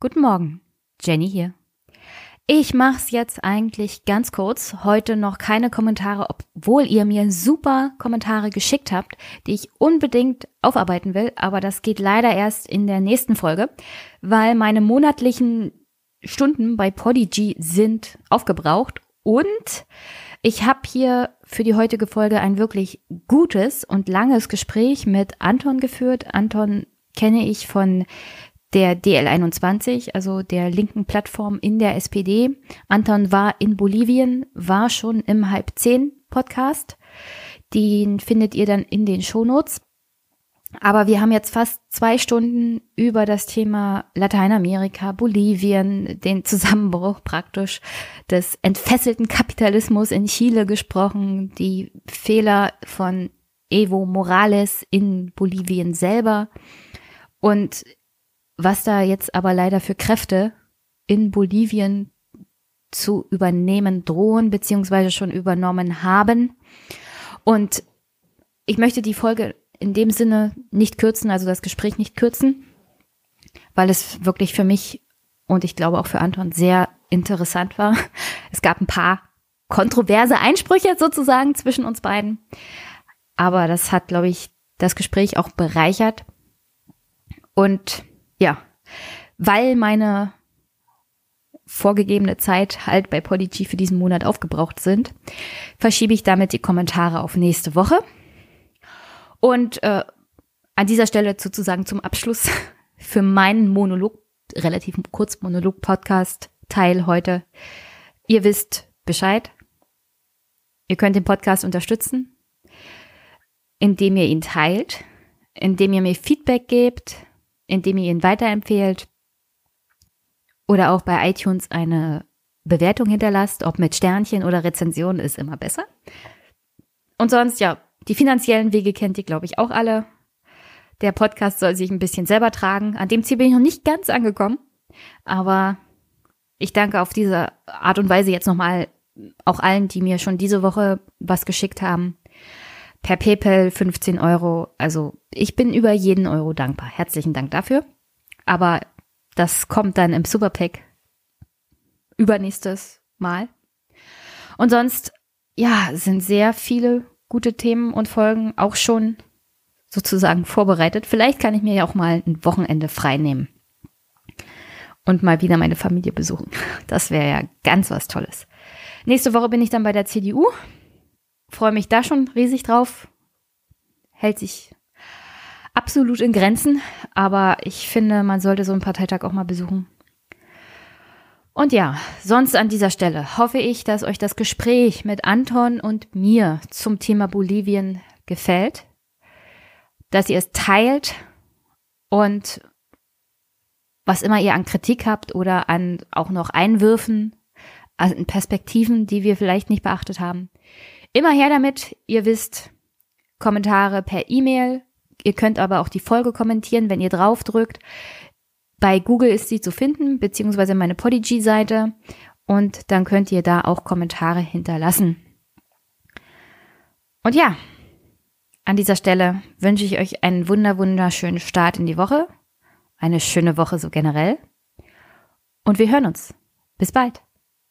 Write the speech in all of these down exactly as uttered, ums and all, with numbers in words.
Guten Morgen, Jenny hier. Ich mach's jetzt eigentlich ganz kurz. Heute noch keine Kommentare, obwohl ihr mir super Kommentare geschickt habt, die ich unbedingt aufarbeiten will. Aber das geht leider erst in der nächsten Folge, weil meine monatlichen Stunden bei Podigy sind aufgebraucht. Und ich habe hier für die heutige Folge ein wirklich gutes und langes Gespräch mit Anton geführt. Anton kenne ich von der D L einundzwanzig, also der linken Plattform in der S P D. Anton war in Bolivien, war schon im Halb zehn Podcast. Den findet ihr dann in den Shownotes. Aber wir haben jetzt fast zwei Stunden über das Thema Lateinamerika, Bolivien, den Zusammenbruch praktisch des entfesselten Kapitalismus in Chile gesprochen, die Fehler von Evo Morales in Bolivien selber und was da jetzt aber leider für Kräfte in Bolivien zu übernehmen drohen, beziehungsweise schon übernommen haben. Und ich möchte die Folge in dem Sinne nicht kürzen, also das Gespräch nicht kürzen, weil es wirklich für mich und ich glaube auch für Anton sehr interessant war. Es gab ein paar kontroverse Einsprüche sozusagen zwischen uns beiden, aber das hat, glaube ich, das Gespräch auch bereichert. Und ja, weil meine vorgegebene Zeit halt bei Podigy für diesen Monat aufgebraucht sind, verschiebe ich damit die Kommentare auf nächste Woche. Und äh, an dieser Stelle sozusagen zum Abschluss für meinen Monolog, relativ kurz Monolog-Podcast-Teil heute. Ihr wisst Bescheid. Ihr könnt den Podcast unterstützen, indem ihr ihn teilt, indem ihr mir Feedback gebt, indem ihr ihn weiterempfehlt oder auch bei iTunes eine Bewertung hinterlasst, ob mit Sternchen oder Rezension, ist immer besser. Und sonst, ja, die finanziellen Wege kennt ihr, glaube ich, auch alle. Der Podcast soll sich ein bisschen selber tragen. An dem Ziel bin ich noch nicht ganz angekommen, aber ich danke auf diese Art und Weise jetzt nochmal auch allen, die mir schon diese Woche was geschickt haben. Per PayPal fünfzehn Euro, also ich bin über jeden Euro dankbar. Herzlichen Dank dafür. Aber das kommt dann im Superpack übernächstes Mal. Und sonst, ja, sind sehr viele gute Themen und Folgen auch schon sozusagen vorbereitet. Vielleicht kann ich mir ja auch mal ein Wochenende frei nehmen und mal wieder meine Familie besuchen. Das wäre ja ganz was Tolles. Nächste Woche bin ich dann bei der C D U. Freue mich da schon riesig drauf. Hält sich absolut in Grenzen, aber ich finde, man sollte so einen Parteitag auch mal besuchen. Und ja, sonst an dieser Stelle hoffe ich, dass euch das Gespräch mit Anton und mir zum Thema Bolivien gefällt, dass ihr es teilt und was immer ihr an Kritik habt oder an auch noch Einwürfen, an Perspektiven, die wir vielleicht nicht beachtet haben, immer her damit. Ihr wisst, Kommentare per E-Mail. Ihr könnt aber auch die Folge kommentieren, wenn ihr drauf drückt. Bei Google ist sie zu finden, beziehungsweise meine Podigy-Seite. Und dann könnt ihr da auch Kommentare hinterlassen. Und ja, an dieser Stelle wünsche ich euch einen wunder, wunderschönen Start in die Woche. Eine schöne Woche so generell. Und wir hören uns. Bis bald.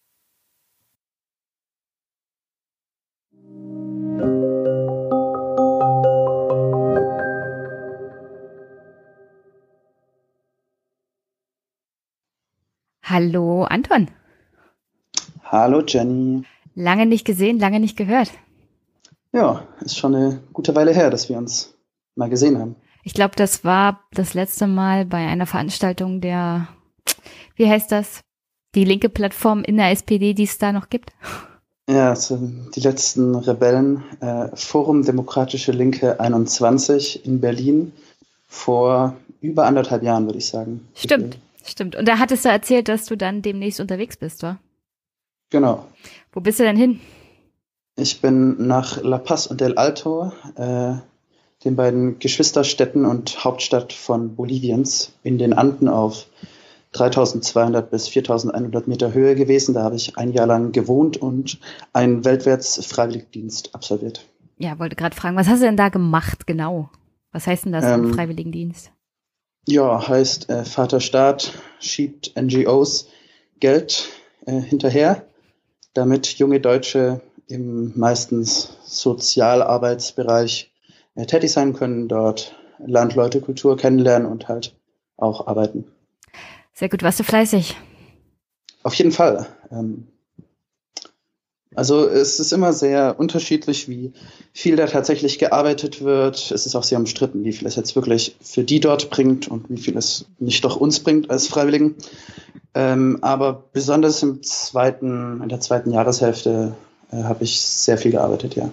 Hallo Anton. Hallo Jenny. Lange nicht gesehen, lange nicht gehört. Ja, ist schon eine gute Weile her, dass wir uns mal gesehen haben. Ich glaube, das war das letzte Mal bei einer Veranstaltung der, wie heißt das, die linke Plattform in der S P D, die es da noch gibt. Ja, also die letzten Rebellen, äh, Forum Demokratische Linke einundzwanzig in Berlin vor über anderthalb Jahren, würde ich sagen. Stimmt. Stimmt. Und da hattest du erzählt, dass du dann demnächst unterwegs bist, wa? Genau. Wo bist du denn hin? Ich bin nach La Paz und El Alto, äh, den beiden Geschwisterstädten und Hauptstadt von Boliviens, in den Anden auf dreitausendzweihundert bis viertausendeinhundert Meter Höhe gewesen. Da habe ich ein Jahr lang gewohnt und einen Weltwärts-Freiwilligendienst absolviert. Ja, wollte gerade fragen, was hast du denn da gemacht genau? Was heißt denn das, ähm, im Freiwilligendienst? Ja, heißt, äh, Vater Staat schiebt N G Os Geld äh, hinterher, damit junge Deutsche im meistens Sozialarbeitsbereich äh, tätig sein können, dort Landleute, Kultur kennenlernen und halt auch arbeiten. Sehr gut, warst du fleißig? Auf jeden Fall. Ähm, also es ist immer sehr unterschiedlich, wie viel da tatsächlich gearbeitet wird. Es ist auch sehr umstritten, wie viel es jetzt wirklich für die dort bringt und wie viel es nicht doch uns bringt als Freiwilligen. Ähm, aber besonders im zweiten, in der zweiten Jahreshälfte äh, habe ich sehr viel gearbeitet, ja.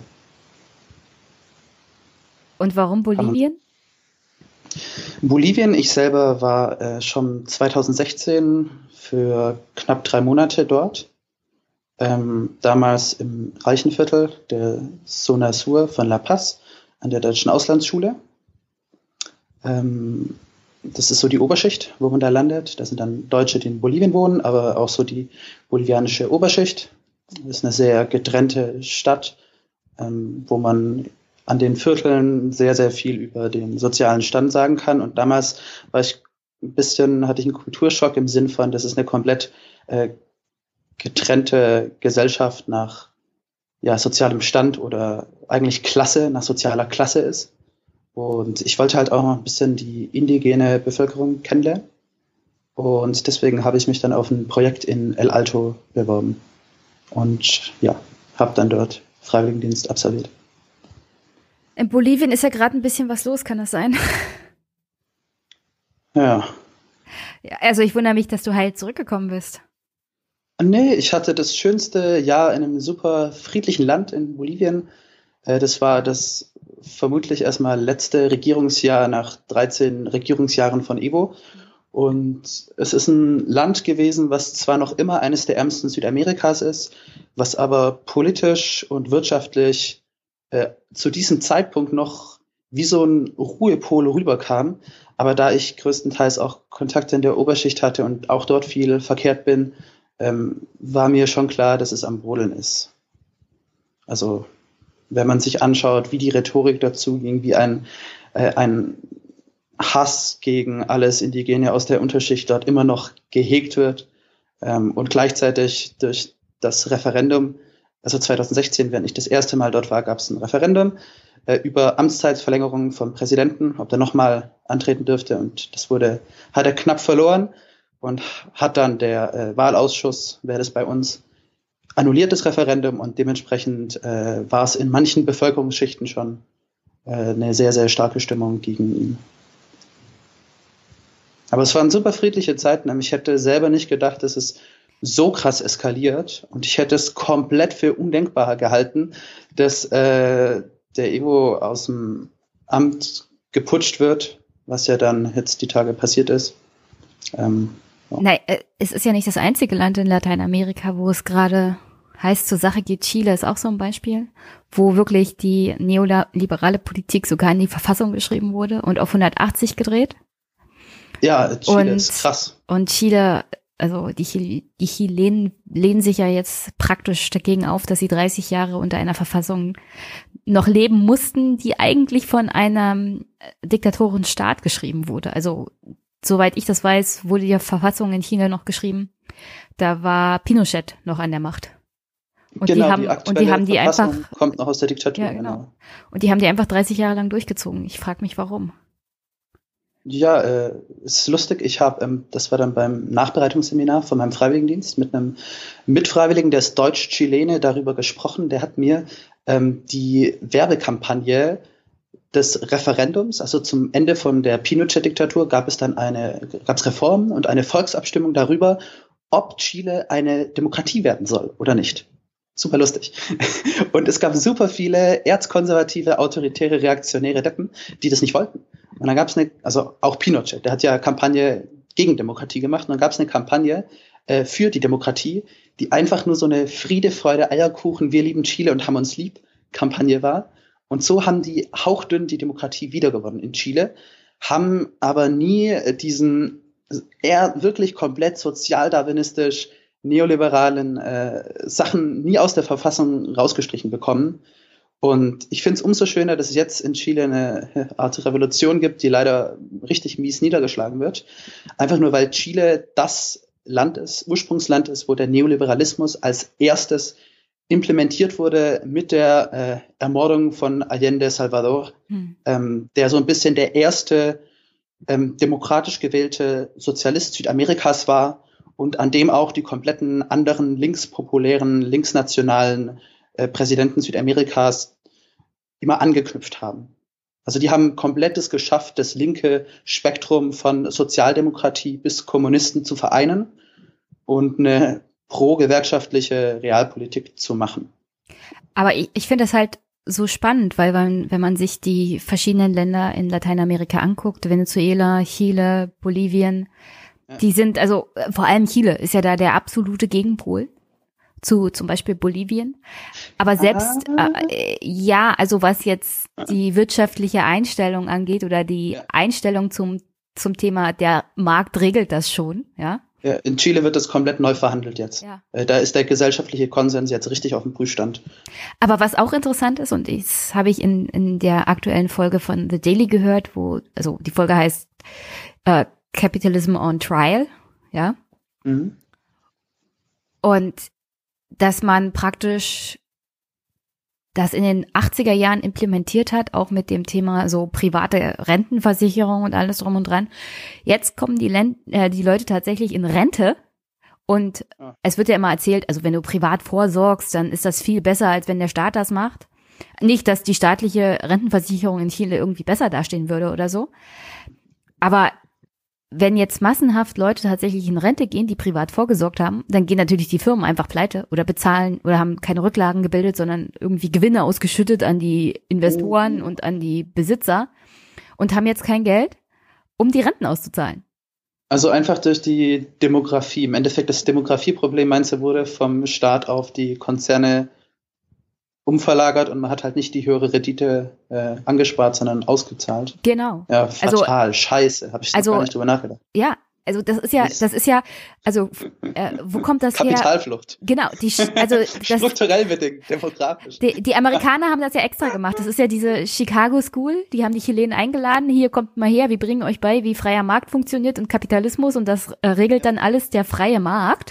Und warum Bolivien? Bolivien, ich selber war äh, schon zweitausendsechzehn für knapp drei Monate dort. Ähm, damals im Reichenviertel der Zona Sur von La Paz an der Deutschen Auslandsschule. Ähm, das ist so die Oberschicht, wo man da landet. Da sind dann Deutsche, die in Bolivien wohnen, aber auch so die bolivianische Oberschicht. Das ist eine sehr getrennte Stadt, ähm, wo man an den Vierteln sehr, sehr viel über den sozialen Stand sagen kann. Und damals war ich ein bisschen, hatte ich einen Kulturschock im Sinn von, das ist eine komplett äh, getrennte Gesellschaft nach ja, sozialem Stand oder eigentlich Klasse, nach sozialer Klasse ist. Und ich wollte halt auch noch ein bisschen die indigene Bevölkerung kennenlernen. Und deswegen habe ich mich dann auf ein Projekt in El Alto beworben. Und ja, habe dann dort Freiwilligendienst absolviert. In Bolivien ist ja gerade ein bisschen was los, kann das sein? Ja. Ja, also ich wundere mich, dass du heil zurückgekommen bist. Nee, ich hatte das schönste Jahr in einem super friedlichen Land in Bolivien. Das war das vermutlich erstmal letzte Regierungsjahr nach dreizehn Regierungsjahren von Evo. Und es ist ein Land gewesen, was zwar noch immer eines der ärmsten Südamerikas ist, was aber politisch und wirtschaftlich äh, zu diesem Zeitpunkt noch wie so ein Ruhepol rüberkam. Aber da ich größtenteils auch Kontakte in der Oberschicht hatte und auch dort viel verkehrt bin, ähm, war mir schon klar, dass es am Brodeln ist. Also wenn man sich anschaut, wie die Rhetorik dazu ging, wie ein, äh, ein Hass gegen alles Indigene aus der Unterschicht dort immer noch gehegt wird ähm, und gleichzeitig durch das Referendum, also zweitausendsechzehn, wenn ich das erste Mal dort war, gab es ein Referendum äh, über Amtszeitverlängerung vom Präsidenten, ob er nochmal antreten dürfte, und das wurde, hat er knapp verloren und hat dann der äh, Wahlausschuss, wäre das bei uns, annulliert das Referendum, und dementsprechend äh, war es in manchen Bevölkerungsschichten schon äh, eine sehr, sehr starke Stimmung gegen ihn. Aber es waren super friedliche Zeiten. Ich hätte selber nicht gedacht, dass es so krass eskaliert, und ich hätte es komplett für undenkbar gehalten, dass äh, der Evo aus dem Amt geputscht wird, was ja dann jetzt die Tage passiert ist. Ähm, ja. Nein, es ist ja nicht das einzige Land in Lateinamerika, wo es gerade heiß zur Sache geht. Chile ist auch so ein Beispiel, wo wirklich die neoliberale Politik sogar in die Verfassung geschrieben wurde und auf hundertachtzig gedreht. Ja, Chile und, ist krass. Und Chile, also die, Chil- die Chilenen lehnen sich ja jetzt praktisch dagegen auf, dass sie dreißig Jahre unter einer Verfassung noch leben mussten, die eigentlich von einem diktatorischen Staat geschrieben wurde. Also soweit ich das weiß, wurde die Verfassung in Chile noch geschrieben. Da war Pinochet noch an der Macht. Und genau, die haben, die und die haben die Verfassung einfach kommt noch aus der Diktatur. Ja, genau. genau. Und die haben die einfach dreißig Jahre lang durchgezogen. Ich frage mich, warum. Ja, äh, ist lustig. Ich habe, ähm, das war dann beim Nachbereitungsseminar von meinem Freiwilligendienst mit einem Mitfreiwilligen, der ist Deutsch-Chilene, darüber gesprochen. Der hat mir ähm, die Werbekampagne des Referendums, also zum Ende von der Pinochet-Diktatur, gab es dann eine, gab es Reformen und eine Volksabstimmung darüber, ob Chile eine Demokratie werden soll oder nicht. Super lustig. Und es gab super viele erzkonservative, autoritäre, reaktionäre Deppen, die das nicht wollten. Und dann gab es eine, also auch Pinochet, der hat ja Kampagne gegen Demokratie gemacht. Und dann gab es eine Kampagne äh, für die Demokratie, die einfach nur so eine Friede, Freude, Eierkuchen, wir lieben Chile und haben uns lieb Kampagne war. Und so haben die hauchdünn die Demokratie wiedergewonnen in Chile, haben aber nie äh, diesen eher wirklich komplett sozialdarwinistisch neoliberalen äh, Sachen nie aus der Verfassung rausgestrichen bekommen. Und ich finde es umso schöner, dass es jetzt in Chile eine Art Revolution gibt, die leider richtig mies niedergeschlagen wird. Einfach nur, weil Chile das Land ist, Ursprungsland ist, wo der Neoliberalismus als erstes implementiert wurde mit der äh, Ermordung von Allende Salvador, hm. ähm, der so ein bisschen der erste ähm, demokratisch gewählte Sozialist Südamerikas war und an dem auch die kompletten anderen linkspopulären, linksnationalen äh, Präsidenten Südamerikas immer angeknüpft haben. Also die haben komplettes geschafft, das linke Spektrum von Sozialdemokratie bis Kommunisten zu vereinen und eine pro-gewerkschaftliche Realpolitik zu machen. Aber ich, ich finde das halt so spannend, weil man, wenn man sich die verschiedenen Länder in Lateinamerika anguckt, Venezuela, Chile, Bolivien, ja. die sind, also vor allem Chile ist ja da der absolute Gegenpol zu zum Beispiel Bolivien. Aber selbst, ah. äh, ja, also was jetzt die wirtschaftliche Einstellung angeht oder die ja. Einstellung zum, zum Thema, der Markt regelt das schon, ja. Ja, in Chile wird das komplett neu verhandelt jetzt. Ja. Da ist der gesellschaftliche Konsens jetzt richtig auf dem Prüfstand. Aber was auch interessant ist, und das habe ich in, in der aktuellen Folge von The Daily gehört, wo, also die Folge heißt äh, Capitalism on Trial, ja. Mhm. Und dass man praktisch das in den achtziger Jahren implementiert hat, auch mit dem Thema so private Rentenversicherung und alles drum und dran. Jetzt kommen die, Len- äh, die Leute tatsächlich in Rente und ja. es wird ja immer erzählt, also wenn du privat vorsorgst, dann ist das viel besser, als wenn der Staat das macht. Nicht, dass die staatliche Rentenversicherung in Chile irgendwie besser dastehen würde oder so, aber wenn jetzt massenhaft Leute tatsächlich in Rente gehen, die privat vorgesorgt haben, dann gehen natürlich die Firmen einfach pleite oder bezahlen oder haben keine Rücklagen gebildet, sondern irgendwie Gewinne ausgeschüttet an die Investoren und an die Besitzer und haben jetzt kein Geld, um die Renten auszuzahlen. Also einfach durch die Demografie. Im Endeffekt das Demografieproblem, meinst du, wurde vom Staat auf die Konzerne umverlagert und man hat halt nicht die höhere Rendite äh, angespart, sondern ausgezahlt. Genau. Ja, fatal, also, scheiße, habe ich also, gar nicht drüber nachgedacht. Ja, also das ist ja, das ist ja, also äh, wo kommt das Kapitalflucht. her? Genau, die, also das, strukturell bedingt, demografisch. Die, die Amerikaner haben das ja extra gemacht. Das ist ja diese Chicago School, die haben die Chilenen eingeladen. Hier kommt mal her, wir bringen euch bei, wie freier Markt funktioniert und Kapitalismus und das äh, regelt dann alles der freie Markt.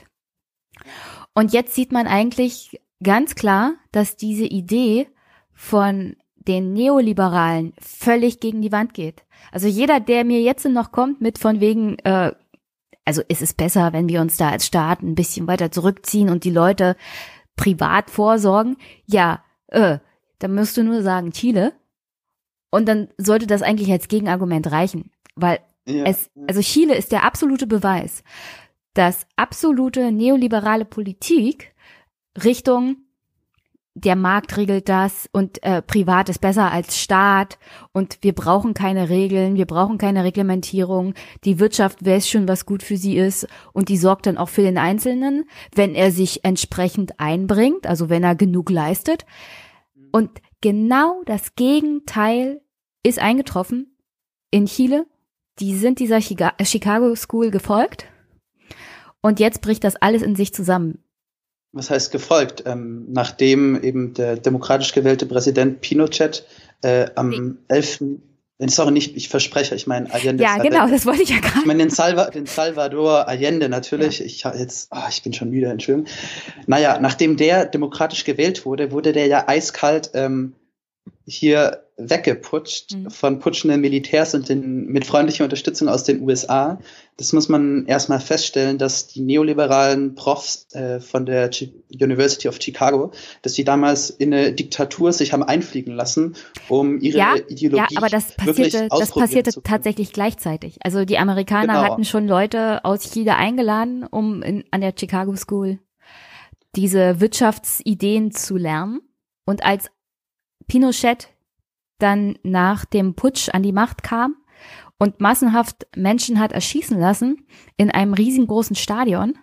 Und jetzt sieht man eigentlich ganz klar, dass diese Idee von den Neoliberalen völlig gegen die Wand geht. Also jeder, der mir jetzt noch kommt mit von wegen, äh, also ist es besser, wenn wir uns da als Staat ein bisschen weiter zurückziehen und die Leute privat vorsorgen, ja, äh, dann musst du nur sagen Chile und dann sollte das eigentlich als Gegenargument reichen, weil ja. es, also Chile ist der absolute Beweis, dass absolute neoliberale Politik Richtung, der Markt regelt das und äh, privat ist besser als Staat und wir brauchen keine Regeln, wir brauchen keine Reglementierung, die Wirtschaft weiß schon, was gut für sie ist und die sorgt dann auch für den Einzelnen, wenn er sich entsprechend einbringt, also wenn er genug leistet. Und genau das Gegenteil ist eingetroffen in Chile. Die sind dieser Chicago School gefolgt und jetzt bricht das alles in sich zusammen. Was heißt gefolgt? Ähm, nachdem eben der demokratisch gewählte Präsident Pinochet äh, am elften Sorry, nicht, ich verspreche, ich meine Allende. Ja, Salvador. Genau, das wollte ich ja gerade. Ich meine den, Salva, den Salvador Allende natürlich. Ja. Ich jetzt, oh, ich bin schon müde, Entschuldigung. Naja, nachdem der demokratisch gewählt wurde, wurde der ja eiskalt ähm, hier weggeputscht mhm. von putschenden Militärs und den, mit freundlicher Unterstützung aus den U S A. Das muss man erstmal feststellen, dass die neoliberalen Profs äh, von der Ch- University of Chicago, dass die damals in eine Diktatur sich haben einfliegen lassen, um ihre ja, Ideologie ja, aber das passierte, das passierte tatsächlich gleichzeitig. Also die Amerikaner genau. hatten schon Leute aus Chile eingeladen, um in, an der Chicago School diese Wirtschaftsideen zu lernen. Und als Pinochet dann nach dem Putsch an die Macht kam und massenhaft Menschen hat erschießen lassen in einem riesengroßen Stadion.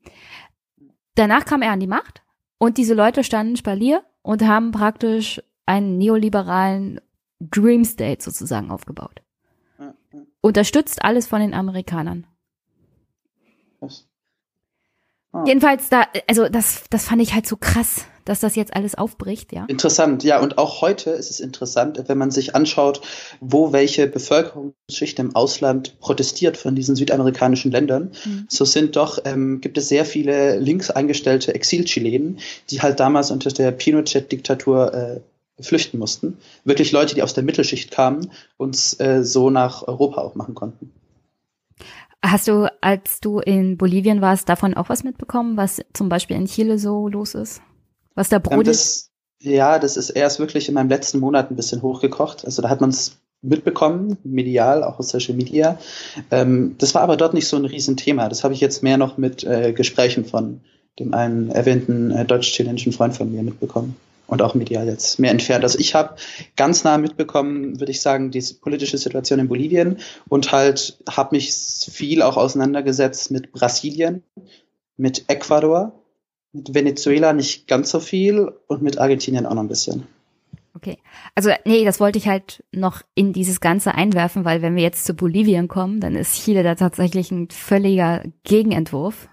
Danach kam er an die Macht und diese Leute standen Spalier und haben praktisch einen neoliberalen Dream State sozusagen aufgebaut. Unterstützt alles von den Amerikanern. Was? Ah. Jedenfalls da, also das, das fand ich halt so krass, dass das jetzt alles aufbricht, ja? Interessant, ja. Und auch heute ist es interessant, wenn man sich anschaut, wo welche Bevölkerungsschicht im Ausland protestiert von diesen südamerikanischen Ländern. Mhm. So sind doch, ähm, gibt es sehr viele links eingestellte Exil-Chilenen, die halt damals unter der Pinochet-Diktatur äh, flüchten mussten. Wirklich Leute, die aus der Mittelschicht kamen und äh, so nach Europa auch machen konnten. Hast du, als du in Bolivien warst, davon auch was mitbekommen, was zum Beispiel in Chile so los ist? Was da brodelt? Das, ja, das ist erst wirklich in meinem letzten Monat ein bisschen hochgekocht. Also da hat man es mitbekommen, medial, auch aus Social Media. Ähm, das war aber dort nicht so ein Riesenthema. Das habe ich jetzt mehr noch mit äh, Gesprächen von dem einen erwähnten äh, deutsch-chilenischen Freund von mir mitbekommen. Und auch medial jetzt mehr entfernt. Also ich habe ganz nah mitbekommen, würde ich sagen, die politische Situation in Bolivien und halt habe mich viel auch auseinandergesetzt mit Brasilien, mit Ecuador, mit Venezuela nicht ganz so viel und mit Argentinien auch noch ein bisschen. Okay, also nee, das wollte ich halt noch in dieses Ganze einwerfen, weil wenn wir jetzt zu Bolivien kommen, dann ist Chile da tatsächlich ein völliger Gegenentwurf.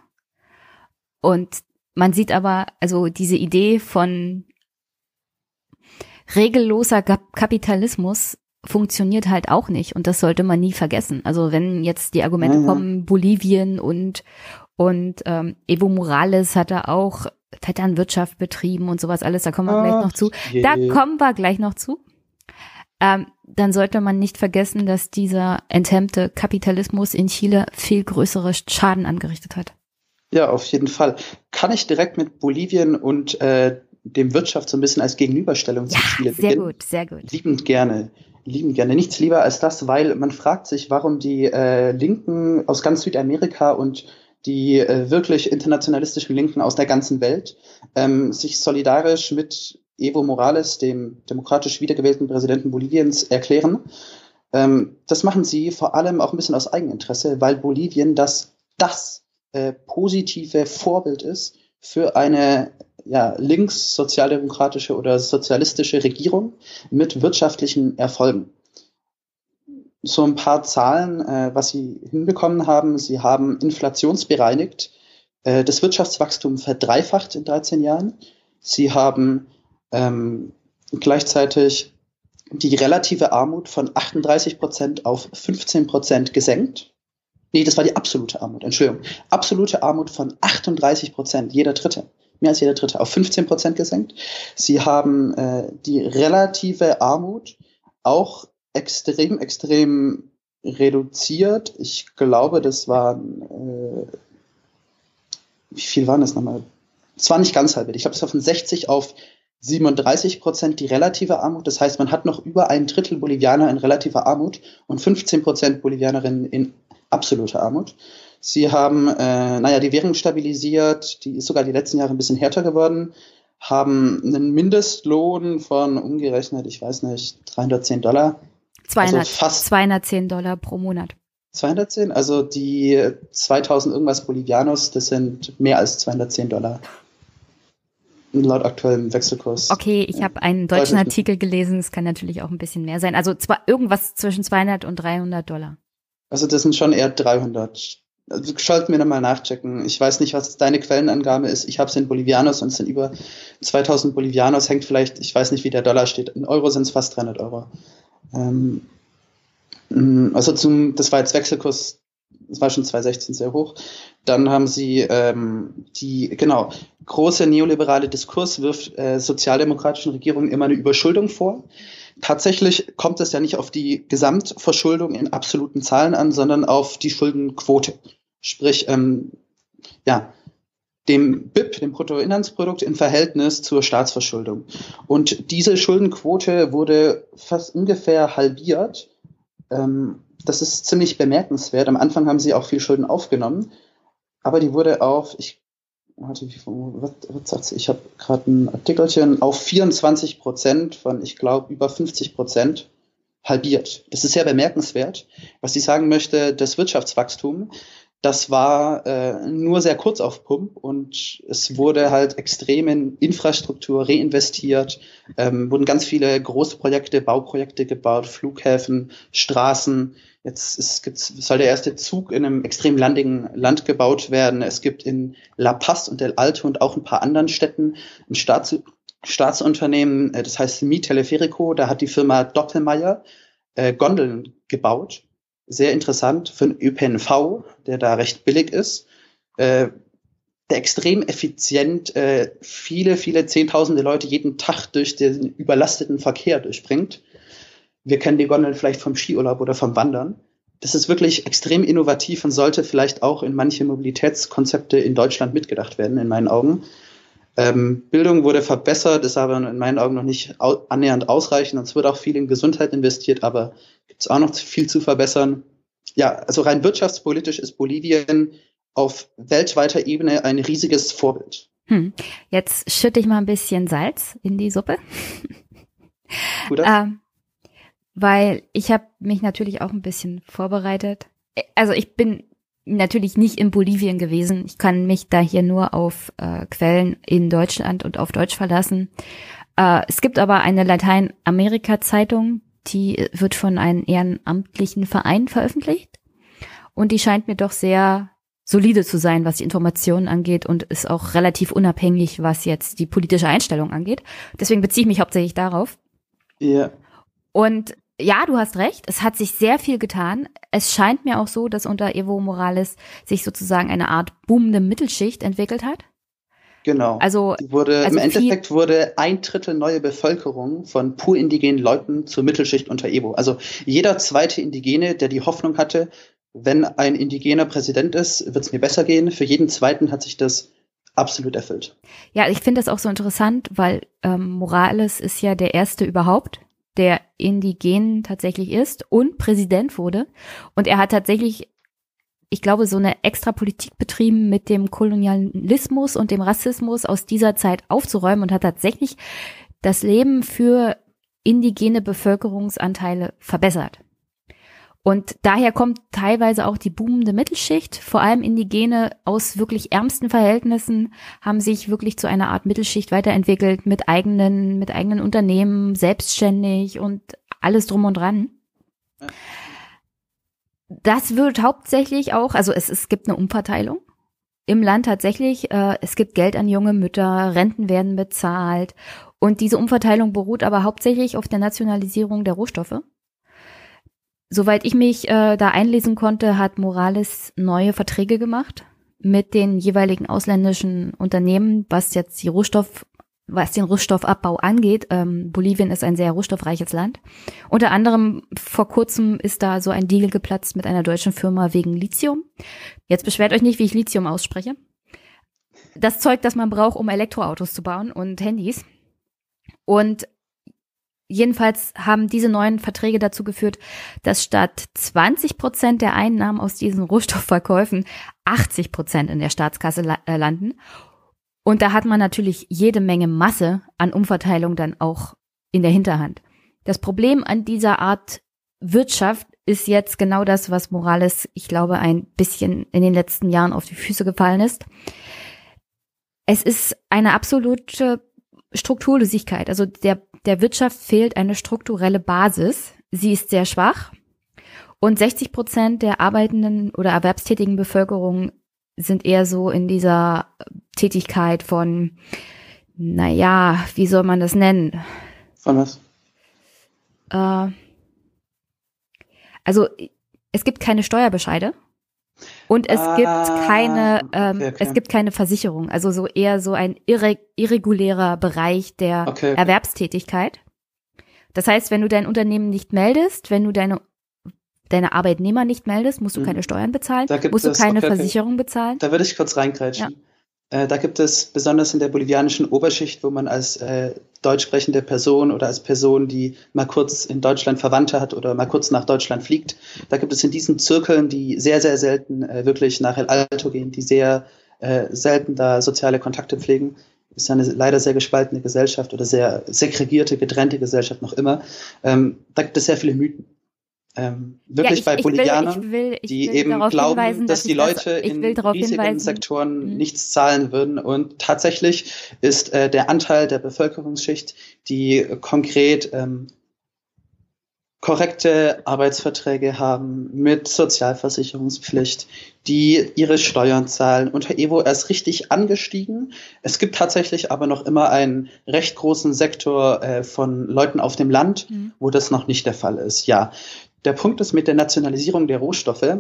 Und man sieht aber, also diese Idee von regelloser Kapitalismus funktioniert halt auch nicht und das sollte man nie vergessen. Also wenn jetzt die Argumente mhm. kommen, Bolivien und und ähm, Evo Morales hat da auch Vetternwirtschaft betrieben und sowas alles, da kommen wir oh, gleich noch zu. Je. Da kommen wir gleich noch zu. Ähm, dann sollte man nicht vergessen, dass dieser enthemmte Kapitalismus in Chile viel größere Schaden angerichtet hat. Ja, auf jeden Fall. Kann ich direkt mit Bolivien und äh, dem Wirtschaft so ein bisschen als Gegenüberstellung zu ja, Chile beginnen. Sehr gut, sehr gut. Liebend gerne, liebend gerne. Nichts lieber als das, weil man fragt sich, warum die äh, Linken aus ganz Südamerika und die äh, wirklich internationalistischen Linken aus der ganzen Welt ähm, sich solidarisch mit Evo Morales, dem demokratisch wiedergewählten Präsidenten Boliviens, erklären. Ähm, das machen sie vor allem auch ein bisschen aus Eigeninteresse, weil Bolivien das, das äh, positive Vorbild ist für eine ja, links sozialdemokratische oder sozialistische Regierung mit wirtschaftlichen Erfolgen. So ein paar Zahlen, äh, was sie hinbekommen haben. Sie haben inflationsbereinigt äh, das Wirtschaftswachstum verdreifacht in dreizehn Jahren. Sie haben ähm, gleichzeitig die relative Armut von achtunddreißig Prozent auf fünfzehn Prozent gesenkt. Nee, das war die absolute Armut, Entschuldigung. Absolute Armut von achtunddreißig Prozent, jeder Dritte. Mehr als jeder Dritte, auf fünfzehn Prozent gesenkt. Sie haben äh, die relative Armut auch extrem, extrem reduziert. Ich glaube, das waren, äh, wie viel waren das nochmal? Es war nicht ganz halbiert. Ich glaube, es war von sechzig auf siebenunddreißig Prozent die relative Armut. Das heißt, man hat noch über ein Drittel Bolivianer in relativer Armut und fünfzehn Prozent Bolivianerinnen in absoluter Armut. Sie haben, äh, naja, die Währung stabilisiert, die ist sogar die letzten Jahre ein bisschen härter geworden, haben einen Mindestlohn von umgerechnet, ich weiß nicht, dreihundertzehn Dollar. zweihundert, also fast zweihundertzehn Dollar pro Monat. zweihundertzehn, also die zweitausend irgendwas Bolivianos, das sind mehr als zweihundertzehn Dollar. Laut aktuellem Wechselkurs. Okay, ich habe einen deutschen Artikel gelesen, es kann natürlich auch ein bisschen mehr sein. Also zwar irgendwas zwischen zweihundert und dreihundert Dollar. Also das sind schon eher dreihundert. Also sollten wir nochmal nachchecken. Ich weiß nicht, was deine Quellenangabe ist. Ich habe es in Bolivianos und es sind über zweitausend Bolivianos. Hängt vielleicht, ich weiß nicht, wie der Dollar steht. In Euro sind es fast dreihundert Euro. Ähm, also zum, das war jetzt Wechselkurs, das war schon zwanzig sechzehn sehr hoch. Dann haben sie ähm, die, genau, große neoliberale Diskurs wirft äh, sozialdemokratischen Regierungen immer eine Überschuldung vor. Tatsächlich kommt es ja nicht auf die Gesamtverschuldung in absoluten Zahlen an, sondern auf die Schuldenquote. Sprich, ähm, ja, dem B I P, dem Bruttoinlandsprodukt, im Verhältnis zur Staatsverschuldung. Und diese Schuldenquote wurde fast ungefähr halbiert. Ähm, das ist ziemlich bemerkenswert. Am Anfang haben sie auch viel Schulden aufgenommen, aber die wurde auf, ich Warte, wie, was, was sagt sie? Ich habe gerade ein Artikelchen auf vierundzwanzig Prozent von, ich glaube, über fünfzig Prozent halbiert. Das ist sehr bemerkenswert. Was ich sagen möchte, das Wirtschaftswachstum, das war äh, nur sehr kurz auf Pump und es wurde halt extrem in Infrastruktur reinvestiert, ähm, wurden ganz viele große Projekte, Bauprojekte gebaut, Flughäfen, Straßen. Jetzt ist, gibt's, soll der erste Zug in einem extrem landigen Land gebaut werden. Es gibt in La Paz und El Alto und auch ein paar anderen Städten ein Staats, Staatsunternehmen, äh, das heißt Mi Teleférico, da hat die Firma Doppelmayr äh, Gondeln gebaut. Sehr interessant für den Ö P N V, der da recht billig ist, äh, der extrem effizient äh, viele, viele Zehntausende Leute jeden Tag durch den überlasteten Verkehr durchbringt. Wir kennen die Gondeln vielleicht vom Skiurlaub oder vom Wandern. Das ist wirklich extrem innovativ und sollte vielleicht auch in manche Mobilitätskonzepte in Deutschland mitgedacht werden, in meinen Augen. Ähm, Bildung wurde verbessert, ist aber in meinen Augen noch nicht au- annähernd ausreichend. Und es wird auch viel in Gesundheit investiert, aber gibt es auch noch viel zu verbessern. Ja, also rein wirtschaftspolitisch ist Bolivien auf weltweiter Ebene ein riesiges Vorbild. Hm. Jetzt schütte ich mal ein bisschen Salz in die Suppe. Tu das? ähm, weil ich habe mich natürlich auch ein bisschen vorbereitet. Also ich bin natürlich nicht in Bolivien gewesen. Ich kann mich da hier nur auf äh, Quellen in Deutschland und auf Deutsch verlassen. Äh, es gibt aber eine Lateinamerika-Zeitung, die wird von einem ehrenamtlichen Verein veröffentlicht. Und die scheint mir doch sehr solide zu sein, was die Informationen angeht und ist auch relativ unabhängig, was jetzt die politische Einstellung angeht. Deswegen beziehe ich mich hauptsächlich darauf. Ja. Und ja, du hast recht, es hat sich sehr viel getan. Es scheint mir auch so, dass unter Evo Morales sich sozusagen eine Art boomende Mittelschicht entwickelt hat. Genau. Also, Die wurde, also im Endeffekt wurde ein Drittel neue Bevölkerung von pur indigenen Leuten zur Mittelschicht unter Evo. Also jeder zweite Indigene, der die Hoffnung hatte, wenn ein indigener Präsident ist, wird es mir besser gehen. Für jeden zweiten hat sich das absolut erfüllt. Ja, ich finde das auch so interessant, weil ähm, Morales ist ja der erste überhaupt, der indigen tatsächlich ist und Präsident wurde. Und er hat tatsächlich, ich glaube, so eine extra Politik betrieben, mit dem Kolonialismus und dem Rassismus aus dieser Zeit aufzuräumen und hat tatsächlich das Leben für indigene Bevölkerungsanteile verbessert. Und daher kommt teilweise auch die boomende Mittelschicht, vor allem Indigene aus wirklich ärmsten Verhältnissen haben sich wirklich zu einer Art Mittelschicht weiterentwickelt mit eigenen, mit eigenen Unternehmen, selbstständig und alles drum und dran. Das wird hauptsächlich auch, also es, es gibt eine Umverteilung im Land tatsächlich. Äh, es gibt Geld an junge Mütter, Renten werden bezahlt und diese Umverteilung beruht aber hauptsächlich auf der Nationalisierung der Rohstoffe. Soweit ich mich äh, da einlesen konnte, hat Morales neue Verträge gemacht mit den jeweiligen ausländischen Unternehmen, was jetzt die Rohstoff, was den Rohstoffabbau angeht. Ähm, Bolivien ist ein sehr rohstoffreiches Land. Unter anderem vor kurzem ist da so ein Deal geplatzt mit einer deutschen Firma wegen Lithium. Jetzt beschwert euch nicht, wie ich Lithium ausspreche. Das Zeug, das man braucht, um Elektroautos zu bauen und Handys. Und jedenfalls haben diese neuen Verträge dazu geführt, dass statt zwanzig Prozent der Einnahmen aus diesen Rohstoffverkäufen achtzig Prozent in der Staatskasse la- äh, landen. Und da hat man natürlich jede Menge Masse an Umverteilung dann auch in der Hinterhand. Das Problem an dieser Art Wirtschaft ist jetzt genau das, was Morales, ich glaube, ein bisschen in den letzten Jahren auf die Füße gefallen ist. Es ist eine absolute Strukturlosigkeit. Also der, der Wirtschaft fehlt eine strukturelle Basis. Sie ist sehr schwach. Und sechzig Prozent der arbeitenden oder erwerbstätigen Bevölkerung sind eher so in dieser Tätigkeit von, naja, wie soll man das nennen? Von was? Äh, also es gibt keine Steuerbescheide. Und es ah, gibt keine, ähm, okay, okay. es gibt keine Versicherung, also so eher so ein irre, irregulärer Bereich der okay, okay. Erwerbstätigkeit. Das heißt, wenn du dein Unternehmen nicht meldest, wenn du deine deine Arbeitnehmer nicht meldest, musst du Mhm. keine Steuern bezahlen, Da gibt musst du es- keine okay, okay. Versicherung bezahlen. Da würde ich kurz reingrätschen. Äh, da gibt es besonders in der bolivianischen Oberschicht, wo man als äh, deutsch sprechende Person oder als Person, die mal kurz in Deutschland Verwandte hat oder mal kurz nach Deutschland fliegt, da gibt es in diesen Zirkeln, die sehr, sehr selten äh, wirklich nach El Alto gehen, die sehr äh, selten da soziale Kontakte pflegen. Ist eine leider sehr gespaltene Gesellschaft oder sehr segregierte, getrennte Gesellschaft noch immer. Ähm, da gibt es sehr viele Mythen. ähm, wirklich ja, ich, bei ich Bolivianern, will, ich will, ich die will eben glauben, hinweisen, dass, dass die Leute das, in riesigen hinweisen. Sektoren mhm. nichts zahlen würden. Und tatsächlich ist äh, der Anteil der Bevölkerungsschicht, die konkret ähm, korrekte Arbeitsverträge haben mit Sozialversicherungspflicht, die ihre Steuern zahlen, unter Evo erst richtig angestiegen. Es gibt tatsächlich aber noch immer einen recht großen Sektor äh, von Leuten auf dem Land, mhm. wo das noch nicht der Fall ist. Ja, der Punkt ist mit der Nationalisierung der Rohstoffe,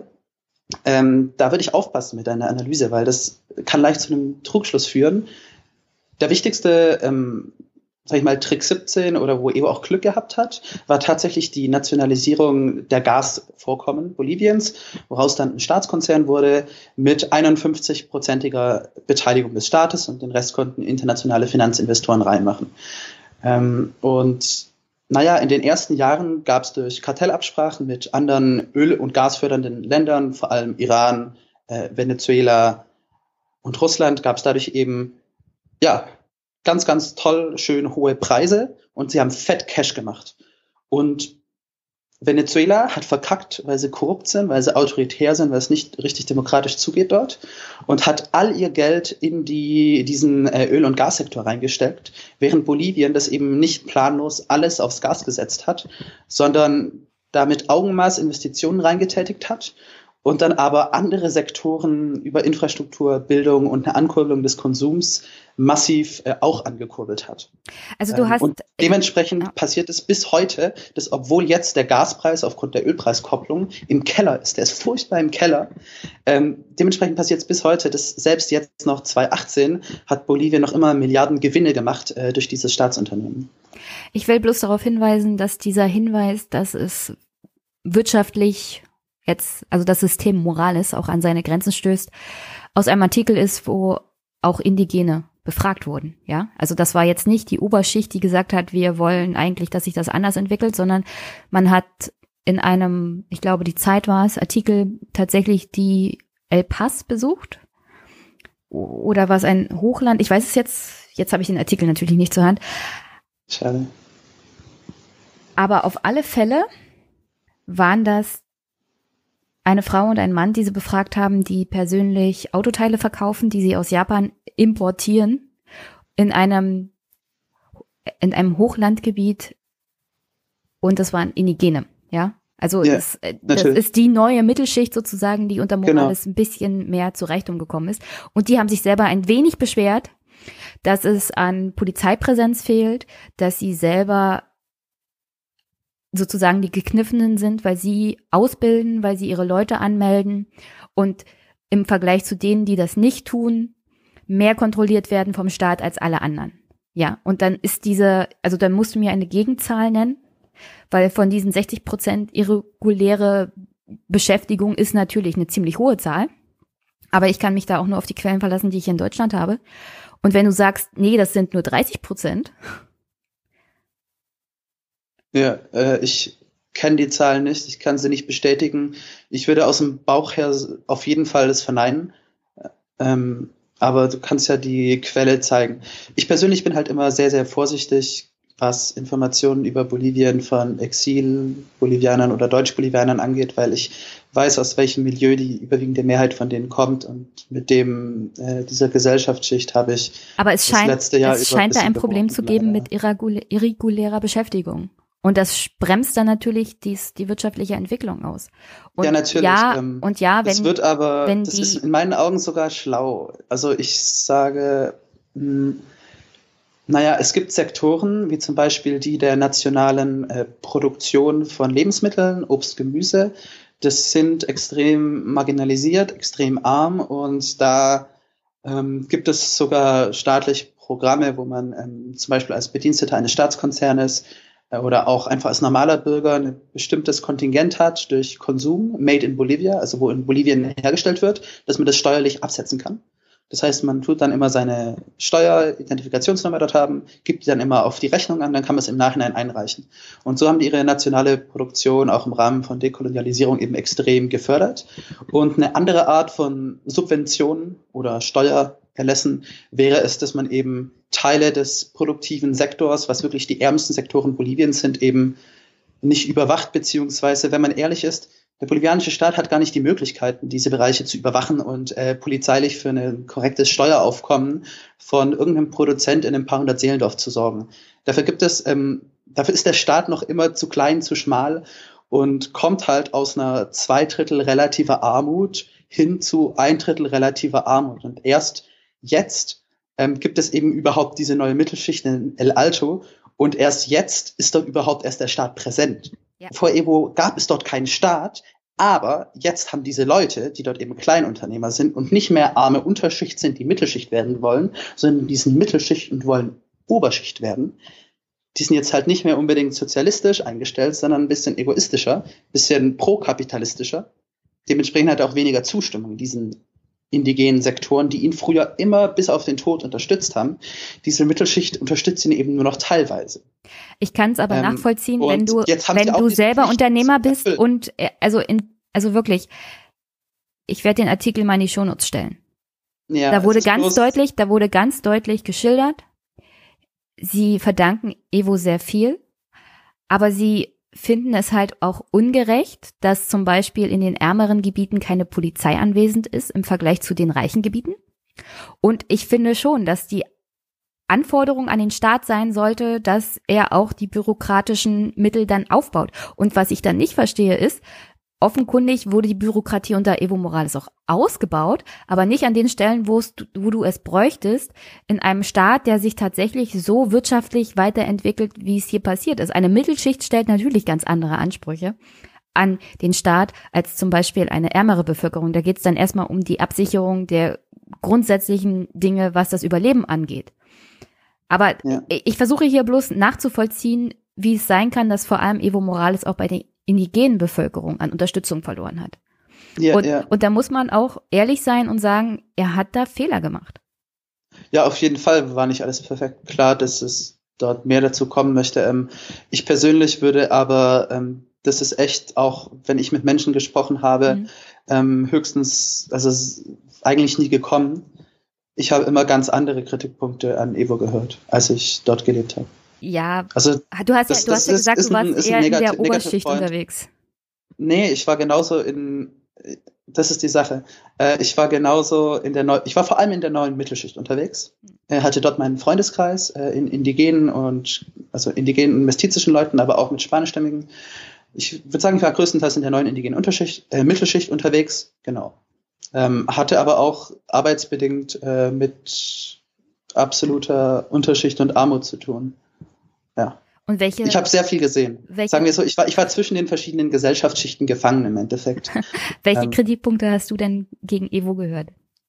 ähm, da würde ich aufpassen mit einer Analyse, weil das kann leicht zu einem Trugschluss führen. Der wichtigste ähm, sag ich mal, Trick siebzehn oder wo Evo auch Glück gehabt hat, war tatsächlich die Nationalisierung der Gasvorkommen Boliviens, woraus dann ein Staatskonzern wurde mit einundfünfzig-prozentiger Beteiligung des Staates und den Rest konnten internationale Finanzinvestoren reinmachen. Ähm, und naja, in den ersten Jahren gab es durch Kartellabsprachen mit anderen öl- und gasfördernden Ländern, vor allem Iran, äh, Venezuela und Russland, gab es dadurch eben, ja, ganz, ganz toll, schön hohe Preise und sie haben fett Cash gemacht. Und Venezuela hat verkackt, weil sie korrupt sind, weil sie autoritär sind, weil es nicht richtig demokratisch zugeht dort und hat all ihr Geld in die, diesen äh, Öl- und Gassektor reingesteckt, während Bolivien das eben nicht planlos alles aufs Gas gesetzt hat, sondern da mit Augenmaß Investitionen reingetätigt hat und dann aber andere Sektoren über Infrastruktur, Bildung und eine Ankurbelung des Konsums massiv äh, auch angekurbelt hat. Also du hast und dementsprechend ja. passiert es bis heute, dass obwohl jetzt der Gaspreis aufgrund der Ölpreiskopplung im Keller ist, der ist furchtbar im Keller, ähm, dementsprechend passiert es bis heute, dass selbst jetzt noch zweitausendachtzehn hat Bolivien noch immer Milliarden Gewinne gemacht äh, durch dieses Staatsunternehmen. Ich will bloß darauf hinweisen, dass dieser Hinweis, dass es wirtschaftlich jetzt, also das System Morales auch an seine Grenzen stößt, aus einem Artikel ist, wo auch Indigene befragt wurden, ja. Also das war jetzt nicht die Oberschicht, die gesagt hat, wir wollen eigentlich, dass sich das anders entwickelt, sondern man hat in einem, ich glaube, die Zeit war es, Artikel tatsächlich die El Paz besucht. Oder war es ein Hochland? Ich weiß es jetzt, jetzt habe ich den Artikel natürlich nicht zur Hand. Schade. Aber auf alle Fälle waren das eine Frau und ein Mann, die sie befragt haben, die persönlich Autoteile verkaufen, die sie aus Japan importieren, in einem, in einem Hochlandgebiet. Und das waren Indigene, ja. Also ja, das, das ist die neue Mittelschicht sozusagen, die unter Morales genau. ein bisschen mehr zu Reichtum gekommen ist. Und die haben sich selber ein wenig beschwert, dass es an Polizeipräsenz fehlt, dass sie selber sozusagen die Gekniffenen sind, weil sie ausbilden, weil sie ihre Leute anmelden und im Vergleich zu denen, die das nicht tun, mehr kontrolliert werden vom Staat als alle anderen. Ja, und dann ist diese, also dann musst du mir eine Gegenzahl nennen, weil von diesen sechzig Prozent irreguläre Beschäftigung ist natürlich eine ziemlich hohe Zahl, aber ich kann mich da auch nur auf die Quellen verlassen, die ich in Deutschland habe. Und wenn du sagst, nee, das sind nur dreißig Prozent, Ja, äh, ich kenne die Zahlen nicht, ich kann sie nicht bestätigen. Ich würde aus dem Bauch her auf jeden Fall das verneinen, ähm, aber du kannst ja die Quelle zeigen. Ich persönlich bin halt immer sehr, sehr vorsichtig, was Informationen über Bolivien von Exil-Bolivianern oder Deutsch-Bolivianern angeht, weil ich weiß, aus welchem Milieu die überwiegende Mehrheit von denen kommt und mit dem äh, dieser Gesellschaftsschicht habe ich aber es das scheint, letzte Jahr es über scheint da ein bisschen Problem zu geben leider. mit irregul- irregulärer Beschäftigung. Und das bremst dann natürlich dies, die wirtschaftliche Entwicklung aus. Und ja, natürlich. Ja, ähm, und ja, wenn, es wird aber, wenn das die, ist in meinen Augen sogar schlau. Also ich sage, mh, naja, es gibt Sektoren, wie zum Beispiel die der nationalen äh, Produktion von Lebensmitteln, Obst, Gemüse. Das sind extrem marginalisiert, extrem arm und da ähm, gibt es sogar staatliche Programme, wo man ähm, zum Beispiel als Bediensteter eines Staatskonzernes oder auch einfach als normaler Bürger ein bestimmtes Kontingent hat durch Konsum, made in Bolivia, also wo in Bolivien hergestellt wird, dass man das steuerlich absetzen kann. Das heißt, man tut dann immer seine Steueridentifikationsnummer dort haben, gibt die dann immer auf die Rechnung an, dann kann man es im Nachhinein einreichen. Und so haben die ihre nationale Produktion auch im Rahmen von Dekolonialisierung eben extrem gefördert. Und eine andere Art von Subventionen oder Steuererlässen wäre es, dass man eben Teile des produktiven Sektors, was wirklich die ärmsten Sektoren Boliviens sind, eben nicht überwacht, beziehungsweise, wenn man ehrlich ist, der bolivianische Staat hat gar nicht die Möglichkeiten, diese Bereiche zu überwachen und äh, polizeilich für ein korrektes Steueraufkommen von irgendeinem Produzent in einem paar hundert Seelendorf zu sorgen. Dafür gibt es, ähm, dafür ist der Staat noch immer zu klein, zu schmal und kommt halt aus einer zwei Drittel relativer Armut hin zu ein Drittel relativer Armut. Und erst jetzt ähm, gibt es eben überhaupt diese neue Mittelschicht in El Alto und erst jetzt ist dort überhaupt erst der Staat präsent. Ja. Vor Evo gab es dort keinen Staat, aber jetzt haben diese Leute, die dort eben Kleinunternehmer sind und nicht mehr arme Unterschicht sind, die Mittelschicht werden wollen, sondern die sind Mittelschicht und wollen Oberschicht werden, die sind jetzt halt nicht mehr unbedingt sozialistisch eingestellt, sondern ein bisschen egoistischer, ein bisschen prokapitalistischer. Dementsprechend hat er auch weniger Zustimmung in diesen indigenen Sektoren, die ihn früher immer bis auf den Tod unterstützt haben. Diese Mittelschicht unterstützt ihn eben nur noch teilweise. Ich kann es aber ähm, nachvollziehen, wenn du, wenn du selber Unternehmer bist und also in, also wirklich, ich werde den Artikel mal in die Shownotes stellen. Ja, da wurde ganz deutlich, da wurde ganz deutlich geschildert, sie verdanken Evo sehr viel, aber sie finden es halt auch ungerecht, dass zum Beispiel in den ärmeren Gebieten keine Polizei anwesend ist im Vergleich zu den reichen Gebieten. Und ich finde schon, dass die Anforderung an den Staat sein sollte, dass er auch die bürokratischen Mittel dann aufbaut. Und was ich dann nicht verstehe ist, offenkundig wurde die Bürokratie unter Evo Morales auch ausgebaut, aber nicht an den Stellen, wo es, wo du es bräuchtest, in einem Staat, der sich tatsächlich so wirtschaftlich weiterentwickelt, wie es hier passiert ist. Eine Mittelschicht stellt natürlich ganz andere Ansprüche an den Staat als zum Beispiel eine ärmere Bevölkerung. Da geht es dann erstmal um die Absicherung der grundsätzlichen Dinge, was das Überleben angeht. Aber ja. ich versuche hier bloß nachzuvollziehen, wie es sein kann, dass vor allem Evo Morales auch bei den indigenen Bevölkerung an Unterstützung verloren hat. Ja, und, ja. und da muss man auch ehrlich sein und sagen, er hat da Fehler gemacht. Ja, auf jeden Fall war nicht alles perfekt. Klar, dass es dort mehr dazu kommen möchte. Ähm, ich persönlich würde aber, ähm, das ist echt auch, wenn ich mit Menschen gesprochen habe, mhm. ähm, höchstens, also es ist eigentlich nie gekommen. Ich habe immer ganz andere Kritikpunkte an Evo gehört, als ich dort gelebt habe. Ja, also, du hast ja, das, du hast ja gesagt, ist, du warst ein, eher in der Oberschicht unterwegs. Nee, ich war genauso in, das ist die Sache, äh, ich war genauso in der, Neu ich war vor allem in der neuen Mittelschicht unterwegs, äh, hatte dort meinen Freundeskreis äh, in indigenen und, also indigenen und mestizischen Leuten, aber auch mit spanischstämmigen. Ich würde sagen, ich war größtenteils in der neuen indigenen Unterschicht, äh, Mittelschicht unterwegs, genau. Ähm, hatte aber auch arbeitsbedingt äh, mit absoluter Unterschicht und Armut zu tun. Ja. Und welche? Ich habe sehr viel gesehen. Welche? Sagen wir so, ich war, ich war zwischen den verschiedenen Gesellschaftsschichten gefangen im Endeffekt. Welche ähm, Kritikpunkte hast du denn gegen Evo gehört?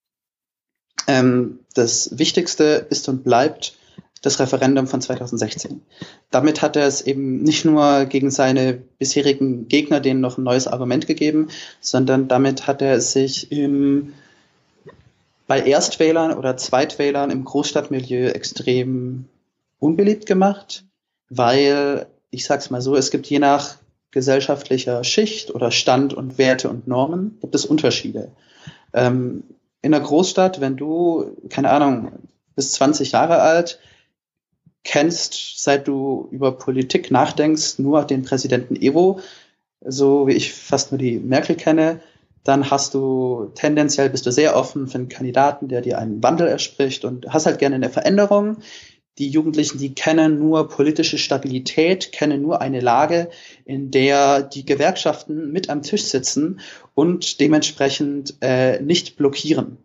Ähm, das Wichtigste ist und bleibt das Referendum von zweitausendsechzehn. Damit hat er es eben nicht nur gegen seine bisherigen Gegner denen noch ein neues Argument gegeben, sondern damit hat er sich im, bei Erstwählern oder Zweitwählern im Großstadtmilieu extrem unbeliebt gemacht, weil, ich sag's mal so, es gibt je nach gesellschaftlicher Schicht oder Stand und Werte und Normen, gibt es Unterschiede. Ähm, in einer Großstadt, wenn du, keine Ahnung, bist zwanzig Jahre alt, kennst, seit du über Politik nachdenkst, nur den Präsidenten Evo, so wie ich fast nur die Merkel kenne, dann hast du tendenziell, bist du sehr offen für einen Kandidaten, der dir einen Wandel erspricht und hast halt gerne eine Veränderung. Die Jugendlichen, die kennen nur politische Stabilität, kennen nur eine Lage, in der die Gewerkschaften mit am Tisch sitzen und dementsprechend äh, nicht blockieren.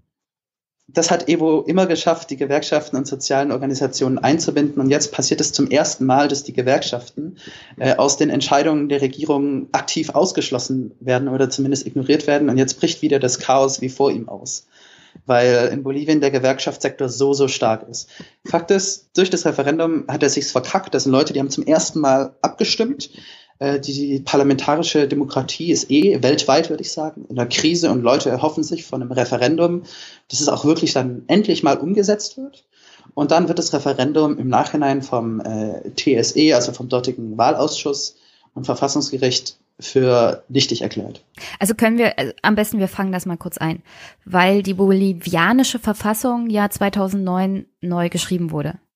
Das hat Evo immer geschafft, die Gewerkschaften und sozialen Organisationen einzubinden. Und jetzt passiert es zum ersten Mal, dass die Gewerkschaften äh, aus den Entscheidungen der Regierung aktiv ausgeschlossen werden oder zumindest ignoriert werden. Und jetzt bricht wieder das Chaos wie vor ihm aus, weil in Bolivien der Gewerkschaftssektor so, so stark ist. Fakt ist, durch das Referendum hat er sich's verkackt. Das sind Leute, die haben zum ersten Mal abgestimmt. Äh, die, die parlamentarische Demokratie ist eh weltweit, würde ich sagen, in der Krise und Leute erhoffen sich von einem Referendum, dass es auch wirklich dann endlich mal umgesetzt wird. Und dann wird das Referendum im Nachhinein vom äh, T S E, also vom dortigen Wahlausschuss und Verfassungsgericht, für nichtig erklärt. Also können wir, also am besten wir fangen das mal kurz ein, weil die bolivianische Verfassung ja zweitausendneun neu geschrieben wurde.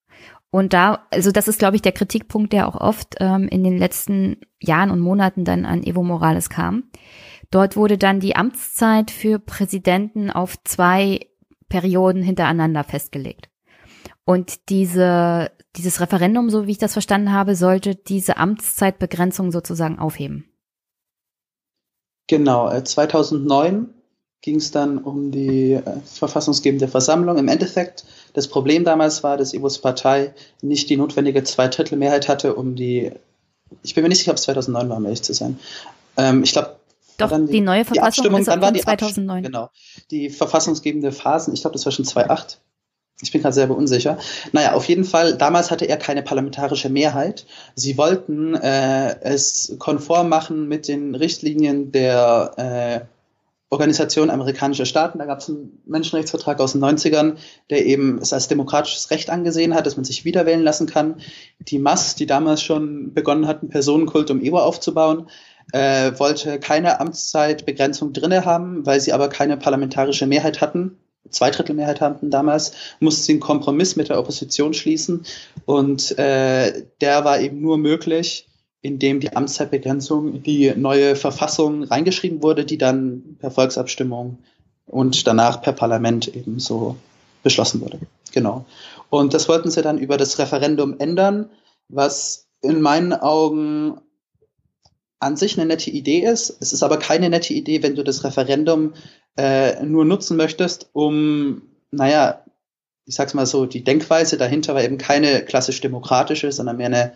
Und da, also das ist, glaube ich, der Kritikpunkt, der auch oft ähm, in den letzten Jahren und Monaten dann an Evo Morales kam. Dort wurde dann die Amtszeit für Präsidenten auf zwei Perioden hintereinander festgelegt. Und diese, dieses Referendum, so wie ich das verstanden habe, sollte diese Amtszeitbegrenzung sozusagen aufheben. Genau, äh, zweitausendneun ging es dann um die äh, verfassungsgebende Versammlung. Im Endeffekt, das Problem damals war, dass Evos Partei nicht die notwendige Zweidrittelmehrheit hatte, um die, ich bin mir nicht sicher, ob es zweitausendneun war, um ehrlich zu sein. Ähm, ich glaube, Doch, dann die, die neue Verfassung die ist dann war die zweitausendneun. Genau, die verfassungsgebende Phasen, ich glaube, das war schon zweitausendacht. Ich bin gerade selber unsicher. Naja, auf jeden Fall, damals hatte er keine parlamentarische Mehrheit. Sie wollten äh, es konform machen mit den Richtlinien der äh, Organisation amerikanischer Staaten. Da gab es einen Menschenrechtsvertrag aus den neunzigern, der eben es als demokratisches Recht angesehen hat, dass man sich wiederwählen lassen kann. Die M A S, die damals schon begonnen hat, einen Personenkult um Evo aufzubauen, äh, wollte keine Amtszeitbegrenzung drinne haben, weil sie aber keine parlamentarische Mehrheit hatten. Zweidrittelmehrheit hatten damals, mussten sie einen Kompromiss mit der Opposition schließen. Und äh, der war eben nur möglich, indem die Amtszeitbegrenzung in die neue Verfassung reingeschrieben wurde, die dann per Volksabstimmung und danach per Parlament eben so beschlossen wurde. Genau. Und das wollten sie dann über das Referendum ändern, was in meinen Augen an sich eine nette Idee ist. Es ist aber keine nette Idee, wenn du das Referendum äh, nur nutzen möchtest, um, naja, ich sag's mal so, die Denkweise dahinter war eben keine klassisch demokratische, sondern mehr eine,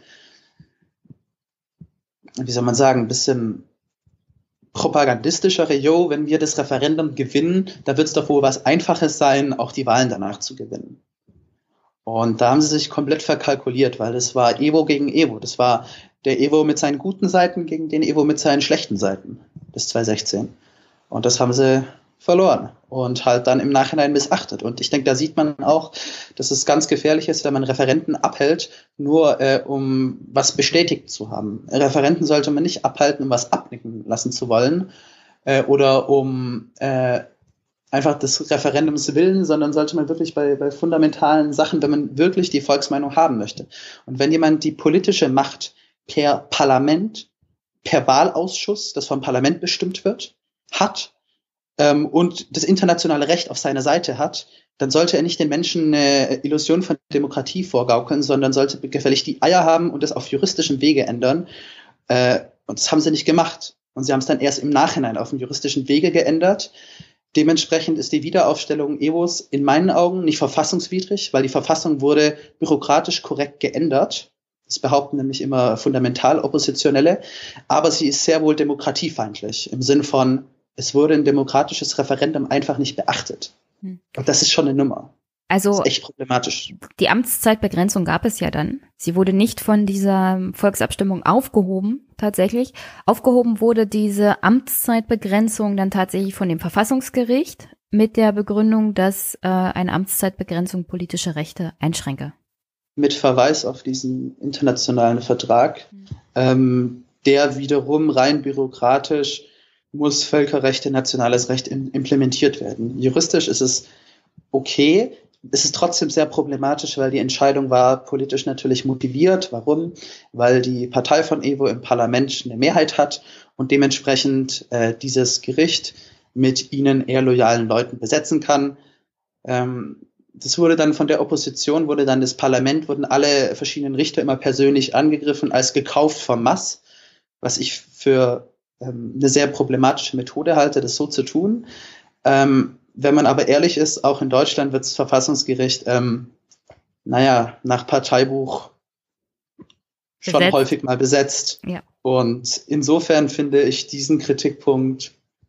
wie soll man sagen, ein bisschen propagandistischere, jo, wenn wir das Referendum gewinnen, da wird es doch wohl was Einfaches sein, auch die Wahlen danach zu gewinnen. Und da haben sie sich komplett verkalkuliert, weil das war Evo gegen Evo. Das war der Evo mit seinen guten Seiten gegen den Evo mit seinen schlechten Seiten bis zweitausendsechzehn. Und das haben sie verloren und halt dann im Nachhinein missachtet. Und ich denke, da sieht man auch, dass es ganz gefährlich ist, wenn man Referenden abhält, nur äh, um was bestätigt zu haben. Referenden sollte man nicht abhalten, um was abnicken lassen zu wollen äh, oder um äh, einfach des Referendums willen, sondern sollte man wirklich bei, bei fundamentalen Sachen, wenn man wirklich die Volksmeinung haben möchte. Und wenn jemand die politische Macht per Parlament, per Wahlausschuss, das vom Parlament bestimmt wird, hat, ähm, und das internationale Recht auf seiner Seite hat, dann sollte er nicht den Menschen eine Illusion von Demokratie vorgaukeln, sondern sollte gefällig die Eier haben und das auf juristischem Wege ändern. Äh, und das haben sie nicht gemacht. Und sie haben es dann erst im Nachhinein auf dem juristischen Wege geändert. Dementsprechend ist die Wiederaufstellung Evos in meinen Augen nicht verfassungswidrig, weil die Verfassung wurde bürokratisch korrekt geändert. Das behaupten nämlich immer fundamental Oppositionelle. Aber sie ist sehr wohl demokratiefeindlich im Sinn von, es wurde ein demokratisches Referendum einfach nicht beachtet. Hm. Und das ist schon eine Nummer. Also das ist echt problematisch. Die Amtszeitbegrenzung gab es ja dann. Sie wurde nicht von dieser Volksabstimmung aufgehoben, tatsächlich. Aufgehoben wurde diese Amtszeitbegrenzung dann tatsächlich von dem Verfassungsgericht mit der Begründung, dass äh, eine Amtszeitbegrenzung politische Rechte einschränke. Mit Verweis auf diesen internationalen Vertrag, mhm. ähm, der wiederum rein bürokratisch muss Völkerrecht in nationales Recht in, implementiert werden. Juristisch ist es okay. Es ist trotzdem sehr problematisch, weil die Entscheidung war politisch natürlich motiviert. Warum? Weil die Partei von Evo im Parlament eine Mehrheit hat und dementsprechend äh, dieses Gericht mit ihnen eher loyalen Leuten besetzen kann. Ähm, das wurde dann von der Opposition, wurde dann das Parlament, wurden alle verschiedenen Richter immer persönlich angegriffen als gekauft vom M A S, was ich für ähm, eine sehr problematische Methode halte, das so zu tun. Ähm, Wenn man aber ehrlich ist, auch in Deutschland wird das Verfassungsgericht, ähm, naja, nach Parteibuch schon besetzt. häufig mal besetzt. Ja. Und insofern finde ich diesen Kritikpunkt,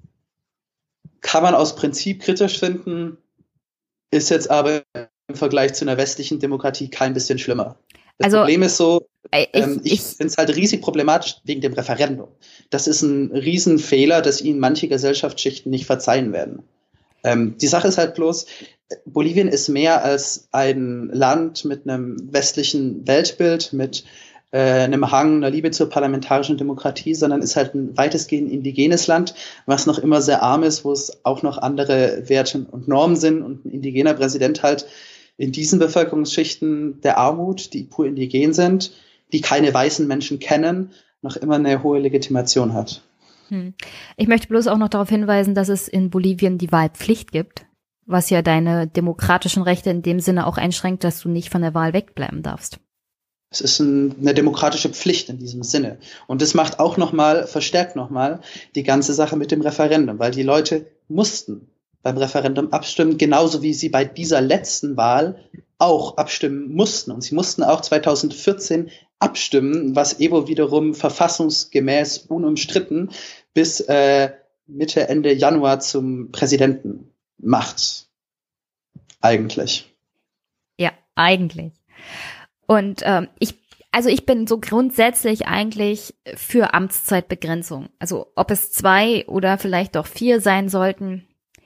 kann man aus Prinzip kritisch finden, ist jetzt aber im Vergleich zu einer westlichen Demokratie kein bisschen schlimmer. Das also, Problem ist so, ähm, ich, ich finde es halt riesig problematisch wegen dem Referendum. Das ist ein Riesenfehler, das ihnen manche Gesellschaftsschichten nicht verzeihen werden. Ähm, die Sache ist halt bloß, Bolivien ist mehr als ein Land mit einem westlichen Weltbild, mit äh, einem Hang, einer Liebe zur parlamentarischen Demokratie, sondern ist halt ein weitestgehend indigenes Land, was noch immer sehr arm ist, wo es auch noch andere Werte und Normen sind und ein indigener Präsident halt in diesen Bevölkerungsschichten der Armut, die pur indigen sind, die keine weißen Menschen kennen, noch immer eine hohe Legitimation hat. Hm. Ich möchte bloß auch noch darauf hinweisen, dass es in Bolivien die Wahlpflicht gibt, was ja deine demokratischen Rechte in dem Sinne auch einschränkt, dass du nicht von der Wahl wegbleiben darfst. Es ist ein, eine demokratische Pflicht in diesem Sinne. Und das macht auch nochmal, verstärkt nochmal die ganze Sache mit dem Referendum, weil die Leute mussten beim Referendum abstimmen, genauso wie sie bei dieser letzten Wahl auch abstimmen mussten. Und sie mussten auch zweitausendvierzehn abstimmen, was Evo wiederum verfassungsgemäß unumstritten bis äh, Mitte, Ende Januar zum Präsidenten macht. Eigentlich. Ja, eigentlich. Und ähm, ich, also ich bin so grundsätzlich eigentlich für Amtszeitbegrenzung. Also ob es zwei oder vielleicht doch vier sein sollten,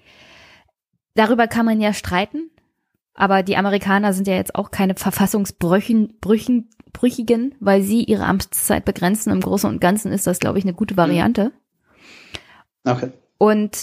darüber kann man ja streiten. Aber die Amerikaner sind ja jetzt auch keine Verfassungsbrüchigen, Brüchigen, weil sie ihre Amtszeit begrenzen. Im Großen und Ganzen ist das, glaube ich, eine gute Variante. Okay. Und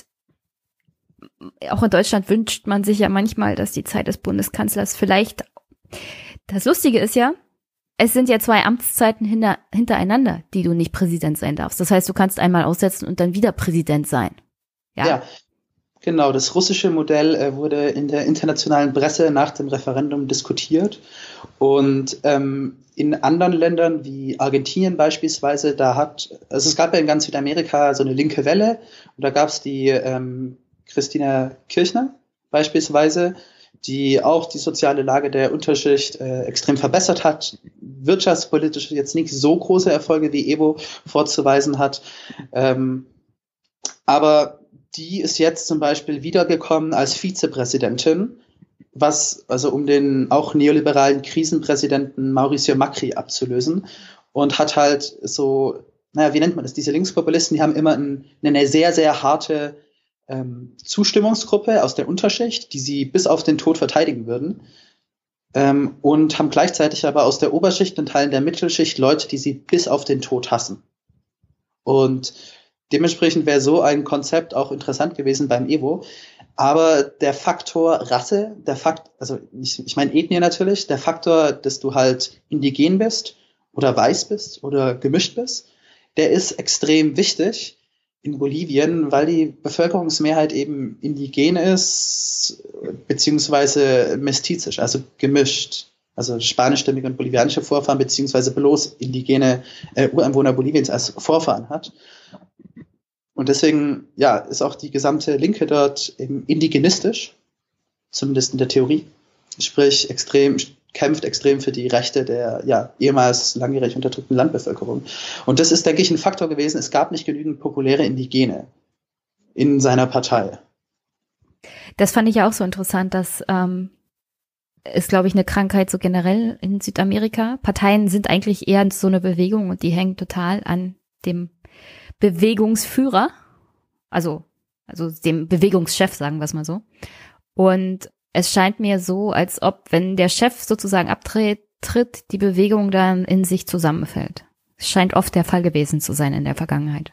auch in Deutschland wünscht man sich ja manchmal, dass die Zeit des Bundeskanzlers vielleicht, das Lustige ist ja, es sind ja zwei Amtszeiten hinter, hintereinander, die du nicht Präsident sein darfst. Das heißt, du kannst einmal aussetzen und dann wieder Präsident sein. Ja, ja. Genau, das russische Modell äh, wurde in der internationalen Presse nach dem Referendum diskutiert und ähm, in anderen Ländern wie Argentinien beispielsweise, da hat, also es gab ja in ganz Südamerika so eine linke Welle und da gab es die ähm, Christina Kirchner beispielsweise, die auch die soziale Lage der Unterschicht äh, extrem verbessert hat, wirtschaftspolitisch jetzt nicht so große Erfolge wie Evo vorzuweisen hat, ähm, aber die ist jetzt zum Beispiel wiedergekommen als Vizepräsidentin, was, also um den auch neoliberalen Krisenpräsidenten Mauricio Macri abzulösen und hat halt so, naja, wie nennt man das? Diese Linkspopulisten, die haben immer ein, eine sehr, sehr harte ähm, Zustimmungsgruppe aus der Unterschicht, die sie bis auf den Tod verteidigen würden, ähm, und haben gleichzeitig aber aus der Oberschicht und Teilen der Mittelschicht Leute, die sie bis auf den Tod hassen. Und dementsprechend wäre so ein Konzept auch interessant gewesen beim Evo. Aber der Faktor Rasse, der Fakt, also ich, ich meine Ethnie natürlich, der Faktor, dass du halt indigen bist oder weiß bist oder gemischt bist, der ist extrem wichtig in Bolivien, weil die Bevölkerungsmehrheit eben indigen ist, beziehungsweise mestizisch, also gemischt. Also spanischstämmige und bolivianische Vorfahren, beziehungsweise bloß indigene äh, Ureinwohner Boliviens als Vorfahren hat. Und deswegen, ja, ist auch die gesamte Linke dort eben indigenistisch, zumindest in der Theorie. Sprich, extrem, kämpft extrem für die Rechte der, ja, ehemals langjährig unterdrückten Landbevölkerung. Und das ist, denke ich, ein Faktor gewesen. Es gab nicht genügend populäre Indigene in seiner Partei. Das fand ich ja auch so interessant, dass, ähm, ist, glaube ich, eine Krankheit so generell in Südamerika. Parteien sind eigentlich eher so eine Bewegung und die hängen total an dem Bewegungsführer, also, also dem Bewegungschef, sagen wir es mal so. Und es scheint mir so, als ob, wenn der Chef sozusagen abtritt, tritt, die Bewegung dann in sich zusammenfällt. Es scheint oft der Fall gewesen zu sein in der Vergangenheit.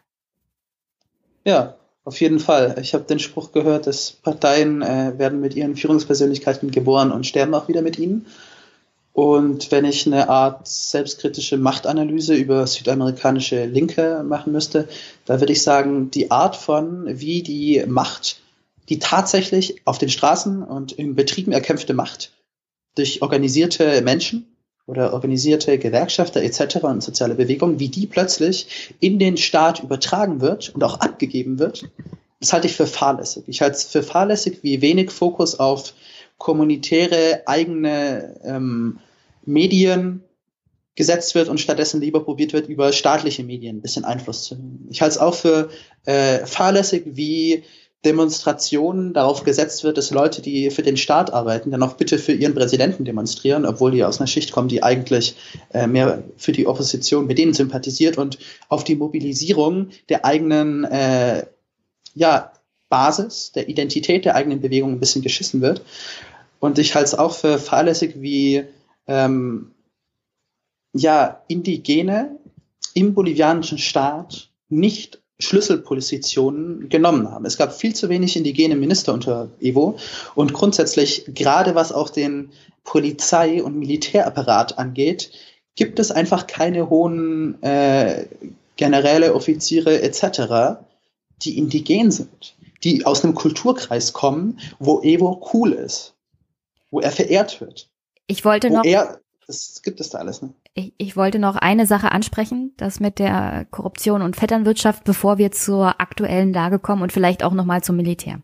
Ja, auf jeden Fall. Ich habe den Spruch gehört, dass Parteien äh, werden mit ihren Führungspersönlichkeiten geboren und sterben auch wieder mit ihnen. Und wenn ich eine Art selbstkritische Machtanalyse über südamerikanische Linke machen müsste, da würde ich sagen, die Art von, wie die Macht, die tatsächlich auf den Straßen und in Betrieben erkämpfte Macht durch organisierte Menschen oder organisierte Gewerkschafter et cetera und soziale Bewegungen, wie die plötzlich in den Staat übertragen wird und auch abgegeben wird, das halte ich für fahrlässig. Ich halte es für fahrlässig, wie wenig Fokus auf kommunitäre eigene ähm, Medien gesetzt wird und stattdessen lieber probiert wird, über staatliche Medien ein bisschen Einfluss zu nehmen. Ich halte es auch für äh, fahrlässig, wie Demonstrationen darauf gesetzt wird, dass Leute, die für den Staat arbeiten, dann auch bitte für ihren Präsidenten demonstrieren, obwohl die aus einer Schicht kommen, die eigentlich äh, mehr für die Opposition mit denen sympathisiert und auf die Mobilisierung der eigenen äh, ja, Basis, der Identität der eigenen Bewegung ein bisschen geschissen wird. Und ich halte es auch für fahrlässig, wie ähm, ja, Indigene im bolivianischen Staat nicht Schlüsselpositionen genommen haben. Es gab viel zu wenig indigene Minister unter Evo und grundsätzlich, gerade was auch den Polizei- und Militärapparat angeht, gibt es einfach keine hohen äh, Generäle, Offiziere et cetera, die indigen sind, die aus einem Kulturkreis kommen, wo Evo cool ist, wo er verehrt wird. Ich wollte wo noch... Er, das gibt es da alles, ne? Ich, ich wollte noch eine Sache ansprechen, das mit der Korruption und Vetternwirtschaft, bevor wir zur aktuellen Lage kommen und vielleicht auch nochmal zum Militär.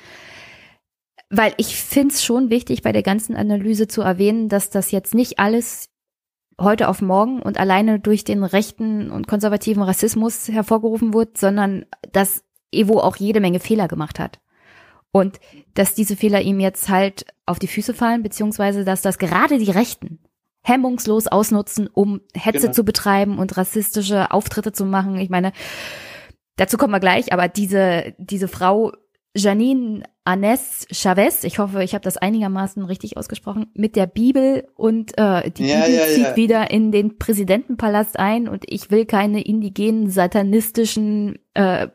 Weil ich finde es schon wichtig, bei der ganzen Analyse zu erwähnen, dass das jetzt nicht alles heute auf morgen und alleine durch den rechten und konservativen Rassismus hervorgerufen wird, sondern dass Evo auch jede Menge Fehler gemacht hat. Und dass diese Fehler ihm jetzt halt auf die Füße fallen, beziehungsweise dass das gerade die Rechten hemmungslos ausnutzen, um Hetze genau. zu betreiben und rassistische Auftritte zu machen. Ich meine, dazu kommen wir gleich, aber diese diese Frau Janine Anez Chavez, ich hoffe, ich habe das einigermaßen richtig ausgesprochen, mit der Bibel und äh, die ja, Bibel ja, zieht ja. wieder in den Präsidentenpalast ein und ich will keine indigenen, satanistischen äh,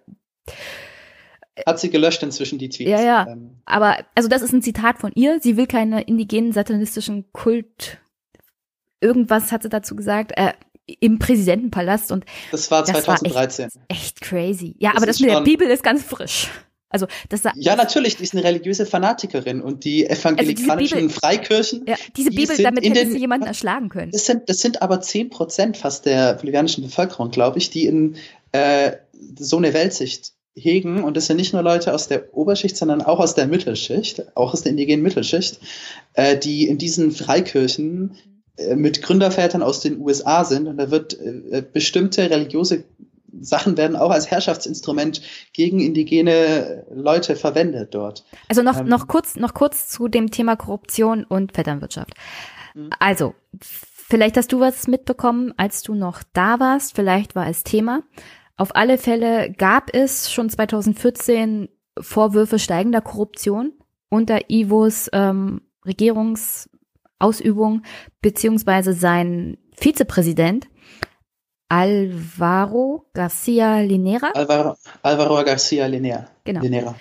Hat sie gelöscht inzwischen, die Tweets. Ja, ja, ähm. aber also das ist ein Zitat von ihr, sie will keine indigenen, satanistischen Kult Irgendwas hat sie dazu gesagt, äh, im Präsidentenpalast und das war das zweitausenddreizehn. War echt, echt crazy. Ja, das aber das mit der Bibel ist ganz frisch. Also das Ja, natürlich, die ist eine religiöse Fanatikerin und die evangelikalischen also diese Bibel, Freikirchen. Ja, diese die Bibel, damit hätte sie jemanden erschlagen können. Das sind, das sind aber zehn Prozent fast der bolivianischen Bevölkerung, glaube ich, die in äh, so eine Weltsicht hegen. Und das sind nicht nur Leute aus der Oberschicht, sondern auch aus der Mittelschicht, auch aus der indigenen Mittelschicht, äh, die in diesen Freikirchen mit Gründervätern aus den U S A sind und da wird äh, bestimmte religiöse Sachen werden auch als Herrschaftsinstrument gegen indigene Leute verwendet dort. Also noch ähm, noch kurz noch kurz zu dem Thema Korruption und Vetternwirtschaft. Mhm. Also vielleicht hast du was mitbekommen, als du noch da warst, vielleicht war es Thema. Auf alle Fälle gab es schon zweitausendvierzehn Vorwürfe steigender Korruption unter Evos ähm, Regierungs Ausübung, beziehungsweise sein Vizepräsident Alvaro Garcia Linera. Alvaro, Alvaro Garcia Linera. Genau. Linera.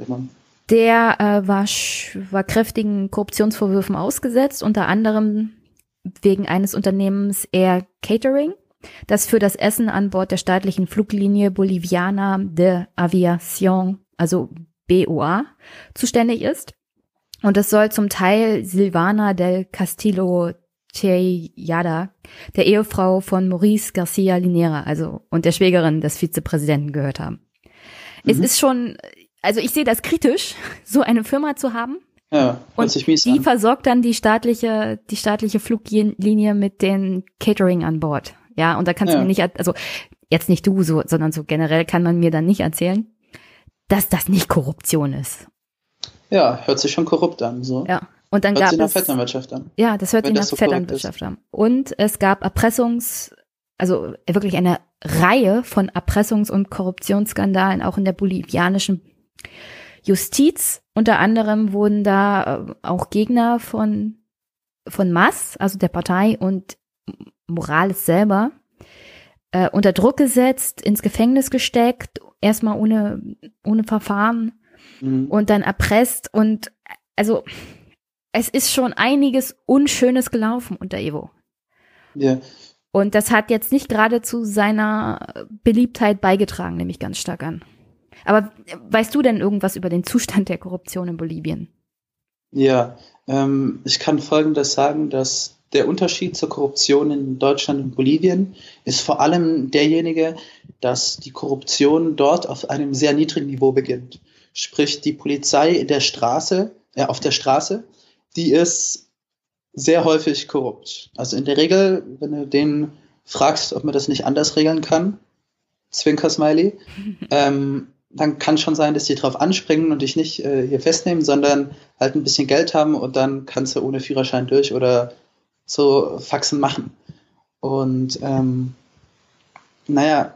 Der äh, war, war kräftigen Korruptionsvorwürfen ausgesetzt, unter anderem wegen eines Unternehmens Air Catering, das für das Essen an Bord der staatlichen Fluglinie Boliviana de Aviación, also B O A, zuständig ist. Und es soll zum Teil Silvana del Castillo Tejada, der Ehefrau von Maurice Garcia Linera, also und der Schwägerin des Vizepräsidenten, gehört haben. Mhm. Es ist schon, also ich sehe das kritisch, so eine Firma zu haben. Ja, und sich mies die an. versorgt dann die staatliche, die staatliche Fluglinie mit den Catering an Bord. Ja, und da kannst ja. du mir nicht, also jetzt nicht du so, sondern so generell kann man mir dann nicht erzählen, dass das nicht Korruption ist. Ja, hört sich schon korrupt an, so. Ja. Und dann hört gab sich nach es Vetternwirtschaft an. Ja, das hört sich nach so Vetternwirtschaft an. Und es gab Erpressungs, also wirklich eine Reihe von Erpressungs- und Korruptionsskandalen auch in der bolivianischen Justiz. Unter anderem wurden da auch Gegner von von M A S, also der Partei, und Morales selber äh, unter Druck gesetzt, ins Gefängnis gesteckt, erstmal ohne ohne Verfahren. Und dann erpresst und also es ist schon einiges Unschönes gelaufen unter Evo. Ja. Und das hat jetzt nicht gerade zu seiner Beliebtheit beigetragen, nehme ich ganz stark an. Aber weißt du denn irgendwas über den Zustand der Korruption in Bolivien? Ja, ähm, ich kann Folgendes sagen, dass der Unterschied zur Korruption in Deutschland und Bolivien ist vor allem derjenige, dass die Korruption dort auf einem sehr niedrigen Niveau beginnt. Sprich, die Polizei in der Straße, äh, auf der Straße, die ist sehr häufig korrupt. Also in der Regel, wenn du denen fragst, ob man das nicht anders regeln kann, Zwinker-Smiley, ähm, dann kann schon sein, dass die drauf anspringen und dich nicht äh, hier festnehmen, sondern halt ein bisschen Geld haben und dann kannst du ohne Führerschein durch oder so Faxen machen. Und ähm, naja,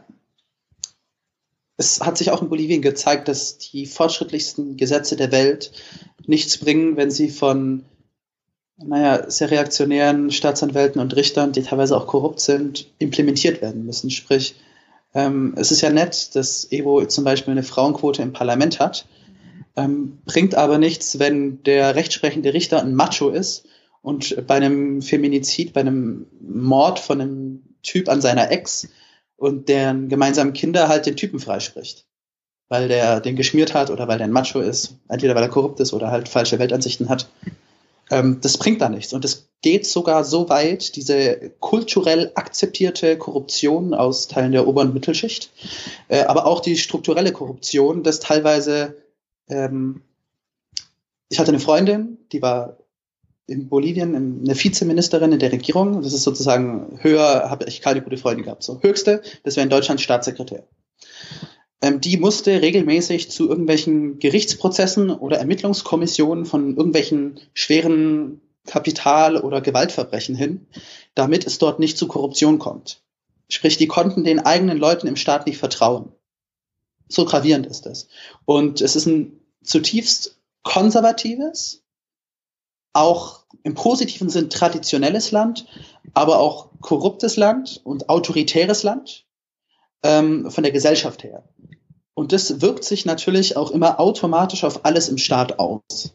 es hat sich auch in Bolivien gezeigt, dass die fortschrittlichsten Gesetze der Welt nichts bringen, wenn sie von, naja, sehr reaktionären Staatsanwälten und Richtern, die teilweise auch korrupt sind, implementiert werden müssen. Sprich, Ähm, es ist ja nett, dass Evo zum Beispiel eine Frauenquote im Parlament hat, ähm, bringt aber nichts, wenn der rechtsprechende Richter ein Macho ist und bei einem Feminizid, bei einem Mord von einem Typ an seiner Ex und deren gemeinsamen Kinder halt den Typen freispricht, weil der den geschmiert hat oder weil der ein Macho ist, entweder weil er korrupt ist oder halt falsche Weltansichten hat. Ähm, das bringt da nichts. Und es geht sogar so weit, diese kulturell akzeptierte Korruption aus Teilen der oberen Mittelschicht, äh, aber auch die strukturelle Korruption, dass teilweise, ähm, ich hatte eine Freundin, die war in Bolivien eine Vizeministerin in der Regierung. Das ist sozusagen höher, habe ich keine gute Freundin gehabt. So höchste, das wäre in Deutschland Staatssekretär. Ähm, die musste regelmäßig zu irgendwelchen Gerichtsprozessen oder Ermittlungskommissionen von irgendwelchen schweren Kapital- oder Gewaltverbrechen hin, damit es dort nicht zu Korruption kommt. Sprich, die konnten den eigenen Leuten im Staat nicht vertrauen. So gravierend ist das. Und es ist ein zutiefst konservatives, auch im positiven Sinn traditionelles Land, aber auch korruptes Land und autoritäres Land ähm, von der Gesellschaft her. Und das wirkt sich natürlich auch immer automatisch auf alles im Staat aus.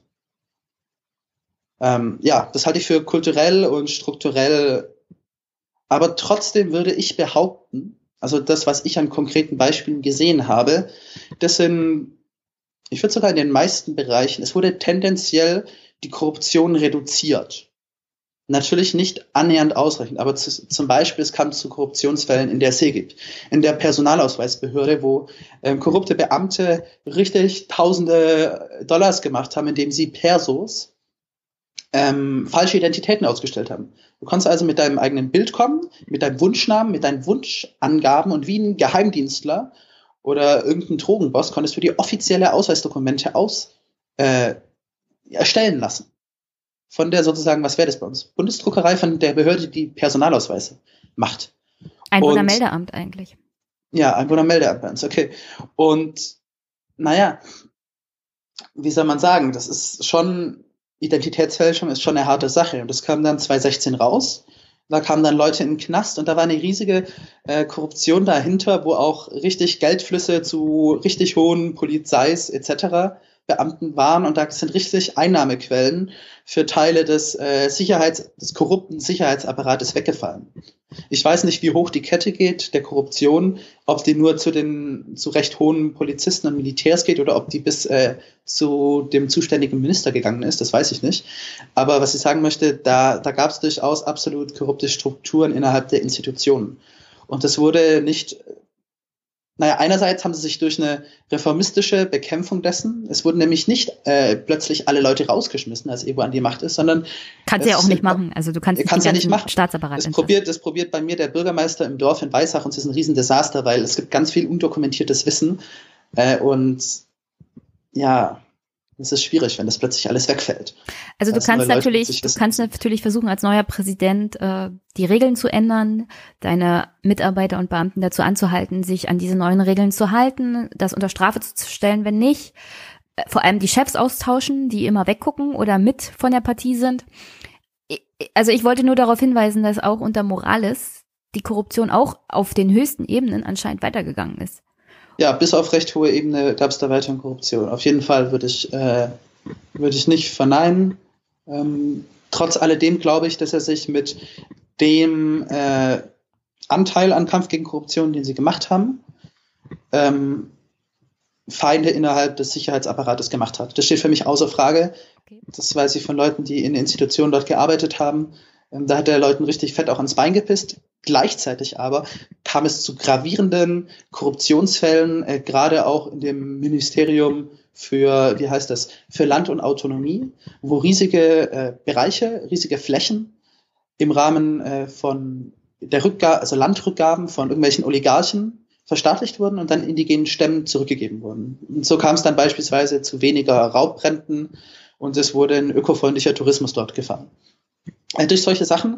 Ähm, ja, das halte ich für kulturell und strukturell, aber trotzdem würde ich behaupten, also das, was ich an konkreten Beispielen gesehen habe, das sind, ich würde sogar in den meisten Bereichen, es wurde tendenziell die Korruption reduziert. Natürlich nicht annähernd ausreichend, aber zu, zum Beispiel, es kam zu Korruptionsfällen in der SEGIP, in der Personalausweisbehörde, wo ähm, korrupte Beamte richtig tausende Dollars gemacht haben, indem sie Persos ähm, falsche Identitäten ausgestellt haben. Du konntest also mit deinem eigenen Bild kommen, mit deinem Wunschnamen, mit deinen Wunschangaben und wie ein Geheimdienstler oder irgendein Drogenboss konntest du die offizielle Ausweisdokumente aus äh, erstellen lassen. Von der sozusagen, was wäre das bei uns? Bundesdruckerei, von der Behörde, die Personalausweise macht. Einwohnermeldeamt eigentlich. Ja, Einwohnermeldeamt bei uns, okay. Und naja, wie soll man sagen, das ist schon, Identitätsfälschung ist schon eine harte Sache. Und das kam dann zwanzig sechzehn raus. Da kamen dann Leute in den Knast und da war eine riesige äh, Korruption dahinter, wo auch richtig Geldflüsse zu richtig hohen Polizeis et cetera Beamten waren und da sind richtig Einnahmequellen für Teile des äh, Sicherheits, des korrupten Sicherheitsapparates weggefallen. Ich weiß nicht, wie hoch die Kette geht der Korruption, ob die nur zu den zu recht hohen Polizisten und Militärs geht oder ob die bis äh, zu dem zuständigen Minister gegangen ist, das weiß ich nicht. Aber was ich sagen möchte, da, da gab es durchaus absolut korrupte Strukturen innerhalb der Institutionen. Und das wurde nicht Naja, einerseits haben sie sich durch eine reformistische Bekämpfung dessen, es wurden nämlich nicht äh, plötzlich alle Leute rausgeschmissen, als Evo an die Macht ist, sondern kannst ja auch nicht machen. Also du kannst nicht kannst den ja nicht machen. Staatsapparat das probiert, das probiert bei mir der Bürgermeister im Dorf in Weissach und es ist ein Riesendesaster, weil es gibt ganz viel undokumentiertes Wissen äh, und ja, es ist schwierig, wenn das plötzlich alles wegfällt. Also du kannst natürlich, du kannst natürlich versuchen, als neuer Präsident äh, die Regeln zu ändern, deine Mitarbeiter und Beamten dazu anzuhalten, sich an diese neuen Regeln zu halten, das unter Strafe zu stellen, wenn nicht. Vor allem die Chefs austauschen, die immer weggucken oder mit von der Partie sind. Also ich wollte nur darauf hinweisen, dass auch unter Morales die Korruption auch auf den höchsten Ebenen anscheinend weitergegangen ist. Ja, bis auf recht hohe Ebene gab es da weiterhin Korruption. Auf jeden Fall würde ich, äh, würde ich nicht verneinen. Ähm, trotz alledem glaube ich, dass er sich mit dem äh, Anteil an Kampf gegen Korruption, den sie gemacht haben, ähm, Feinde innerhalb des Sicherheitsapparates gemacht hat. Das steht für mich außer Frage. Okay. Das weiß ich von Leuten, die in Institutionen dort gearbeitet haben. Ähm, da hat er Leuten richtig fett auch ans Bein gepisst. Gleichzeitig aber kam es zu gravierenden Korruptionsfällen, äh, gerade auch in dem Ministerium für, wie heißt das, für Land und Autonomie, wo riesige äh, Bereiche, riesige Flächen im Rahmen äh, von der Rückgabe, also Landrückgaben von irgendwelchen Oligarchen verstaatlicht wurden und dann indigenen Stämmen zurückgegeben wurden. Und so kam es dann beispielsweise zu weniger Raubbränden und es wurde ein ökofreundlicher Tourismus dort gefahren. Äh, durch solche Sachen.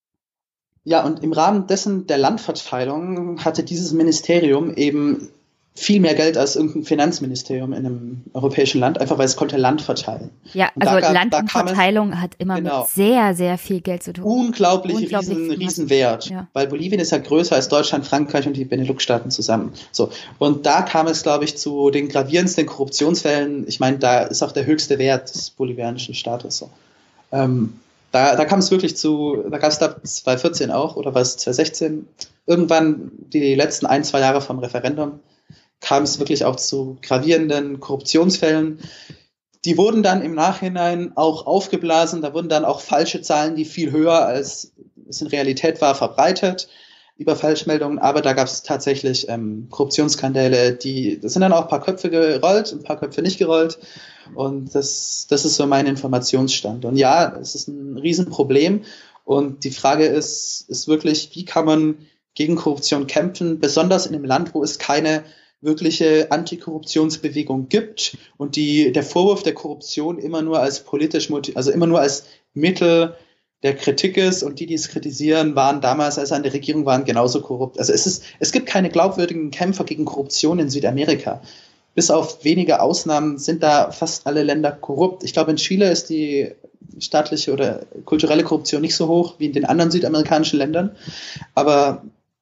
Ja, und im Rahmen dessen der Landverteilung hatte dieses Ministerium eben viel mehr Geld als irgendein Finanzministerium in einem europäischen Land, einfach weil es konnte Land verteilen. Ja, Und also da, Landumverteilung es, hat immer genau, mit sehr, sehr viel Geld zu tun. Unglaublich, Unglaublich riesen, viel riesen Wert, ja. weil Bolivien ist ja größer als Deutschland, Frankreich und die Benelux-Staaten zusammen. So. Und da kam es, glaube ich, zu den gravierendsten Korruptionsfällen. Ich meine, da ist auch der höchste Wert des bolivianischen Staates. So. Ähm, da, da kam es wirklich zu, da gab es da zwanzig vierzehn auch, oder was, zwanzig sechzehn, irgendwann die letzten ein, zwei Jahre vom Referendum, kam es wirklich auch zu gravierenden Korruptionsfällen. Die wurden dann im Nachhinein auch aufgeblasen, da wurden dann auch falsche Zahlen, die viel höher als es in Realität war, verbreitet über Falschmeldungen, aber da gab es tatsächlich ähm, Korruptionsskandale, die, das sind dann auch ein paar Köpfe gerollt, ein paar Köpfe nicht gerollt und das, das ist so mein Informationsstand. Und ja, es ist ein Riesenproblem und die Frage ist, ist wirklich, wie kann man gegen Korruption kämpfen, besonders in einem Land, wo es keine wirkliche Antikorruptionsbewegung gibt und die, der Vorwurf der Korruption immer nur als politisch, also immer nur als Mittel der Kritik ist und die, die es kritisieren, waren damals, als sie an der Regierung waren, genauso korrupt. Also es ist, es gibt keine glaubwürdigen Kämpfer gegen Korruption in Südamerika. Bis auf wenige Ausnahmen sind da fast alle Länder korrupt. Ich glaube, in Chile ist die staatliche oder kulturelle Korruption nicht so hoch wie in den anderen südamerikanischen Ländern. Aber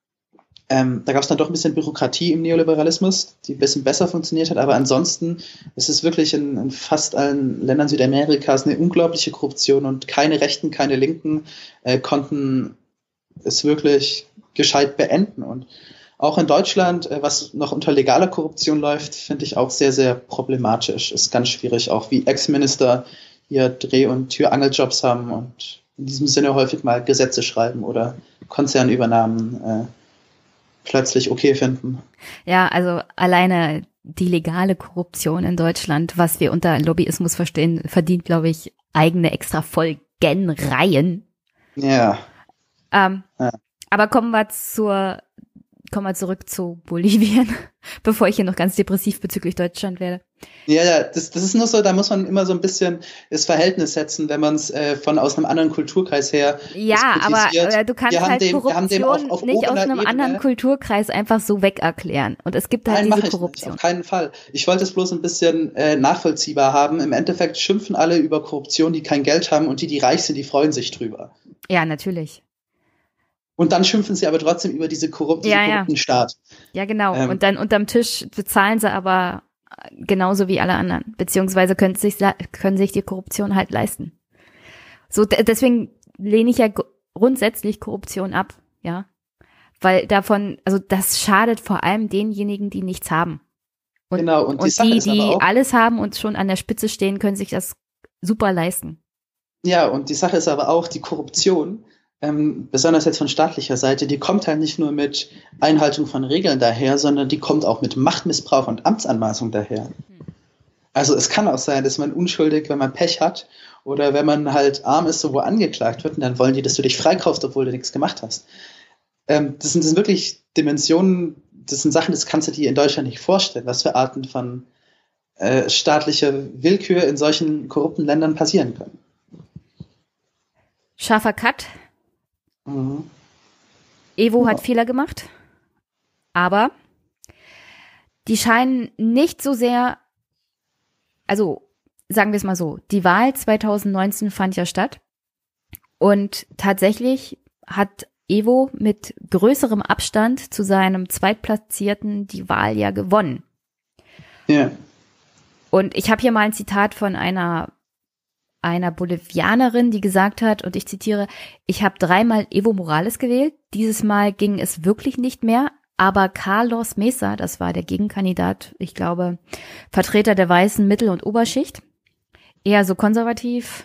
Ähm, da gab es dann doch ein bisschen Bürokratie im Neoliberalismus, die ein bisschen besser funktioniert hat, aber ansonsten ist es wirklich in, in fast allen Ländern Südamerikas eine unglaubliche Korruption und keine Rechten, keine Linken äh, konnten es wirklich gescheit beenden. Und auch in Deutschland, äh, was noch unter legaler Korruption läuft, finde ich auch sehr, sehr problematisch. Ist ganz schwierig, auch wie Ex-Minister hier Dreh- und Türangeljobs haben und in diesem Sinne häufig mal Gesetze schreiben oder Konzernübernahmen äh, plötzlich okay finden. Ja, also alleine die legale Korruption in Deutschland, was wir unter Lobbyismus verstehen, verdient, glaube ich, eigene extra Folgenreihen. Ja. Ähm, ja. Aber kommen wir zur, kommen wir zurück zu Bolivien, bevor ich hier noch ganz depressiv bezüglich Deutschland werde. Ja, ja, das, das ist nur so, da muss man immer so ein bisschen das Verhältnis setzen, wenn man es äh, von aus einem anderen Kulturkreis her Ja, aber äh, du kannst halt dem, Korruption auf, auf nicht aus einem Ebene, anderen Kulturkreis einfach so weg erklären. Und es gibt halt Nein, diese Korruption. Nicht, auf keinen Fall. Ich wollte es bloß ein bisschen äh, nachvollziehbar haben. Im Endeffekt schimpfen alle über Korruption, die kein Geld haben und die, die reich sind, die freuen sich drüber. Ja, natürlich. Und dann schimpfen sie aber trotzdem über diese korrupten, ja, korrupten ja. Staat. Ja, genau. Ähm, und dann unterm Tisch bezahlen sie aber genauso wie alle anderen. Beziehungsweise können sich, können sich die Korruption halt leisten. So, d- deswegen lehne ich ja grundsätzlich Korruption ab, ja. Weil davon, also das schadet vor allem denjenigen, die nichts haben. Und, genau, und die, und Sache die, ist aber die auch, alles haben und schon an der Spitze stehen, können sich das super leisten. Ja, und die Sache ist aber auch, die Korruption, ähm, besonders jetzt von staatlicher Seite, die kommt halt nicht nur mit Einhaltung von Regeln daher, sondern die kommt auch mit Machtmissbrauch und Amtsanmaßung daher. Also es kann auch sein, dass man unschuldig, wenn man Pech hat oder wenn man halt arm ist, so wo angeklagt wird, und dann wollen die, dass du dich freikaufst, obwohl du nichts gemacht hast. Ähm, das sind, das sind wirklich Dimensionen, das sind Sachen, das kannst du dir in Deutschland nicht vorstellen, was für Arten von äh, staatlicher Willkür in solchen korrupten Ländern passieren können. Scharfer Cut. Mhm. Evo ja. hat Fehler gemacht, aber die scheinen nicht so sehr, also sagen wir es mal so, die Wahl zwanzig neunzehn fand ja statt und tatsächlich hat Evo mit größerem Abstand zu seinem Zweitplatzierten die Wahl ja gewonnen. Ja. Und ich habe hier mal ein Zitat von einer einer Bolivianerin, die gesagt hat, und ich zitiere, ich habe dreimal Evo Morales gewählt, dieses Mal ging es wirklich nicht mehr, aber Carlos Mesa, das war der Gegenkandidat, ich glaube, Vertreter der weißen Mittel- und Oberschicht, eher so konservativ.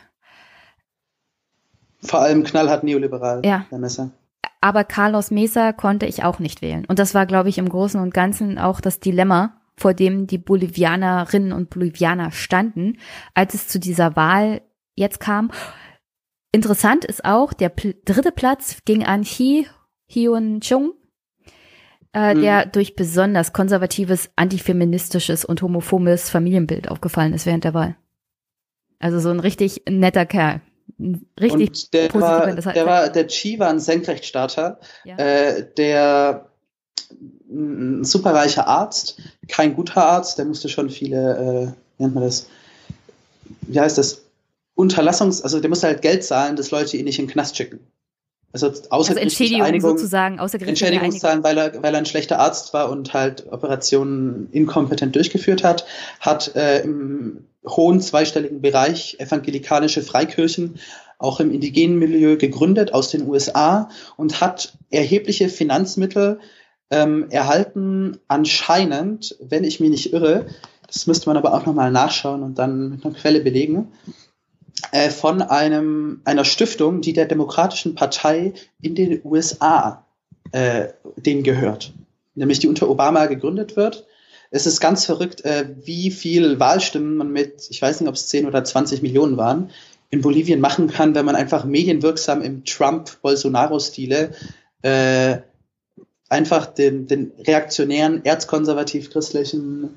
Vor allem knallhart neoliberal, ja. der Mesa. Aber Carlos Mesa konnte ich auch nicht wählen. Und das war, glaube ich, im Großen und Ganzen auch das Dilemma, vor dem die Bolivianerinnen und Bolivianer standen, als es zu dieser Wahl jetzt kam. Interessant ist auch, der Pl- dritte Platz ging an Hi Hyun-chung, äh, mhm. der durch besonders konservatives, antifeministisches und homophobes Familienbild aufgefallen ist während der Wahl. Also so ein richtig netter Kerl. Richtig und der positiv. War, das der, war, der Chi war ein Senkrechtstarter, ja. äh, der ein superreicher Arzt, kein guter Arzt, der musste schon viele, äh, wie nennt man das, wie heißt das, Unterlassungs-, also der musste halt Geld zahlen, dass Leute ihn nicht in den Knast schicken. Also, also Entschädigung Einigung, sozusagen, außergerichtliche Entschädigung zahlen, weil er, weil er ein schlechter Arzt war und halt Operationen inkompetent durchgeführt hat, hat äh, im hohen zweistelligen Bereich evangelikalische Freikirchen auch im indigenen Milieu gegründet aus den U S A und hat erhebliche Finanzmittel ähm, erhalten, anscheinend, wenn ich mich nicht irre, das müsste man aber auch nochmal nachschauen und dann mit einer Quelle belegen, äh, von einem einer Stiftung, die der Demokratischen Partei in den U S A äh, denen gehört, nämlich die unter Obama gegründet wird. Es ist ganz verrückt, äh, wie viel Wahlstimmen man mit, ich weiß nicht, ob es zehn oder zwanzig Millionen waren, in Bolivien machen kann, wenn man einfach medienwirksam im Trump-Bolsonaro-Stile äh, einfach den, den reaktionären, erzkonservativ-christlichen,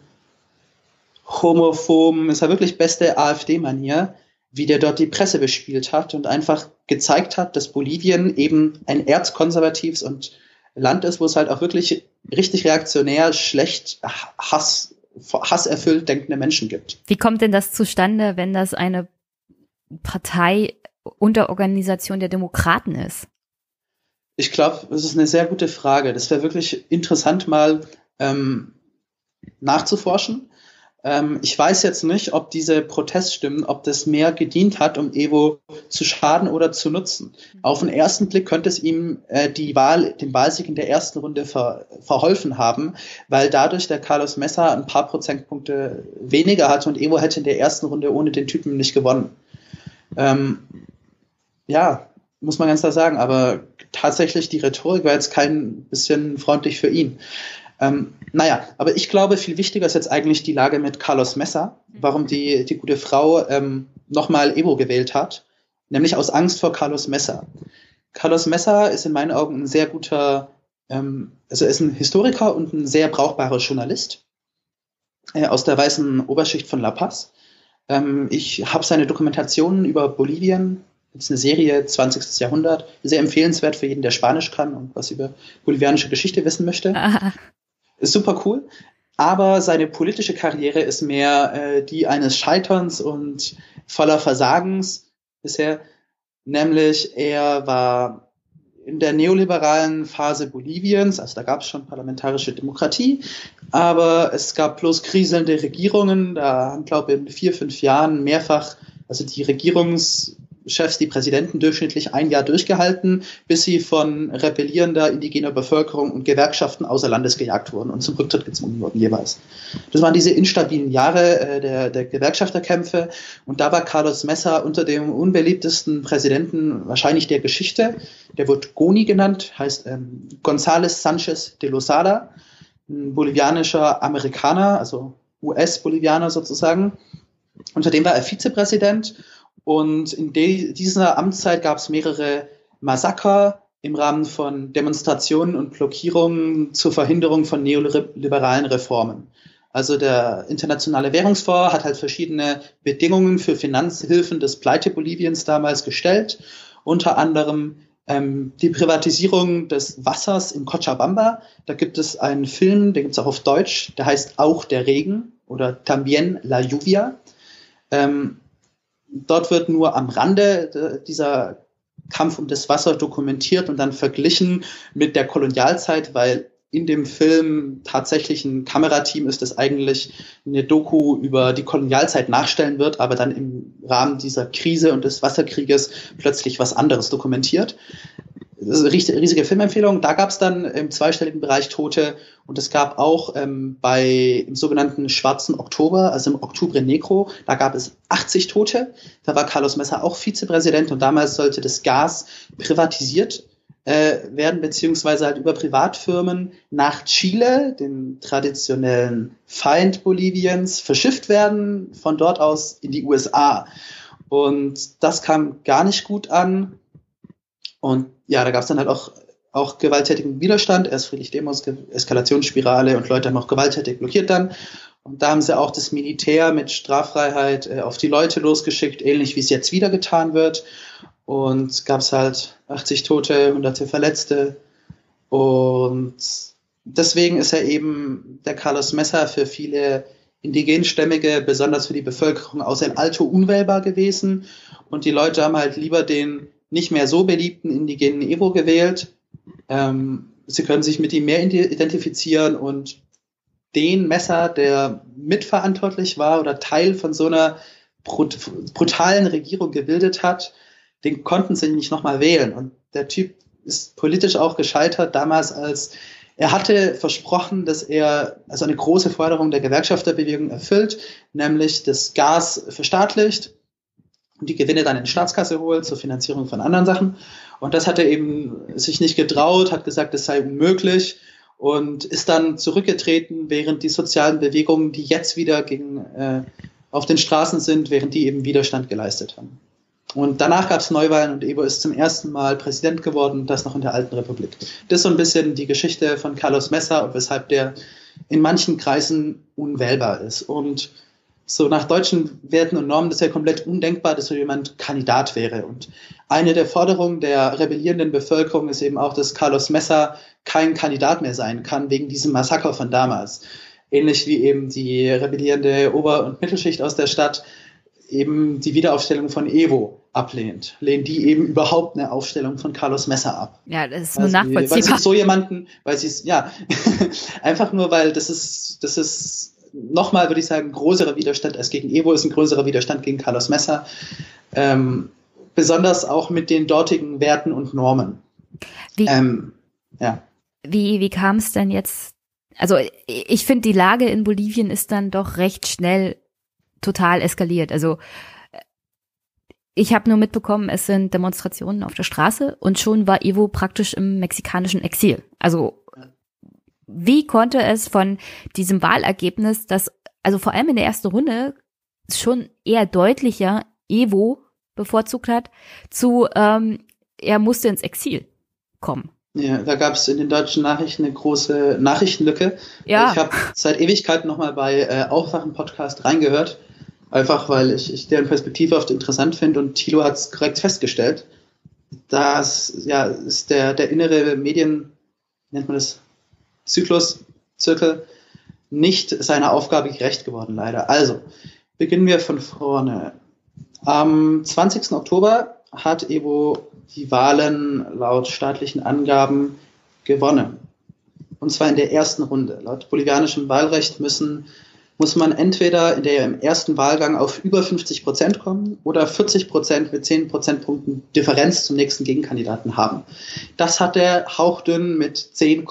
homophoben, ist ja wirklich beste AfD-Manier, wie der dort die Presse bespielt hat und einfach gezeigt hat, dass Bolivien eben ein erzkonservatives und Land ist, wo es halt auch wirklich richtig reaktionär, schlecht, Hass, hasserfüllt denkende Menschen gibt. Wie kommt denn das zustande, wenn das eine Partei Unterorganisation der Demokraten ist? Ich glaube, das ist eine sehr gute Frage. Das wäre wirklich interessant, mal ähm, nachzuforschen. Ähm, ich weiß jetzt nicht, ob diese Proteststimmen, ob das mehr gedient hat, um Evo zu schaden oder zu nutzen. Auf den ersten Blick könnte es ihm äh, die Wahl, den Wahlsieg in der ersten Runde ver, verholfen haben, weil dadurch der Carlos Mesa ein paar Prozentpunkte weniger hatte und Evo hätte in der ersten Runde ohne den Typen nicht gewonnen. Ähm, ja, muss man ganz klar sagen, aber tatsächlich die Rhetorik war jetzt kein bisschen freundlich für ihn. Ähm, naja, aber ich glaube, viel wichtiger ist jetzt eigentlich die Lage mit Carlos Mesa, warum die, die gute Frau ähm, nochmal Evo gewählt hat, nämlich aus Angst vor Carlos Mesa. Carlos Mesa ist in meinen Augen ein sehr guter, ähm, also er ist ein Historiker und ein sehr brauchbarer Journalist äh, aus der weißen Oberschicht von La Paz. Ähm, ich habe seine Dokumentationen über Bolivien, jetzt eine Serie zwanzigsten Jahrhundert, sehr empfehlenswert für jeden, der Spanisch kann und was über bolivianische Geschichte wissen möchte. Aha. Ist super cool, aber seine politische Karriere ist mehr äh, die eines Scheiterns und voller Versagens bisher, nämlich er war in der neoliberalen Phase Boliviens, also da gab es schon parlamentarische Demokratie, aber es gab bloß kriselnde Regierungen, da haben, glaube ich, in vier, fünf Jahren mehrfach, also die Regierungschefs, die Präsidenten durchschnittlich ein Jahr durchgehalten, bis sie von rebellierender indigener Bevölkerung und Gewerkschaften außer Landes gejagt wurden und zum Rücktritt gezwungen wurden jeweils. Das waren diese instabilen Jahre äh, der, der Gewerkschafterkämpfe und da war Carlos Mesa unter dem unbeliebtesten Präsidenten wahrscheinlich der Geschichte. Der wird Goni genannt, heißt ähm, González Sánchez de Lozada, ein bolivianischer Amerikaner, also U S-Bolivianer sozusagen. Unter dem war er Vizepräsident. Und in de- dieser Amtszeit gab es mehrere Massaker im Rahmen von Demonstrationen und Blockierungen zur Verhinderung von neoliberalen Reformen. Also der Internationale Währungsfonds hat halt verschiedene Bedingungen für Finanzhilfen des Pleite Boliviens damals gestellt. Unter anderem ähm, die Privatisierung des Wassers in Cochabamba. Da gibt es einen Film, den gibt es auch auf Deutsch, der heißt Auch der Regen oder También la Lluvia. Ähm, Dort wird nur am Rande dieser Kampf um das Wasser dokumentiert und dann verglichen mit der Kolonialzeit, weil in dem Film tatsächlich ein Kamerateam ist, das eigentlich eine Doku über die Kolonialzeit nachstellen wird, aber dann im Rahmen dieser Krise und des Wasserkrieges plötzlich was anderes dokumentiert. Das ist eine riesige Filmempfehlung. Da gab es dann im zweistelligen Bereich Tote und es gab auch ähm, bei im sogenannten Schwarzen Oktober, also im Octubre Negro, da gab es achtzig Tote. Da war Carlos Mesa auch Vizepräsident und damals sollte das Gas privatisiert äh, werden, beziehungsweise halt über Privatfirmen nach Chile, dem traditionellen Feind Boliviens, verschifft werden, von dort aus in die U S A. Und das kam gar nicht gut an. Und ja, da gab es dann halt auch, auch gewalttätigen Widerstand, erst friedlich Demos, Eskalationsspirale und Leute haben auch gewalttätig blockiert dann. Und da haben sie auch das Militär mit Straffreiheit äh, auf die Leute losgeschickt, ähnlich wie es jetzt wieder getan wird. Und gab es halt achtzig Tote, hunderte Verletzte. Und deswegen ist er eben, der Carlos Mesa, für viele Indigenstämmige, besonders für die Bevölkerung aus El Alto, unwählbar gewesen. Und die Leute haben halt lieber den nicht mehr so beliebten indigenen Evo gewählt. Ähm, sie können sich mit ihm mehr identifizieren, und den Mesa, der mitverantwortlich war oder Teil von so einer brut- brutalen Regierung gebildet hat, den konnten sie nicht nochmal wählen. Und der Typ ist politisch auch gescheitert damals, als er hatte versprochen, dass er also eine große Forderung der Gewerkschafterbewegung erfüllt, nämlich das Gas verstaatlicht und die Gewinne dann in die Staatskasse holt zur Finanzierung von anderen Sachen. Und das hat er eben sich nicht getraut, hat gesagt, es sei unmöglich und ist dann zurückgetreten, während die sozialen Bewegungen, die jetzt wieder gegen, äh, auf den Straßen sind, während die eben Widerstand geleistet haben. Und danach gab es Neuwahlen und Evo ist zum ersten Mal Präsident geworden, das noch in der alten Republik. Das ist so ein bisschen die Geschichte von Carlos Mesa und weshalb der in manchen Kreisen unwählbar ist. Und so nach deutschen Werten und Normen ist ja komplett undenkbar, dass so jemand Kandidat wäre. Und eine der Forderungen der rebellierenden Bevölkerung ist eben auch, dass Carlos Mesa kein Kandidat mehr sein kann wegen diesem Massaker von damals. Ähnlich wie eben die rebellierende Ober- und Mittelschicht aus der Stadt eben die Wiederaufstellung von Evo ablehnt, lehnt die eben überhaupt eine Aufstellung von Carlos Mesa ab. Ja, das ist nur also, nachvollziehbar. Weil sie so jemanden, weil sie es, ja, einfach nur, weil das ist, das ist nochmal, würde ich sagen, größerer Widerstand als gegen Evo, ist ein größerer Widerstand gegen Carlos Mesa, ähm, besonders auch mit den dortigen Werten und Normen. Wie, ähm, ja. wie, wie kam es denn jetzt, also ich finde, die Lage in Bolivien ist dann doch recht schnell total eskaliert. Also ich habe nur mitbekommen, es sind Demonstrationen auf der Straße und schon war Evo praktisch im mexikanischen Exil. Also wie konnte es von diesem Wahlergebnis, das also vor allem in der ersten Runde schon eher deutlicher Evo bevorzugt hat, zu ähm, er musste ins Exil kommen? Ja, da gab es in den deutschen Nachrichten eine große Nachrichtenlücke. Ja. Ich habe seit Ewigkeiten nochmal bei äh, Aufwachen-Podcast reingehört. Einfach, weil ich, ich deren Perspektive oft interessant finde, und Thilo hat es korrekt festgestellt. Das ja, ist der, der innere Medien, nennt man das, Zyklus, Zirkel, nicht seiner Aufgabe gerecht geworden, leider. Also, beginnen wir von vorne. Am zwanzigsten Oktober hat Evo die Wahlen laut staatlichen Angaben gewonnen. Und zwar in der ersten Runde. Laut bolivianischem Wahlrecht müssen muss man entweder in der im ersten Wahlgang auf über fünfzig Prozent kommen oder vierzig Prozent mit zehn Prozentpunkten Differenz zum nächsten Gegenkandidaten haben. Das hat er hauchdünn mit zehn,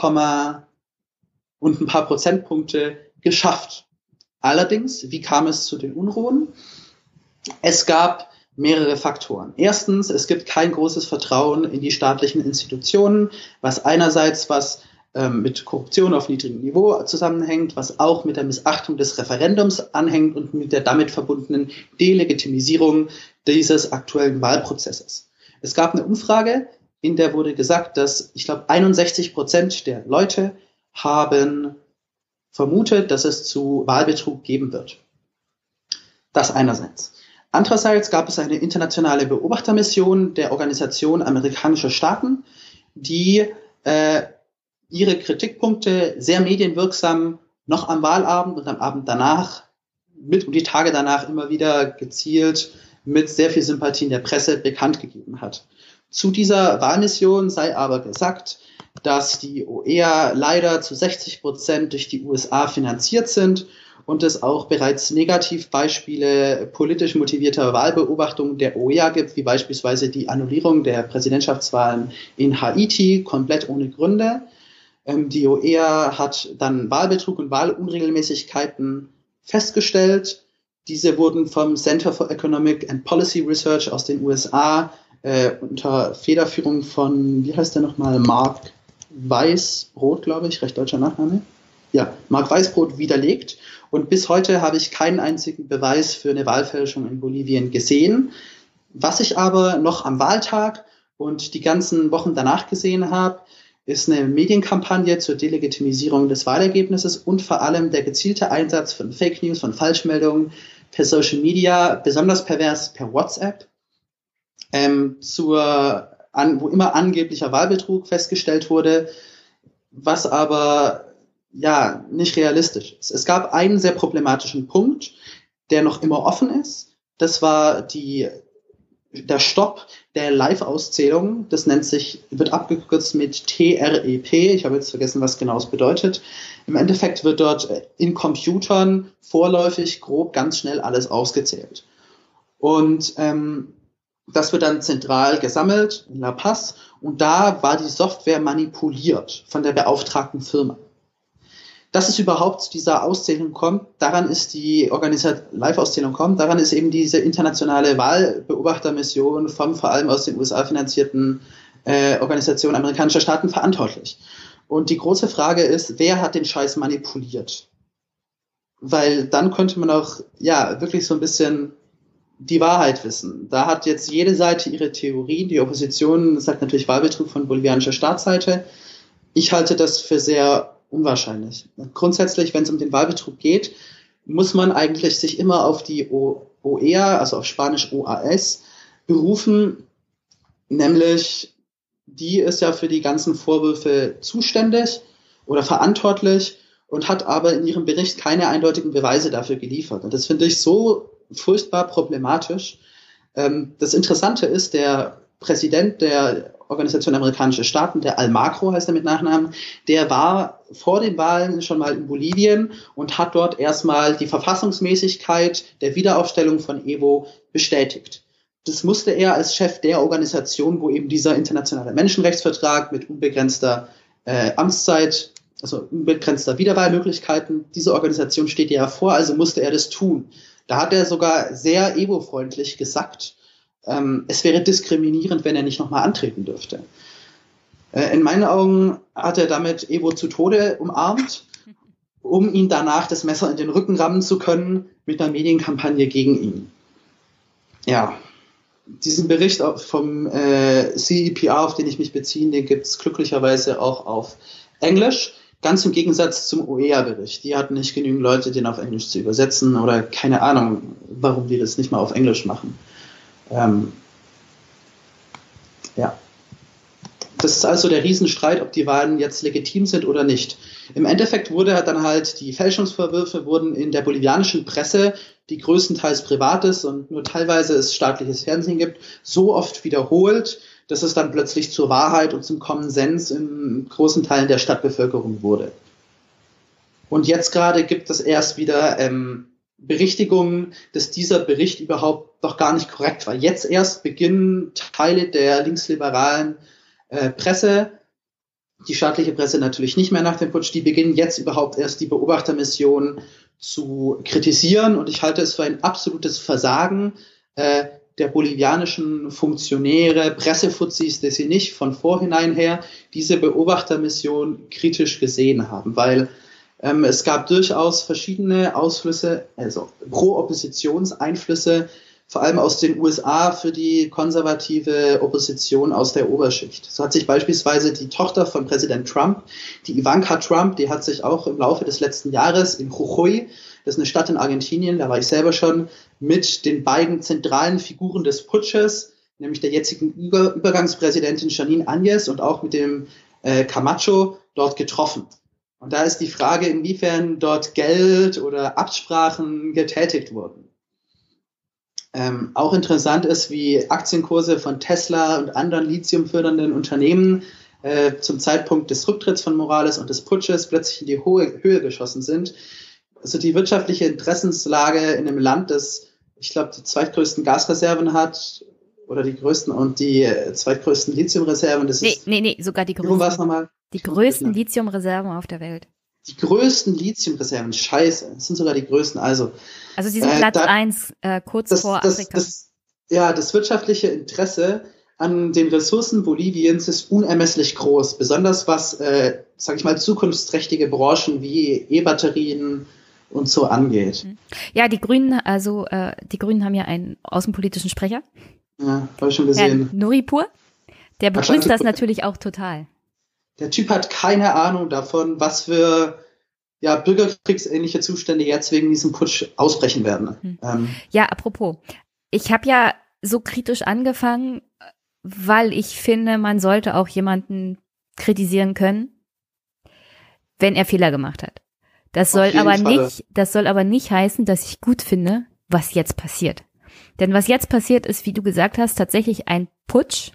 und ein paar Prozentpunkte geschafft. Allerdings, wie kam es zu den Unruhen? Es gab mehrere Faktoren. Erstens, es gibt kein großes Vertrauen in die staatlichen Institutionen, was einerseits was mit Korruption auf niedrigem Niveau zusammenhängt, was auch mit der Missachtung des Referendums anhängt und mit der damit verbundenen Delegitimisierung dieses aktuellen Wahlprozesses. Es gab eine Umfrage, in der wurde gesagt, dass, ich glaube, einundsechzig Prozent der Leute haben vermutet, dass es zu Wahlbetrug geben wird. Das einerseits. Andererseits gab es eine internationale Beobachtermission der Organisation amerikanischer Staaten, die äh, ihre Kritikpunkte sehr medienwirksam noch am Wahlabend und am Abend danach, mit und die Tage danach immer wieder gezielt mit sehr viel Sympathie in der Presse bekannt gegeben hat. Zu dieser Wahlmission sei aber gesagt, dass die O E A leider zu sechzig Prozent durch die U S A finanziert sind und es auch bereits Negativbeispiele politisch motivierter Wahlbeobachtung der O E A gibt, wie beispielsweise die Annullierung der Präsidentschaftswahlen in Haiti, komplett ohne Gründe. Die O E A hat dann Wahlbetrug und Wahlunregelmäßigkeiten festgestellt. Diese wurden vom Center for Economic and Policy Research aus den U S A äh, unter Federführung von, wie heißt der nochmal, Mark Weisbrot, glaube ich, recht deutscher Nachname. Ja, Mark Weisbrot widerlegt. Und bis heute habe ich keinen einzigen Beweis für eine Wahlfälschung in Bolivien gesehen. Was ich aber noch am Wahltag und die ganzen Wochen danach gesehen habe, ist eine Medienkampagne zur Delegitimisierung des Wahlergebnisses und vor allem der gezielte Einsatz von Fake News, von Falschmeldungen per Social Media, besonders pervers per WhatsApp, ähm, zur, an, wo immer angeblicher Wahlbetrug festgestellt wurde, was aber ja nicht realistisch ist. Es gab einen sehr problematischen Punkt, der noch immer offen ist. Das war die der Stopp der Live-Auszählung. Das nennt sich, wird abgekürzt mit T R E P. Ich habe jetzt vergessen, was genau es bedeutet. Im Endeffekt wird dort in Computern vorläufig grob ganz schnell alles ausgezählt. Und ähm, das wird dann zentral gesammelt in La Paz. Und da war die Software manipuliert von der beauftragten Firma. Dass es überhaupt zu dieser Auszählung kommt, daran ist die Organisation Live-Auszählung kommt, daran ist eben diese internationale Wahlbeobachtermission vom vor allem aus den U S A finanzierten äh, Organisation amerikanischer Staaten verantwortlich. Und die große Frage ist, wer hat den Scheiß manipuliert? Weil dann könnte man auch ja wirklich so ein bisschen die Wahrheit wissen. Da hat jetzt jede Seite ihre Theorien. Die Opposition sagt natürlich Wahlbetrug von bolivianischer Staatsseite. Ich halte das für sehr unwahrscheinlich. Grundsätzlich, wenn es um den Wahlbetrug geht, muss man eigentlich sich immer auf die O E A, also auf Spanisch O A S, berufen, nämlich die ist ja für die ganzen Vorwürfe zuständig oder verantwortlich und hat aber in ihrem Bericht keine eindeutigen Beweise dafür geliefert. Und das finde ich so furchtbar problematisch. Das Interessante ist, der Präsident der Organisation Amerikanische Staaten, der Almagro heißt er mit Nachnamen, der war vor den Wahlen schon mal in Bolivien und hat dort erstmal die Verfassungsmäßigkeit der Wiederaufstellung von Evo bestätigt. Das musste er als Chef der Organisation, wo eben dieser internationale Menschenrechtsvertrag mit unbegrenzter äh, Amtszeit, also unbegrenzter Wiederwahlmöglichkeiten, diese Organisation steht ja vor, also musste er das tun. Da hat er sogar sehr Evo-freundlich gesagt, ähm, es wäre diskriminierend, wenn er nicht nochmal antreten dürfte. Äh, in meinen Augen hat er damit Evo zu Tode umarmt, um ihn danach das Messer in den Rücken rammen zu können mit einer Medienkampagne gegen ihn. Ja, diesen Bericht vom äh, C E P R, auf den ich mich beziehe, den gibt es glücklicherweise auch auf Englisch. Ganz im Gegensatz zum O E A-Bericht. Die hatten nicht genügend Leute, den auf Englisch zu übersetzen oder keine Ahnung, warum die das nicht mal auf Englisch machen. Ähm, ja. Das ist also der Riesenstreit, ob die Wahlen jetzt legitim sind oder nicht. Im Endeffekt wurde dann halt, die Fälschungsvorwürfe wurden in der bolivianischen Presse, die größtenteils privat ist und nur teilweise es staatliches Fernsehen gibt, so oft wiederholt, dass es dann plötzlich zur Wahrheit und zum Konsens in großen Teilen der Stadtbevölkerung wurde. Und jetzt gerade gibt es erst wieder ähm, Berichtigungen, dass dieser Bericht überhaupt noch gar nicht korrekt war. Jetzt erst beginnen Teile der linksliberalen äh, Presse, die staatliche Presse natürlich nicht mehr nach dem Putsch, die beginnen jetzt überhaupt erst die Beobachtermission zu kritisieren. Und ich halte es für ein absolutes Versagen äh, der bolivianischen Funktionäre, Pressefuzis, dass sie nicht von vorhinein her diese Beobachtermission kritisch gesehen haben, weil ähm, es gab durchaus verschiedene Ausflüsse, also Pro-Oppositionseinflüsse, vor allem aus den U S A für die konservative Opposition aus der Oberschicht. So hat sich beispielsweise die Tochter von Präsident Trump, die Ivanka Trump, die hat sich auch im Laufe des letzten Jahres in Jujuy, das ist eine Stadt in Argentinien, da war ich selber schon, mit den beiden zentralen Figuren des Putsches, nämlich der jetzigen Über- Übergangspräsidentin Janine Áñez und auch mit dem äh, Camacho dort getroffen. Und da ist die Frage, inwiefern dort Geld oder Absprachen getätigt wurden. Ähm, auch interessant ist, wie Aktienkurse von Tesla und anderen lithiumfördernden Unternehmen äh, zum Zeitpunkt des Rücktritts von Morales und des Putsches plötzlich in die hohe Höhe geschossen sind. Also die wirtschaftliche Interessenslage in einem Land, das, ich glaube, die zweitgrößten Gasreserven hat oder die größten und die zweitgrößten Lithiumreserven. Das nee, ist, nee, nee, sogar die größten. Was nochmal? Die größten Lithiumreserven auf der Welt. Die größten Lithiumreserven, scheiße, das sind sogar die größten. Also, also sie sind äh, Platz eins, äh, kurz das, vor das, Afrika. Das, ja, das wirtschaftliche Interesse an den Ressourcen Boliviens ist unermesslich groß, besonders was, äh, sag ich mal, zukunftsträchtige Branchen wie E-Batterien und so angeht. Ja, die Grünen, also äh, die Grünen haben ja einen außenpolitischen Sprecher. Ja, habe ich schon gesehen. Herrn Nuripur. Der begrüßt das natürlich auch total. Der Typ hat keine Ahnung davon, was für ja, bürgerkriegsähnliche Zustände jetzt wegen diesem Putsch ausbrechen werden. Hm. Ähm. Ja, apropos. Ich habe ja so kritisch angefangen, weil ich finde, man sollte auch jemanden kritisieren können. wenn er Fehler gemacht hat. Das soll aber Falle. nicht, das soll aber nicht heißen, dass ich gut finde, was jetzt passiert. Denn was jetzt passiert ist, wie du gesagt hast, tatsächlich ein Putsch.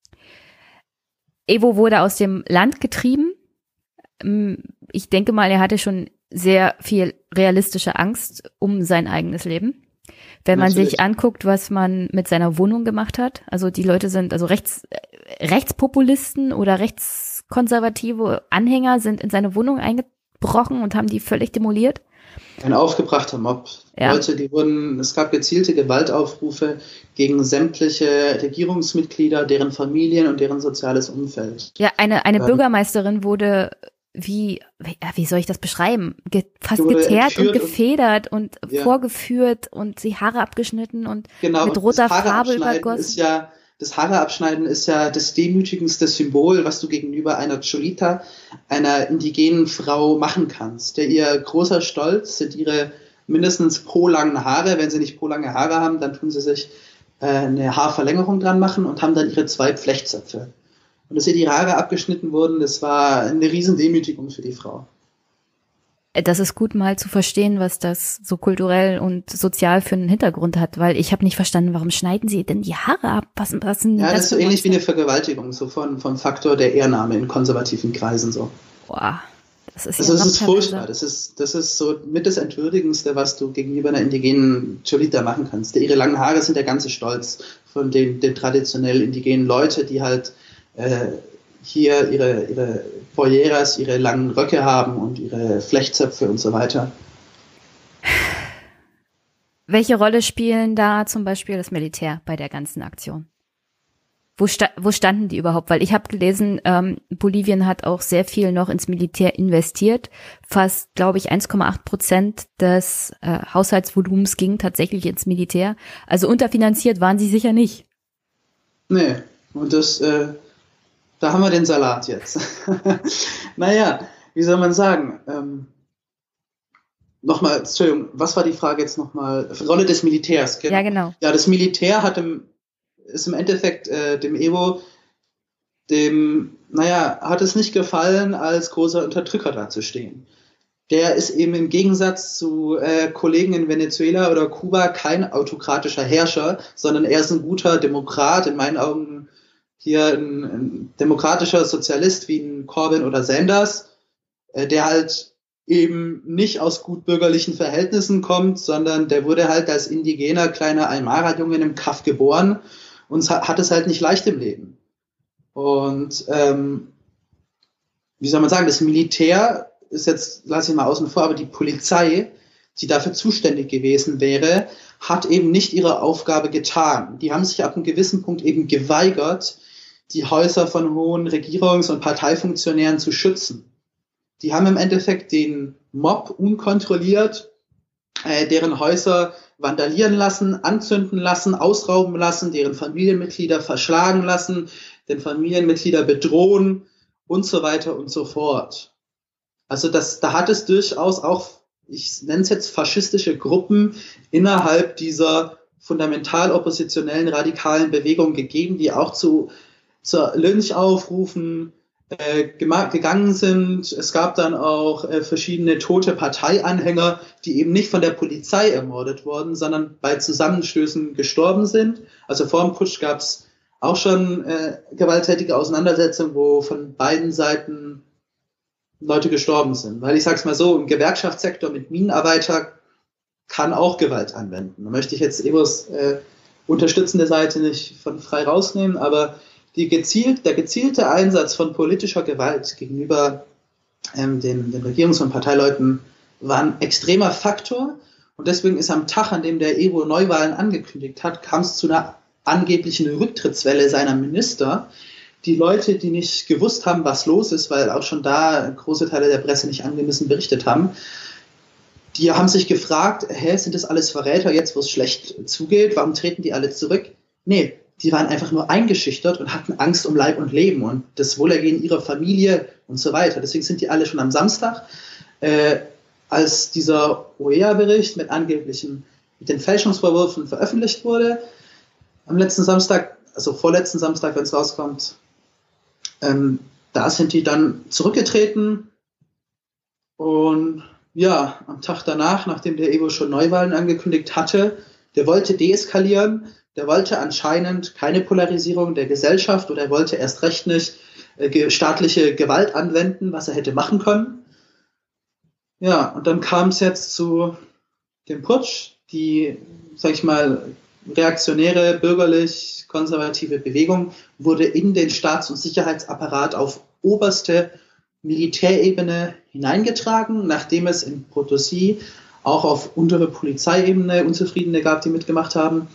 Evo wurde aus dem Land getrieben. Ich denke mal, er hatte schon sehr viel realistische Angst um sein eigenes Leben. Wenn man Natürlich. sich anguckt, was man mit seiner Wohnung gemacht hat, also die Leute sind, also rechts, Rechtspopulisten oder rechtskonservative Anhänger sind in seine Wohnung eingebrochen und haben die völlig demoliert. Ein aufgebrachter Mob. Ja. Leute, die wurden, es gab gezielte Gewaltaufrufe gegen sämtliche Regierungsmitglieder, deren Familien und deren soziales Umfeld. Ja, eine, eine ähm, Bürgermeisterin wurde wie, wie, wie soll ich das beschreiben? Ge, fast geteert und gefedert und, und ja. vorgeführt und die Haare abgeschnitten und genau, mit roter Farbe übergossen. Ist ja, das Haare abschneiden ist ja das demütigendste Symbol, was du gegenüber einer Cholita, einer indigenen Frau machen kannst. Der ihr großer Stolz sind ihre mindestens pro langen Haare. Wenn sie nicht pro lange Haare haben, dann tun sie sich äh, eine Haarverlängerung dran machen und haben dann ihre zwei Flechtzöpfe. Und dass ihr die Haare abgeschnitten wurden, das war eine riesen Demütigung für die Frau. Das ist gut mal zu verstehen, was das so kulturell und sozial für einen Hintergrund hat, weil ich habe nicht verstanden, warum schneiden sie denn die Haare ab? Was, was denn ja, das, das ist so ähnlich wie eine Vergewaltigung, so von, vom Faktor der Ehrnahme in konservativen Kreisen so. Boah, das ist also ja das ist furchtbar. Das ist, das ist so mit das Entwürdigendste, was du gegenüber einer indigenen Cholita machen kannst. Ihre langen Haare sind der ganze Stolz von den, den traditionell indigenen Leuten, die halt äh, hier ihre, ihre Polleras, ihre langen Röcke haben und ihre Flechtzöpfe und so weiter. Welche Rolle spielen da zum Beispiel das Militär bei der ganzen Aktion? Wo, sta- wo standen die überhaupt? Weil ich habe gelesen, ähm, Bolivien hat auch sehr viel noch ins Militär investiert. Fast, glaube ich, eins Komma acht Prozent des äh, Haushaltsvolumens ging tatsächlich ins Militär. Also unterfinanziert waren sie sicher nicht. Nee, und das... Äh Da haben wir den Salat jetzt. Naja, wie soll man sagen? Ähm, nochmal, Entschuldigung, was war die Frage jetzt nochmal? Rolle des Militärs. Genau. Ja, genau. Ja, das Militär hat im, ist im Endeffekt äh, dem Evo, dem, naja, hat es nicht gefallen, als großer Unterdrücker dazustehen. Der ist eben im Gegensatz zu äh, Kollegen in Venezuela oder Kuba kein autokratischer Herrscher, sondern er ist ein guter Demokrat, in meinen Augen hier ein, ein demokratischer Sozialist wie ein Corbyn oder Sanders, äh, der halt eben nicht aus gutbürgerlichen Verhältnissen kommt, sondern der wurde halt als indigener kleiner Aymara-Junge im Kaff geboren und hat, hat es halt nicht leicht im Leben. Und ähm, wie soll man sagen, das Militär ist jetzt, lasse ich mal außen vor, aber die Polizei, die dafür zuständig gewesen wäre, hat eben nicht ihre Aufgabe getan. Die haben sich ab einem gewissen Punkt eben geweigert, die Häuser von hohen Regierungs- und Parteifunktionären zu schützen. Die haben im Endeffekt den Mob unkontrolliert, äh, deren Häuser vandalieren lassen, anzünden lassen, ausrauben lassen, deren Familienmitglieder verschlagen lassen, den Familienmitglieder bedrohen und so weiter und so fort. Also das, da hat es durchaus auch, ich nenne es jetzt faschistische Gruppen innerhalb dieser fundamental oppositionellen radikalen Bewegung gegeben, die auch zu zu Lynchaufrufen äh, gema- gegangen sind. Es gab dann auch äh, verschiedene tote Parteianhänger, die eben nicht von der Polizei ermordet wurden, sondern bei Zusammenstößen gestorben sind. Also vor dem Putsch gab es auch schon äh, gewalttätige Auseinandersetzungen, wo von beiden Seiten Leute gestorben sind. Weil ich sag's mal so, im Gewerkschaftssektor mit Minenarbeiter kann auch Gewalt anwenden. Da möchte ich jetzt Evos äh, unterstützende Seite nicht von frei rausnehmen, aber Die gezielt, der gezielte Einsatz von politischer Gewalt gegenüber ähm, den, den Regierungs- und Parteileuten war ein extremer Faktor. Und deswegen ist am Tag, an dem der Evo Neuwahlen angekündigt hat, kam es zu einer angeblichen Rücktrittswelle seiner Minister. Die Leute, die nicht gewusst haben, was los ist, weil auch schon da große Teile der Presse nicht angemessen berichtet haben, die haben sich gefragt, hä, sind das alles Verräter jetzt, wo es schlecht zugeht? Warum treten die alle zurück? Nee, die waren einfach nur eingeschüchtert und hatten Angst um Leib und Leben und das Wohlergehen ihrer Familie und so weiter. Deswegen sind die alle schon am Samstag, äh, als dieser O E A-Bericht mit angeblichen, mit den Fälschungsvorwürfen veröffentlicht wurde, am letzten Samstag, also vorletzten Samstag, wenn es rauskommt, ähm, da sind die dann zurückgetreten, Und ja, am Tag danach, nachdem der Evo schon Neuwahlen angekündigt hatte, der wollte deeskalieren, der wollte anscheinend keine Polarisierung der Gesellschaft oder er wollte erst recht nicht äh, staatliche Gewalt anwenden, was er hätte machen können. Ja, und dann kam es jetzt zu dem Putsch, die, sag ich mal, reaktionäre, bürgerlich-konservative Bewegung wurde in den Staats- und Sicherheitsapparat auf oberste Militärebene hineingetragen, nachdem es in Potosí auch auf untere Polizeiebene Unzufriedene gab, die mitgemacht haben.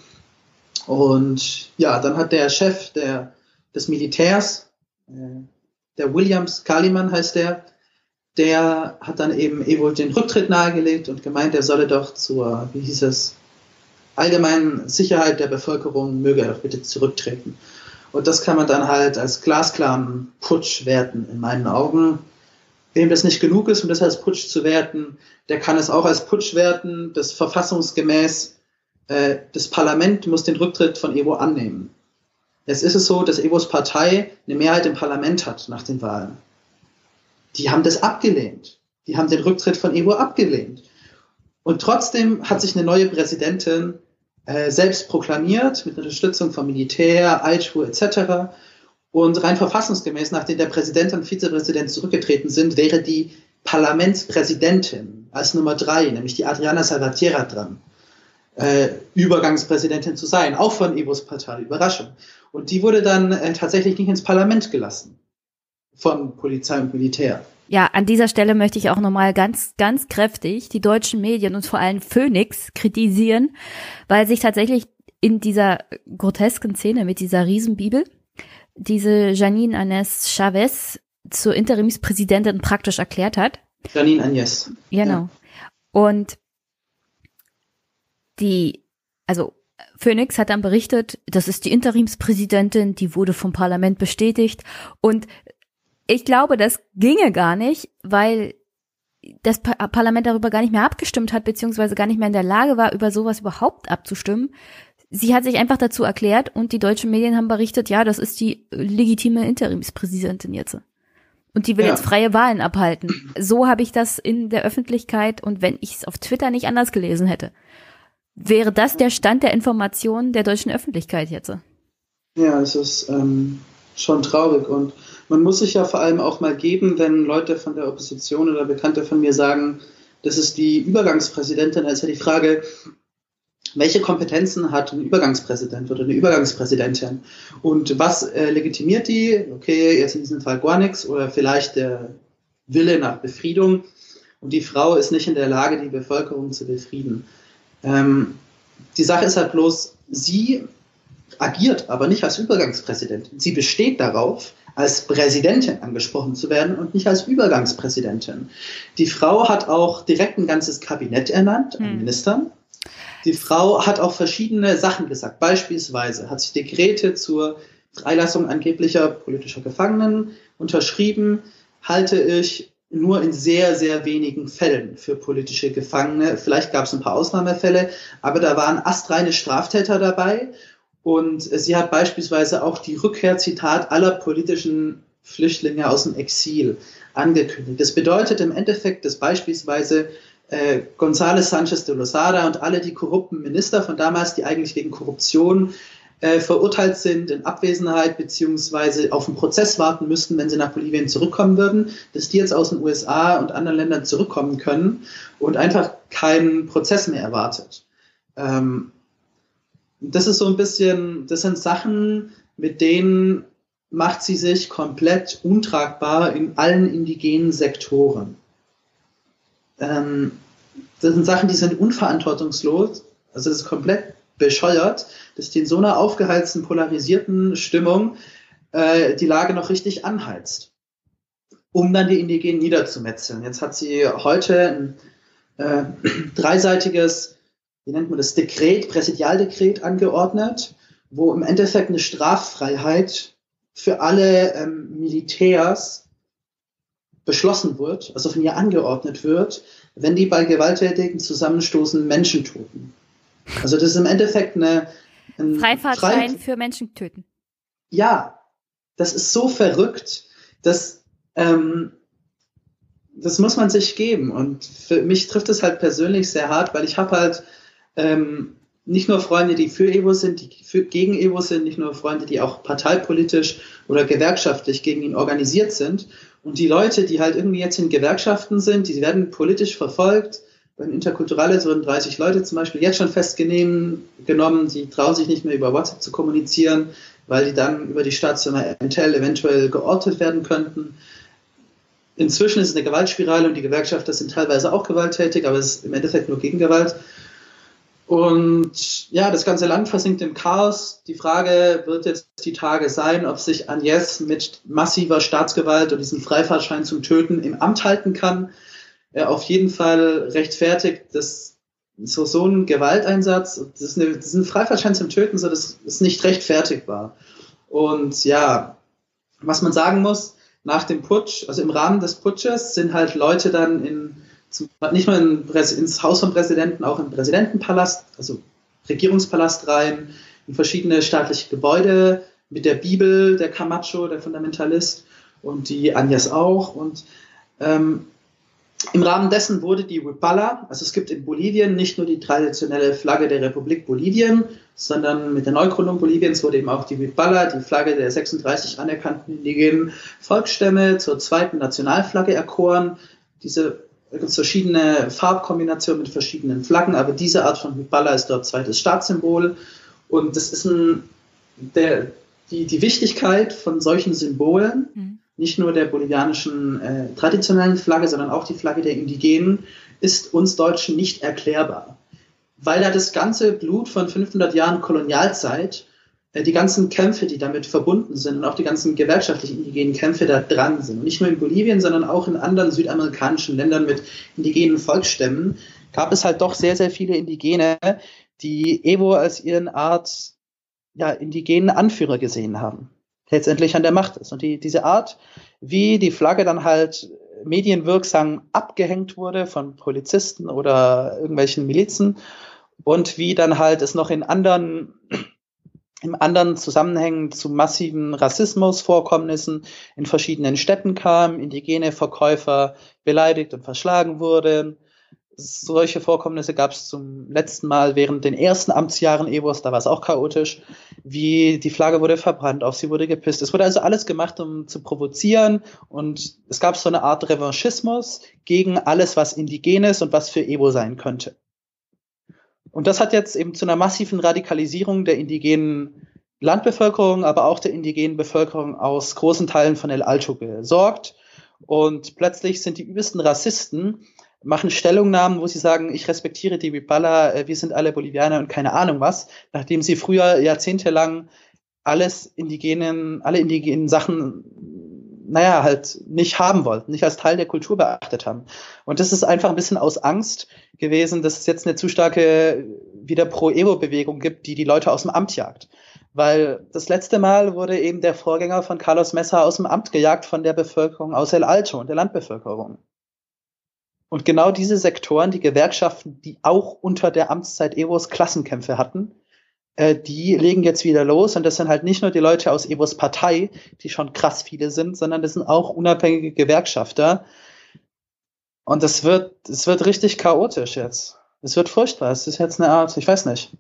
Und ja, dann hat der Chef der, des Militärs, äh, der Williams Kaliman heißt der, der hat dann eben Evo den Rücktritt nahegelegt und gemeint, er solle doch zur, wie hieß es, allgemeinen Sicherheit der Bevölkerung, möge er doch bitte zurücktreten. Und das kann man dann halt als glasklaren Putsch werten, in meinen Augen. Wem das nicht genug ist, um das als Putsch zu werten, der kann es auch als Putsch werten, das verfassungsgemäß, äh, das Parlament muss den Rücktritt von Evo annehmen. Jetzt ist es so, dass Evos Partei eine Mehrheit im Parlament hat nach den Wahlen. Die haben das abgelehnt. Die haben den Rücktritt von Evo abgelehnt. Und trotzdem hat sich eine neue Präsidentin äh, selbst proklamiert, mit Unterstützung vom Militär, I T U et cetera. Und rein verfassungsgemäß, nachdem der Präsident und Vizepräsident zurückgetreten sind, wäre die Parlamentspräsidentin als Nummer drei, nämlich die Adriana Salvatierra, dran, äh, Übergangspräsidentin zu sein, auch von Evos Partei. Überraschung. Und die wurde dann äh, tatsächlich nicht ins Parlament gelassen von Polizei und Militär. Ja, an dieser Stelle möchte ich auch nochmal ganz, ganz kräftig die deutschen Medien und vor allem Phoenix kritisieren, weil sich tatsächlich in dieser grotesken Szene mit dieser Riesenbibel diese Janine Áñez Chavez zur Interimspräsidentin praktisch erklärt hat. Janine Áñez. Genau. Ja. Und die, also Phoenix hat dann berichtet, das ist die Interimspräsidentin, die wurde vom Parlament bestätigt und ich glaube, das ginge gar nicht, weil das Parlament darüber gar nicht mehr abgestimmt hat, beziehungsweise gar nicht mehr in der Lage war, über sowas überhaupt abzustimmen. Sie hat sich einfach dazu erklärt und die deutschen Medien haben berichtet, ja, das ist die legitime Interimspräsidentin jetzt. Und die will ja jetzt freie Wahlen abhalten. So habe ich das in der Öffentlichkeit und wenn ich es auf Twitter nicht anders gelesen hätte, wäre das der Stand der Informationen der deutschen Öffentlichkeit jetzt. Ja, es ist ähm, schon traurig und man muss sich ja vor allem auch mal geben, wenn Leute von der Opposition oder Bekannte von mir sagen, das ist die Übergangspräsidentin, also die Frage, welche Kompetenzen hat ein Übergangspräsident oder eine Übergangspräsidentin und was äh, legitimiert die? Okay, jetzt in diesem Fall gar nichts oder vielleicht der Wille nach Befriedung und die Frau ist nicht in der Lage, die Bevölkerung zu befrieden. Ähm, die Sache ist halt bloß, sie agiert aber nicht als Übergangspräsidentin. Sie besteht darauf, als Präsidentin angesprochen zu werden und nicht als Übergangspräsidentin. Die Frau hat auch direkt ein ganzes Kabinett ernannt an Ministern. Die Frau hat auch verschiedene Sachen gesagt. Beispielsweise hat sie Dekrete zur Freilassung angeblicher politischer Gefangenen unterschrieben, halte ich nur in sehr, sehr wenigen Fällen für politische Gefangene. Vielleicht gab es ein paar Ausnahmefälle, aber da waren astreine Straftäter dabei. Und sie hat beispielsweise auch die Rückkehr, Zitat, aller politischen Flüchtlinge aus dem Exil angekündigt. Das bedeutet im Endeffekt, dass beispielsweise äh, González Sánchez de Lozada und alle die korrupten Minister von damals, die eigentlich wegen Korruption äh, verurteilt sind, in Abwesenheit beziehungsweise auf einen Prozess warten müssten, wenn sie nach Bolivien zurückkommen würden, dass die jetzt aus den U S A und anderen Ländern zurückkommen können und einfach keinen Prozess mehr erwartet. Ähm, Das ist so ein bisschen, das sind Sachen, mit denen macht sie sich komplett untragbar in allen indigenen Sektoren. Ähm, das sind Sachen, die sind unverantwortungslos, also das ist komplett bescheuert, dass die in so einer aufgeheizten, polarisierten Stimmung äh, die Lage noch richtig anheizt, um dann die Indigenen niederzumetzeln. Jetzt hat sie heute ein äh, dreiseitiges, wie nennt man das, Dekret, Präsidialdekret angeordnet, wo im Endeffekt eine Straffreiheit für alle ähm, Militärs beschlossen wird, also von ihr angeordnet wird, wenn die bei gewalttätigen Zusammenstoßen Menschen töten. Also das ist im Endeffekt eine... ein Freifahrtschein Frei- für Menschen töten. Ja, das ist so verrückt, dass ähm, das muss man sich geben. Und für mich trifft es halt persönlich sehr hart, weil ich habe halt ähm, nicht nur Freunde, die für Evo sind, die für, gegen Evo sind, nicht nur Freunde, die auch parteipolitisch oder gewerkschaftlich gegen ihn organisiert sind. Und die Leute, die halt irgendwie jetzt in Gewerkschaften sind, die werden politisch verfolgt. Beim Interkulturelles wurden dreißig Leute zum Beispiel jetzt schon festgenommen, die trauen sich nicht mehr über WhatsApp zu kommunizieren, weil die dann über die Station M T L eventuell geortet werden könnten. Inzwischen ist es eine Gewaltspirale und die Gewerkschafter sind teilweise auch gewalttätig, aber es ist im Endeffekt nur Gegengewalt. Und ja, das ganze Land versinkt im Chaos. Die Frage wird jetzt die Tage sein, ob sich Agnes mit massiver Staatsgewalt und diesem Freifahrtschein zum Töten im Amt halten kann. Er auf jeden Fall rechtfertigt, dass so, so ein Gewalteinsatz, das ist, eine, das ist ein Freifahrtschein zum Töten, so, das ist nicht rechtfertigbar. Und ja, was man sagen muss, nach dem Putsch, also im Rahmen des Putsches sind halt Leute dann in, zum, nicht nur in, ins Haus vom Präsidenten, auch im Präsidentenpalast, also Regierungspalast rein, in verschiedene staatliche Gebäude mit der Bibel, der Camacho, der Fundamentalist und die Agnes auch. Und ähm, im Rahmen dessen wurde die Huipala, also es gibt in Bolivien nicht nur die traditionelle Flagge der Republik Bolivien, sondern mit der Neugründung Boliviens wurde eben auch die Huipala, die Flagge der sechsunddreißig anerkannten indigenen Volksstämme, zur zweiten Nationalflagge erkoren. Diese gibt es verschiedene Farbkombinationen mit verschiedenen Flaggen, aber diese Art von Huipala ist dort zweites Staatssymbol. Und das ist ein, der, die, die Wichtigkeit von solchen Symbolen, mhm. nicht nur der bolivianischen äh, traditionellen Flagge, sondern auch die Flagge der Indigenen, ist uns Deutschen nicht erklärbar. Weil da das ganze Blut von fünfhundert Jahren Kolonialzeit, äh, die ganzen Kämpfe, die damit verbunden sind und auch die ganzen gewerkschaftlichen indigenen Kämpfe da dran sind. Und nicht nur in Bolivien, sondern auch in anderen südamerikanischen Ländern mit indigenen Volksstämmen gab es halt doch sehr, sehr viele Indigene, die Evo als ihren Art ja, indigenen Anführer gesehen haben, der letztendlich an der Macht ist. Und die, diese Art, wie die Flagge dann halt medienwirksam abgehängt wurde von Polizisten oder irgendwelchen Milizen und wie dann halt es noch in anderen, in anderen Zusammenhängen zu massiven Rassismusvorkommnissen in verschiedenen Städten kam, indigene Verkäufer beleidigt und verschlagen wurden. Solche Vorkommnisse gab es zum letzten Mal während den ersten Amtsjahren Evos, da war es auch chaotisch, wie die Flagge wurde verbrannt, auf sie wurde gepisst. Es wurde also alles gemacht, um zu provozieren und es gab so eine Art Revanchismus gegen alles, was Indigenes und was für Evo sein könnte. Und das hat jetzt eben zu einer massiven Radikalisierung der indigenen Landbevölkerung, aber auch der indigenen Bevölkerung aus großen Teilen von El Alto gesorgt. Und plötzlich sind die übelsten Rassisten machen Stellungnahmen, wo sie sagen, ich respektiere die Huipala, wir sind alle Bolivianer und keine Ahnung was, nachdem sie früher jahrzehntelang alles indigenen, alle indigenen Sachen, naja, halt nicht haben wollten, nicht als Teil der Kultur beachtet haben. Und das ist einfach ein bisschen aus Angst gewesen, dass es jetzt eine zu starke wieder Pro-Evo-Bewegung gibt, die die Leute aus dem Amt jagt. Weil das letzte Mal wurde eben der Vorgänger von Carlos Mesa aus dem Amt gejagt von der Bevölkerung aus El Alto und der Landbevölkerung. Und genau diese Sektoren, die Gewerkschaften, die auch unter der Amtszeit Evos Klassenkämpfe hatten, äh, die legen jetzt wieder los. Und das sind halt nicht nur die Leute aus Evos Partei, die schon krass viele sind, sondern das sind auch unabhängige Gewerkschafter. Und das wird, es wird richtig chaotisch jetzt. Es wird furchtbar. Es ist jetzt eine Art, ich weiß nicht,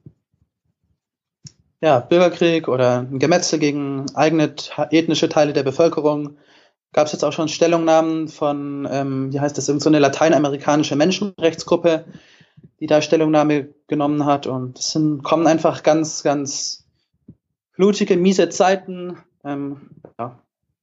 ja, Bürgerkrieg oder ein Gemetzel gegen eigene ethnische Teile der Bevölkerung. Gab es jetzt auch schon Stellungnahmen von, ähm, wie heißt das, irgend so eine lateinamerikanische Menschenrechtsgruppe, die da Stellungnahme genommen hat. Und es sind, kommen einfach ganz, ganz blutige, miese Zeiten. Ähm, ja.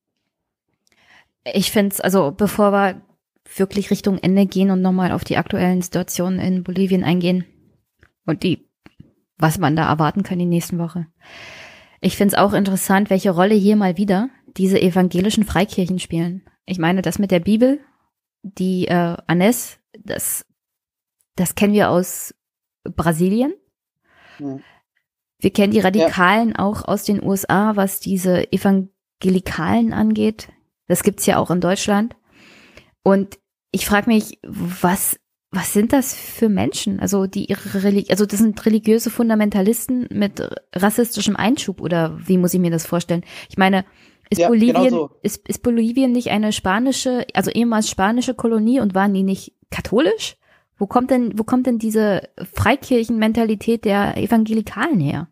Ich finde es, also bevor wir wirklich Richtung Ende gehen und nochmal auf die aktuellen Situationen in Bolivien eingehen und die, was man da erwarten kann die nächsten Woche. Ich finde es auch interessant, welche Rolle hier mal wieder diese evangelischen Freikirchen spielen. Ich meine, das mit der Bibel, die äh, Agnes, das, das kennen wir aus Brasilien. Ja. Wir kennen die Radikalen ja. auch aus den U S A, was diese Evangelikalen angeht. Das gibt's ja auch in Deutschland. Und ich frage mich, was was sind das für Menschen? Also die ihre Religi- also das sind religiöse Fundamentalisten mit rassistischem Einschub oder wie muss ich mir das vorstellen? Ich meine, Ist, ja, Bolivien, genau so. ist, ist Bolivien nicht eine spanische, also ehemals spanische Kolonie und waren die nicht katholisch? Wo kommt denn, wo kommt denn diese Freikirchenmentalität der Evangelikalen her?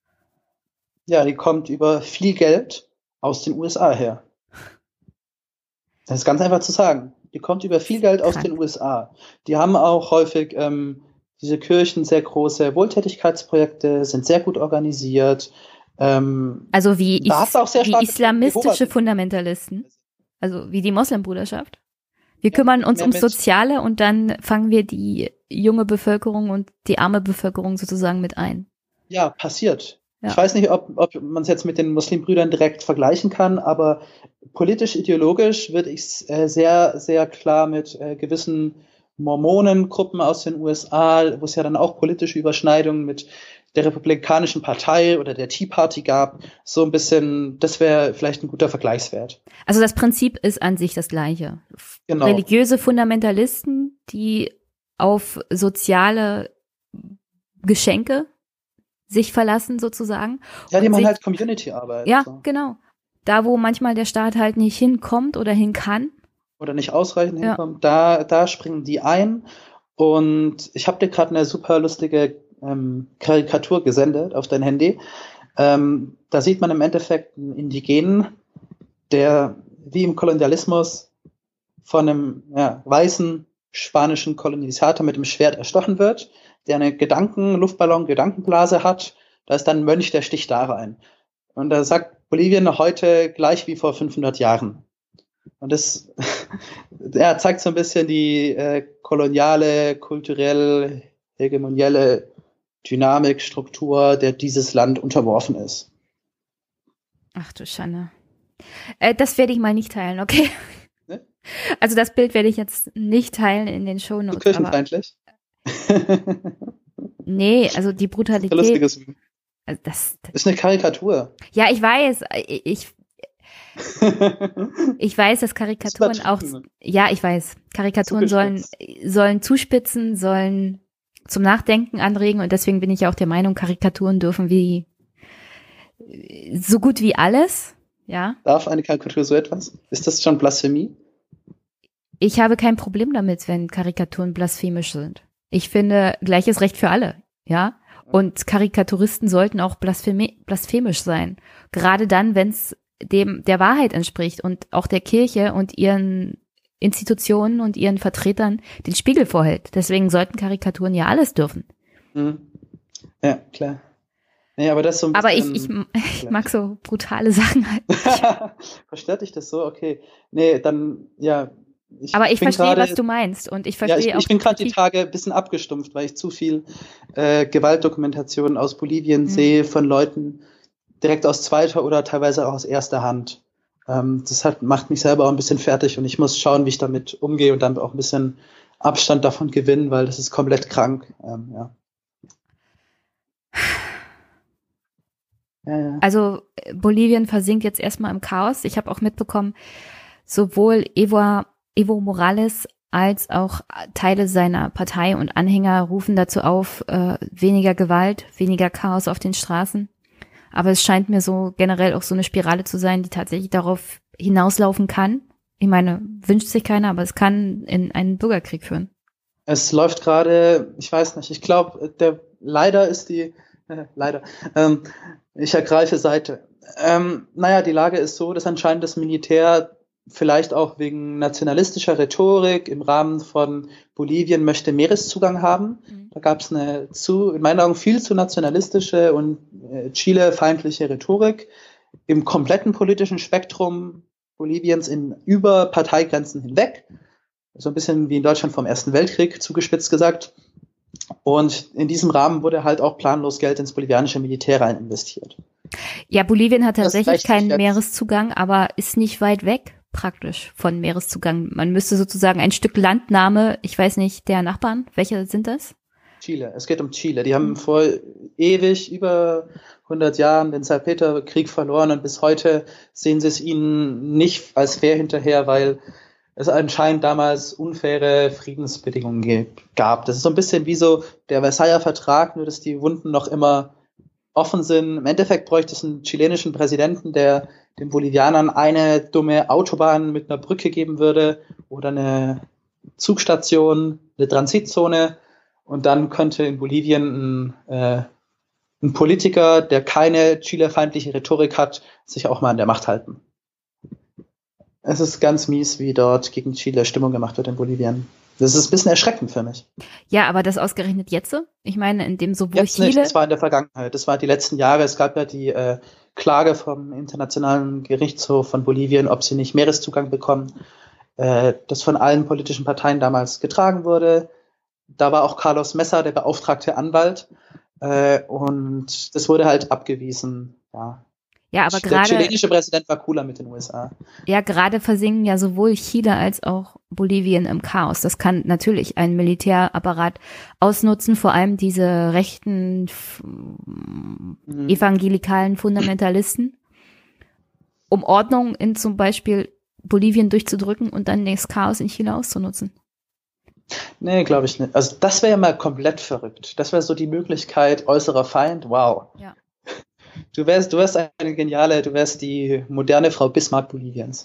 Ja, die kommt über viel Geld aus den U S A her. Das ist ganz einfach zu sagen. Die kommt über viel Geld aus den U S A. Die haben auch häufig ähm, diese Kirchen sehr große Wohltätigkeitsprojekte, sind sehr gut organisiert. Ähm, also wie, da is, auch sehr wie islamistische Fundamentalisten, also wie die Moslembruderschaft. Wir ja, kümmern uns ums Soziale und dann fangen wir die junge Bevölkerung und die arme Bevölkerung sozusagen mit ein. Ja, passiert. Ja. Ich weiß nicht, ob, ob man es jetzt mit den Muslimbrüdern direkt vergleichen kann, aber politisch-ideologisch würde ich es äh, sehr, sehr klar mit äh, gewissen Mormonengruppen aus den U S A, wo es ja dann auch politische Überschneidungen mit der Republikanischen Partei oder der Tea Party gab, so ein bisschen, das wäre vielleicht ein guter Vergleichswert. Also das Prinzip ist an sich das gleiche. Genau. Religiöse Fundamentalisten, die auf soziale Geschenke sich verlassen sozusagen. Ja, die machen machen halt Community-Arbeit. Ja, so. Genau. Da, wo manchmal der Staat halt nicht hinkommt oder hin kann. Oder nicht ausreichend ja. hinkommt, da, da springen die ein. Und ich habe dir gerade eine super lustige ähm, Karikatur gesendet auf dein Handy. Ähm, da sieht man im Endeffekt einen Indigenen, der wie im Kolonialismus von einem ja, weißen spanischen Kolonisator mit dem Schwert erstochen wird, der eine Gedanken, Luftballon, Gedankenblase hat. Da ist dann ein Mönch, der sticht da rein. Und da sagt Bolivien heute gleich wie vor fünfhundert Jahren. Und das ja, zeigt so ein bisschen die äh, koloniale, kulturell, hegemonielle Dynamik, Struktur, der dieses Land unterworfen ist. Ach du Schande. Äh, das werde ich mal nicht teilen, okay? Ne? Also das Bild werde ich jetzt nicht teilen in den Shownotes. So kirchenfeindlich? Nee, also die Brutalität. Lustiges. Also das, das ist eine Karikatur. Ja, ich weiß. Ich, ich weiß, dass Karikaturen auch. Ja, ich weiß. Karikaturen sollen, sollen zuspitzen, sollen zum Nachdenken anregen und deswegen bin ich auch der Meinung, Karikaturen dürfen wie so gut wie alles. Ja. Darf eine Karikatur so etwas? Ist das schon Blasphemie? Ich habe kein Problem damit, wenn Karikaturen blasphemisch sind. Ich finde, gleiches Recht für alle, ja. Und Karikaturisten sollten auch blasphemi- blasphemisch sein. Gerade dann, wenn es dem der Wahrheit entspricht und auch der Kirche und ihren Institutionen und ihren Vertretern den Spiegel vorhält. Deswegen sollten Karikaturen ja alles dürfen. Mhm. Ja, klar. Nee, aber das so ein aber bisschen, ich, ich, ich mag so brutale Sachen halt. Verstört dich das so? Okay. Nee, dann, ja. Ich aber ich verstehe, grade, was du meinst. Und ich verstehe ja, ich, auch. Ich bin gerade die Tage ein bisschen abgestumpft, weil ich zu viel äh, Gewaltdokumentationen aus Bolivien mhm. sehe von Leuten direkt aus zweiter oder teilweise auch aus erster Hand. Ähm, das hat, macht mich selber auch ein bisschen fertig und ich muss schauen, wie ich damit umgehe und dann auch ein bisschen Abstand davon gewinnen, weil das ist komplett krank. Ähm, ja. Ja, ja. Also Bolivien versinkt jetzt erstmal im Chaos. Ich habe auch mitbekommen, sowohl Evo, Evo Morales als auch Teile seiner Partei und Anhänger rufen dazu auf, äh, weniger Gewalt, weniger Chaos auf den Straßen. Aber es scheint mir so generell auch so eine Spirale zu sein, die tatsächlich darauf hinauslaufen kann. Ich meine, wünscht sich keiner, aber es kann in einen Bürgerkrieg führen. Es läuft gerade, ich weiß nicht, ich glaube, der leider ist die, äh, leider, ähm, ich ergreife Seite. Ähm, naja, die Lage ist so, dass anscheinend das Militär vielleicht auch wegen nationalistischer Rhetorik im Rahmen von Bolivien möchte Meereszugang haben. Mhm. Da gab es eine zu, in meinen Augen viel zu nationalistische und äh, Chile-feindliche Rhetorik im kompletten politischen Spektrum Boliviens in über Parteigrenzen hinweg. So ein bisschen wie in Deutschland vom Ersten Weltkrieg, zugespitzt gesagt. Und in diesem Rahmen wurde halt auch planlos Geld ins bolivianische Militär rein investiert. Ja, Bolivien hat tatsächlich keinen Meereszugang, aber ist nicht weit weg praktisch von Meereszugang. Man müsste sozusagen ein Stück Landnahme, ich weiß nicht, der Nachbarn, welche sind das? Chile, es geht um Chile. Die haben mhm. vor ewig, über hundert Jahren den Salpeterkrieg verloren und bis heute sehen sie es ihnen nicht als fair hinterher, weil es anscheinend damals unfaire Friedensbedingungen ge- gab. Das ist so ein bisschen wie so der Versailler Vertrag, nur dass die Wunden noch immer offen sind. Im Endeffekt bräuchte es einen chilenischen Präsidenten, der den Bolivianern eine dumme Autobahn mit einer Brücke geben würde oder eine Zugstation, eine Transitzone. Und dann könnte in Bolivien ein, äh, ein Politiker, der keine Chile-feindliche Rhetorik hat, sich auch mal an der Macht halten. Es ist ganz mies, wie dort gegen Chile Stimmung gemacht wird in Bolivien. Das ist ein bisschen erschreckend für mich. Ja, aber das ausgerechnet jetzt? Ich meine, in dem sowohl jetzt Chile... Nicht, das war in der Vergangenheit. Das war die letzten Jahre. Es gab ja die äh, Klage vom Internationalen Gerichtshof von Bolivien, ob sie nicht Meereszugang bekommen, äh, das von allen politischen Parteien damals getragen wurde. Da war auch Carlos Mesa, der beauftragte Anwalt. Äh, und das wurde halt abgewiesen, ja. Ja, aber der gerade, chilenische Präsident war cooler mit den U S A. Ja, gerade versinken ja sowohl Chile als auch Bolivien im Chaos. Das kann natürlich ein Militärapparat ausnutzen, vor allem diese rechten mhm. evangelikalen Fundamentalisten, um Ordnung in zum Beispiel Bolivien durchzudrücken und dann das Chaos in Chile auszunutzen. Nee, glaube ich nicht. Also das wäre ja mal komplett verrückt. Das wäre so die Möglichkeit, äußerer Feind, wow. Ja. Du wärst, du wärst eine geniale, du wärst die moderne Frau Bismarck Boliviens.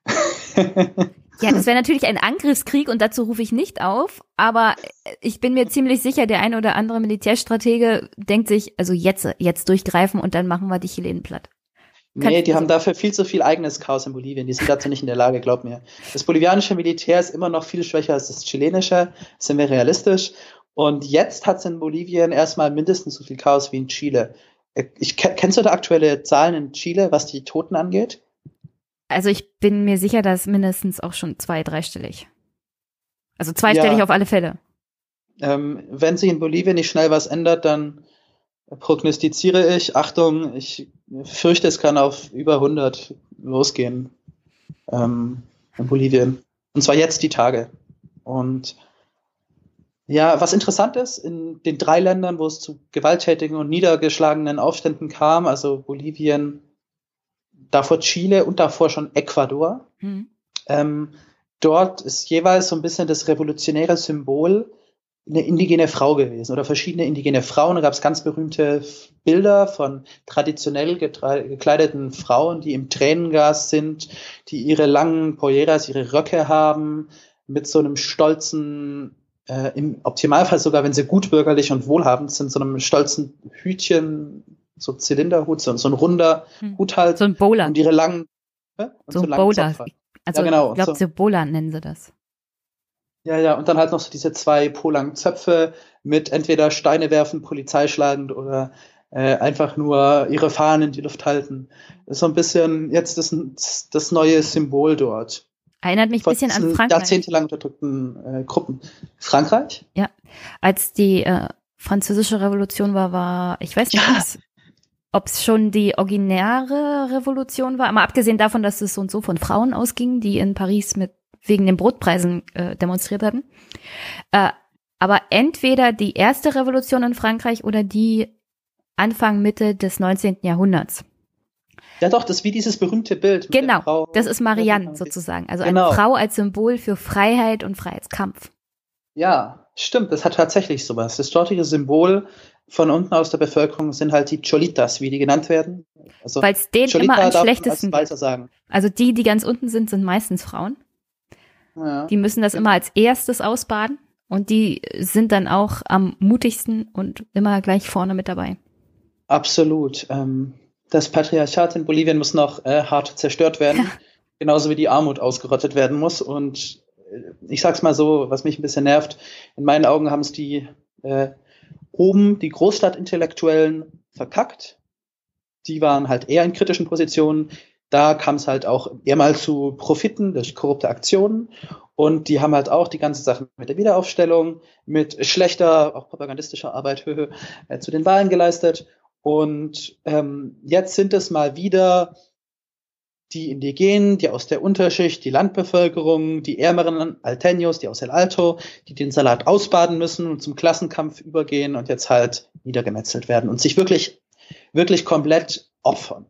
Ja, das wäre natürlich ein Angriffskrieg und dazu rufe ich nicht auf, aber ich bin mir ziemlich sicher, der eine oder andere Militärstratege denkt sich, also jetzt, jetzt durchgreifen und dann machen wir die Chilenen platt. Kann nee, die haben dafür viel zu viel eigenes Chaos in Bolivien. Die sind dazu nicht in der Lage, glaub mir. Das bolivianische Militär ist immer noch viel schwächer als das chilenische, sind wir realistisch. Und jetzt hat es in Bolivien erstmal mindestens so viel Chaos wie in Chile. Ich, kennst du da aktuelle Zahlen in Chile, was die Toten angeht? Also ich bin mir sicher, dass mindestens auch schon zwei-, dreistellig. Also zweistellig ja. Auf alle Fälle. Ähm, wenn sich in Bolivien nicht schnell was ändert, dann prognostiziere ich, Achtung, ich fürchte, es kann auf über hundert losgehen ähm, in Bolivien. Und zwar jetzt die Tage. Und ja, was interessant ist, in den drei Ländern, wo es zu gewalttätigen und niedergeschlagenen Aufständen kam, also Bolivien, davor Chile und davor schon Ecuador, mhm. ähm, dort ist jeweils so ein bisschen das revolutionäre Symbol eine indigene Frau gewesen oder verschiedene indigene Frauen. Da gab es ganz berühmte Bilder von traditionell gekleideten Frauen, die im Tränengas sind, die ihre langen Polleras, ihre Röcke haben, mit so einem stolzen Äh, im Optimalfall sogar, wenn sie gutbürgerlich und wohlhabend sind, so einem stolzen Hütchen, so Zylinderhut, so, so ein runder hm. Hut halt. So ein Bowler. Und ihre langen, äh, und so, so ein Bowler. Halt. Also ja, genau. ich glaube, so Bowler nennen sie das. Ja, ja, und dann halt noch so diese zwei polangen Zöpfe mit entweder Steine werfen, Polizei schlagend oder äh, einfach nur ihre Fahnen in die Luft halten. Das ist so ein bisschen jetzt das, das neue Symbol dort. Erinnert mich ein bisschen an Frankreich. Jahrzehntelang unterdrückten äh, Gruppen. Frankreich? Ja, als die äh, französische Revolution war, war, ich weiß nicht, ja. ob es schon die originäre Revolution war, aber abgesehen davon, dass es so und so von Frauen ausging, die in Paris mit wegen den Brotpreisen äh, demonstriert hatten. Äh, aber entweder die erste Revolution in Frankreich oder die Anfang, Mitte des neunzehnten Jahrhunderts. Ja doch, das ist wie dieses berühmte Bild. Mit genau, der Frau, das ist Marianne sozusagen. Also genau. Eine Frau als Symbol für Freiheit und Freiheitskampf. Ja, stimmt, das hat tatsächlich sowas. Das dortige Symbol von unten aus der Bevölkerung sind halt die Cholitas, wie die genannt werden. Also weil es denen Cholita immer am darf schlechtesten man als Weißer sagen. Also die, die ganz unten sind, sind meistens Frauen. Ja. Die müssen das immer als erstes ausbaden und die sind dann auch am mutigsten und immer gleich vorne mit dabei. Absolut. Ähm, das Patriarchat in Bolivien muss noch äh, hart zerstört werden, ja. Genauso wie die Armut ausgerottet werden muss. Und äh, ich sag's mal so, was mich ein bisschen nervt, in meinen Augen haben es die äh, oben, die Großstadtintellektuellen verkackt. Die waren halt eher in kritischen Positionen. Da kam es halt auch eher mal zu Profiten durch korrupte Aktionen. Und die haben halt auch die ganze Sache mit der Wiederaufstellung, mit schlechter, auch propagandistischer Arbeit äh, zu den Wahlen geleistet. Und ähm, jetzt sind es mal wieder die Indigenen, die aus der Unterschicht, die Landbevölkerung, die ärmeren Alteños, die aus El Alto, die den Salat ausbaden müssen und zum Klassenkampf übergehen und jetzt halt niedergemetzelt werden und sich wirklich, wirklich komplett opfern.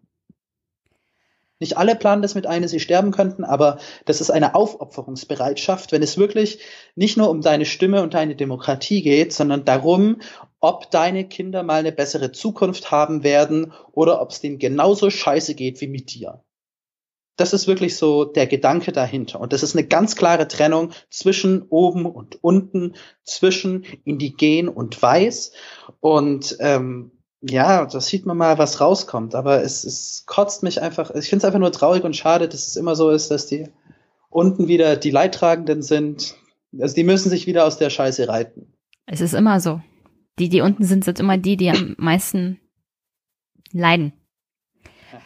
Nicht alle planen das mit ein, dass sie sterben könnten, aber das ist eine Aufopferungsbereitschaft, wenn es wirklich nicht nur um deine Stimme und deine Demokratie geht, sondern darum, ob deine Kinder mal eine bessere Zukunft haben werden oder ob es denen genauso scheiße geht wie mit dir. Das ist wirklich so der Gedanke dahinter. Und das ist eine ganz klare Trennung zwischen oben und unten, zwischen indigen und weiß. Und ähm, ja, da sieht man mal, was rauskommt. Aber es, es kotzt mich einfach, ich finde es einfach nur traurig und schade, dass es immer so ist, dass die unten wieder die Leidtragenden sind. Also die müssen sich wieder aus der Scheiße reiten. Es ist immer so. Die, die unten sind, sind immer die, die am meisten leiden. Ja.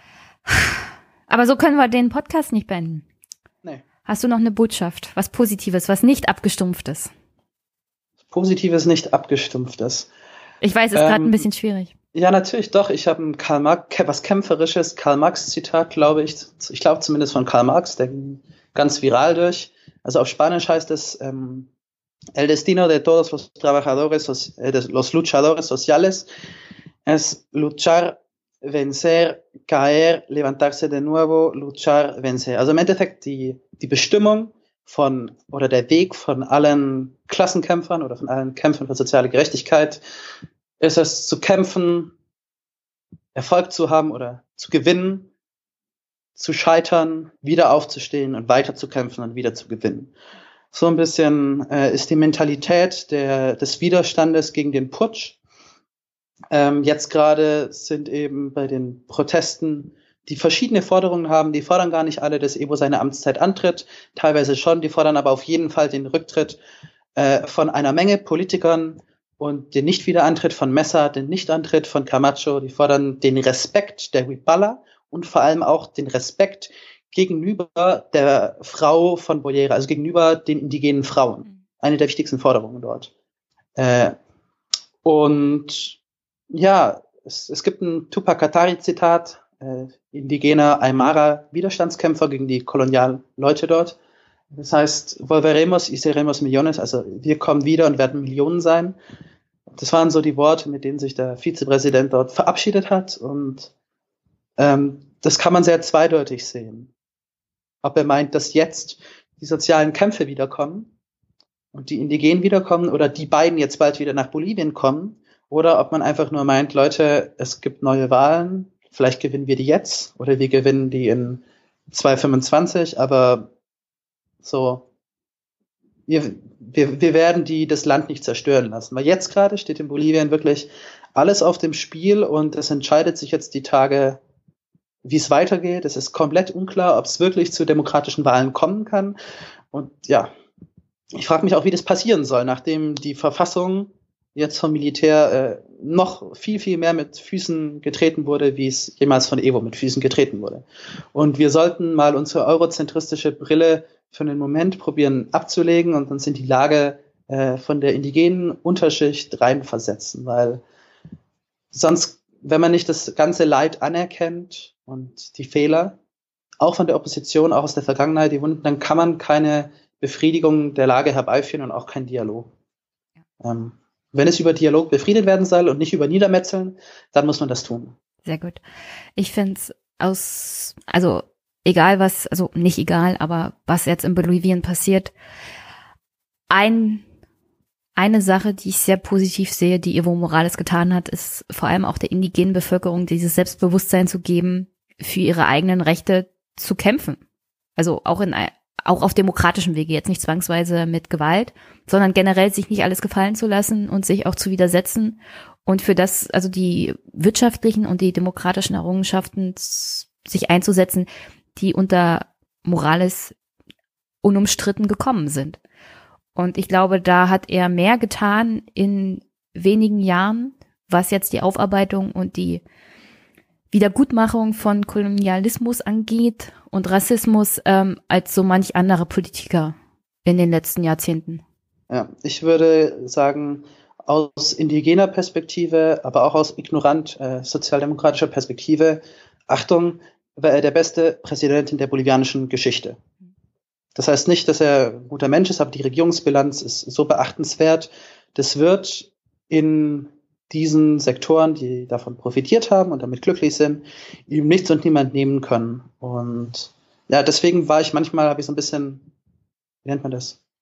Aber so können wir den Podcast nicht beenden. Nee. Hast du noch eine Botschaft? Was Positives, was nicht abgestumpftes? Positives, nicht abgestumpftes. Ich weiß, es ist ähm, gerade ein bisschen schwierig. Ja, natürlich, doch. Ich habe ein Karl Marx, was Kämpferisches, Karl Marx-Zitat, glaube ich. Ich glaube zumindest von Karl Marx, der ging ganz viral durch. Also auf Spanisch heißt es, ähm, El destino de todos los trabajadores, eh, de los luchadores sociales es luchar, vencer, caer, levantarse de nuevo, luchar, vencer. Also im Endeffekt die, die Bestimmung von, oder der Weg von allen Klassenkämpfern oder von allen Kämpfern für soziale Gerechtigkeit ist es zu kämpfen, Erfolg zu haben oder zu gewinnen, zu scheitern, wieder aufzustehen und weiter zu kämpfen und wieder zu gewinnen. So ein bisschen äh, ist die Mentalität der, des Widerstandes gegen den Putsch. Ähm, jetzt gerade sind eben bei den Protesten, die verschiedene Forderungen haben, die fordern gar nicht alle, dass Evo seine Amtszeit antritt, teilweise schon, die fordern aber auf jeden Fall den Rücktritt äh, von einer Menge Politikern und den Nichtwiederantritt von Messa, den Nichtantritt von Camacho, die fordern den Respekt der Huipala und vor allem auch den Respekt gegenüber der Frau von Boyera, also gegenüber den indigenen Frauen. Eine der wichtigsten Forderungen dort. Äh, und ja, es, es gibt ein Tupac Katari-Zitat, äh, indigener Aymara-Widerstandskämpfer gegen die kolonialen Leute dort. Das heißt, volveremos y seremos millones, also wir kommen wieder und werden Millionen sein. Das waren so die Worte, mit denen sich der Vizepräsident dort verabschiedet hat. Und ähm, das kann man sehr zweideutig sehen. Ob er meint, dass jetzt die sozialen Kämpfe wiederkommen und die Indigenen wiederkommen oder die beiden jetzt bald wieder nach Bolivien kommen, oder ob man einfach nur meint, Leute, es gibt neue Wahlen, vielleicht gewinnen wir die jetzt oder wir gewinnen die in zweitausendfünfundzwanzig, aber so, wir, wir, wir werden die das Land nicht zerstören lassen. Weil jetzt gerade steht in Bolivien wirklich alles auf dem Spiel und es entscheidet sich jetzt die Tage, wie es weitergeht. Es ist komplett unklar, ob es wirklich zu demokratischen Wahlen kommen kann. Und ja, ich frage mich auch, wie das passieren soll, nachdem die Verfassung jetzt vom Militär äh, noch viel, viel mehr mit Füßen getreten wurde, wie es jemals von Evo mit Füßen getreten wurde. Und wir sollten mal unsere eurozentristische Brille für einen Moment probieren abzulegen und uns in die Lage äh, von der indigenen Unterschicht reinversetzen, weil sonst, wenn man nicht das ganze Leid anerkennt und die Fehler, auch von der Opposition, auch aus der Vergangenheit, die Wunden, dann kann man keine Befriedigung der Lage herbeiführen und auch keinen Dialog. Ja. Ähm, wenn es über Dialog befriedet werden soll und nicht über Niedermetzeln, dann muss man das tun. Sehr gut. Ich finde es aus, also egal was, also nicht egal, aber was jetzt in Bolivien passiert, ein Eine Sache, die ich sehr positiv sehe, die Evo Morales getan hat, ist vor allem auch der indigenen Bevölkerung dieses Selbstbewusstsein zu geben, für ihre eigenen Rechte zu kämpfen. Also auch in auch auf demokratischem Wege, jetzt nicht zwangsweise mit Gewalt, sondern generell sich nicht alles gefallen zu lassen und sich auch zu widersetzen und für das, also die wirtschaftlichen und die demokratischen Errungenschaften sich einzusetzen, die unter Morales unumstritten gekommen sind. Und ich glaube, da hat er mehr getan in wenigen Jahren, was jetzt die Aufarbeitung und die Wiedergutmachung von Kolonialismus angeht und Rassismus, ähm, als so manch andere Politiker in den letzten Jahrzehnten. Ja, ich würde sagen, aus indigener Perspektive, aber auch aus ignorant äh, sozialdemokratischer Perspektive, Achtung, war er der beste Präsident in der bolivianischen Geschichte. Das heißt nicht, dass er ein guter Mensch ist, aber die Regierungsbilanz ist so beachtenswert. Das wird in diesen Sektoren, die davon profitiert haben und damit glücklich sind, ihm nichts und niemand nehmen können. Und ja, deswegen war ich manchmal, habe ich so ein bisschen, wie nennt man das,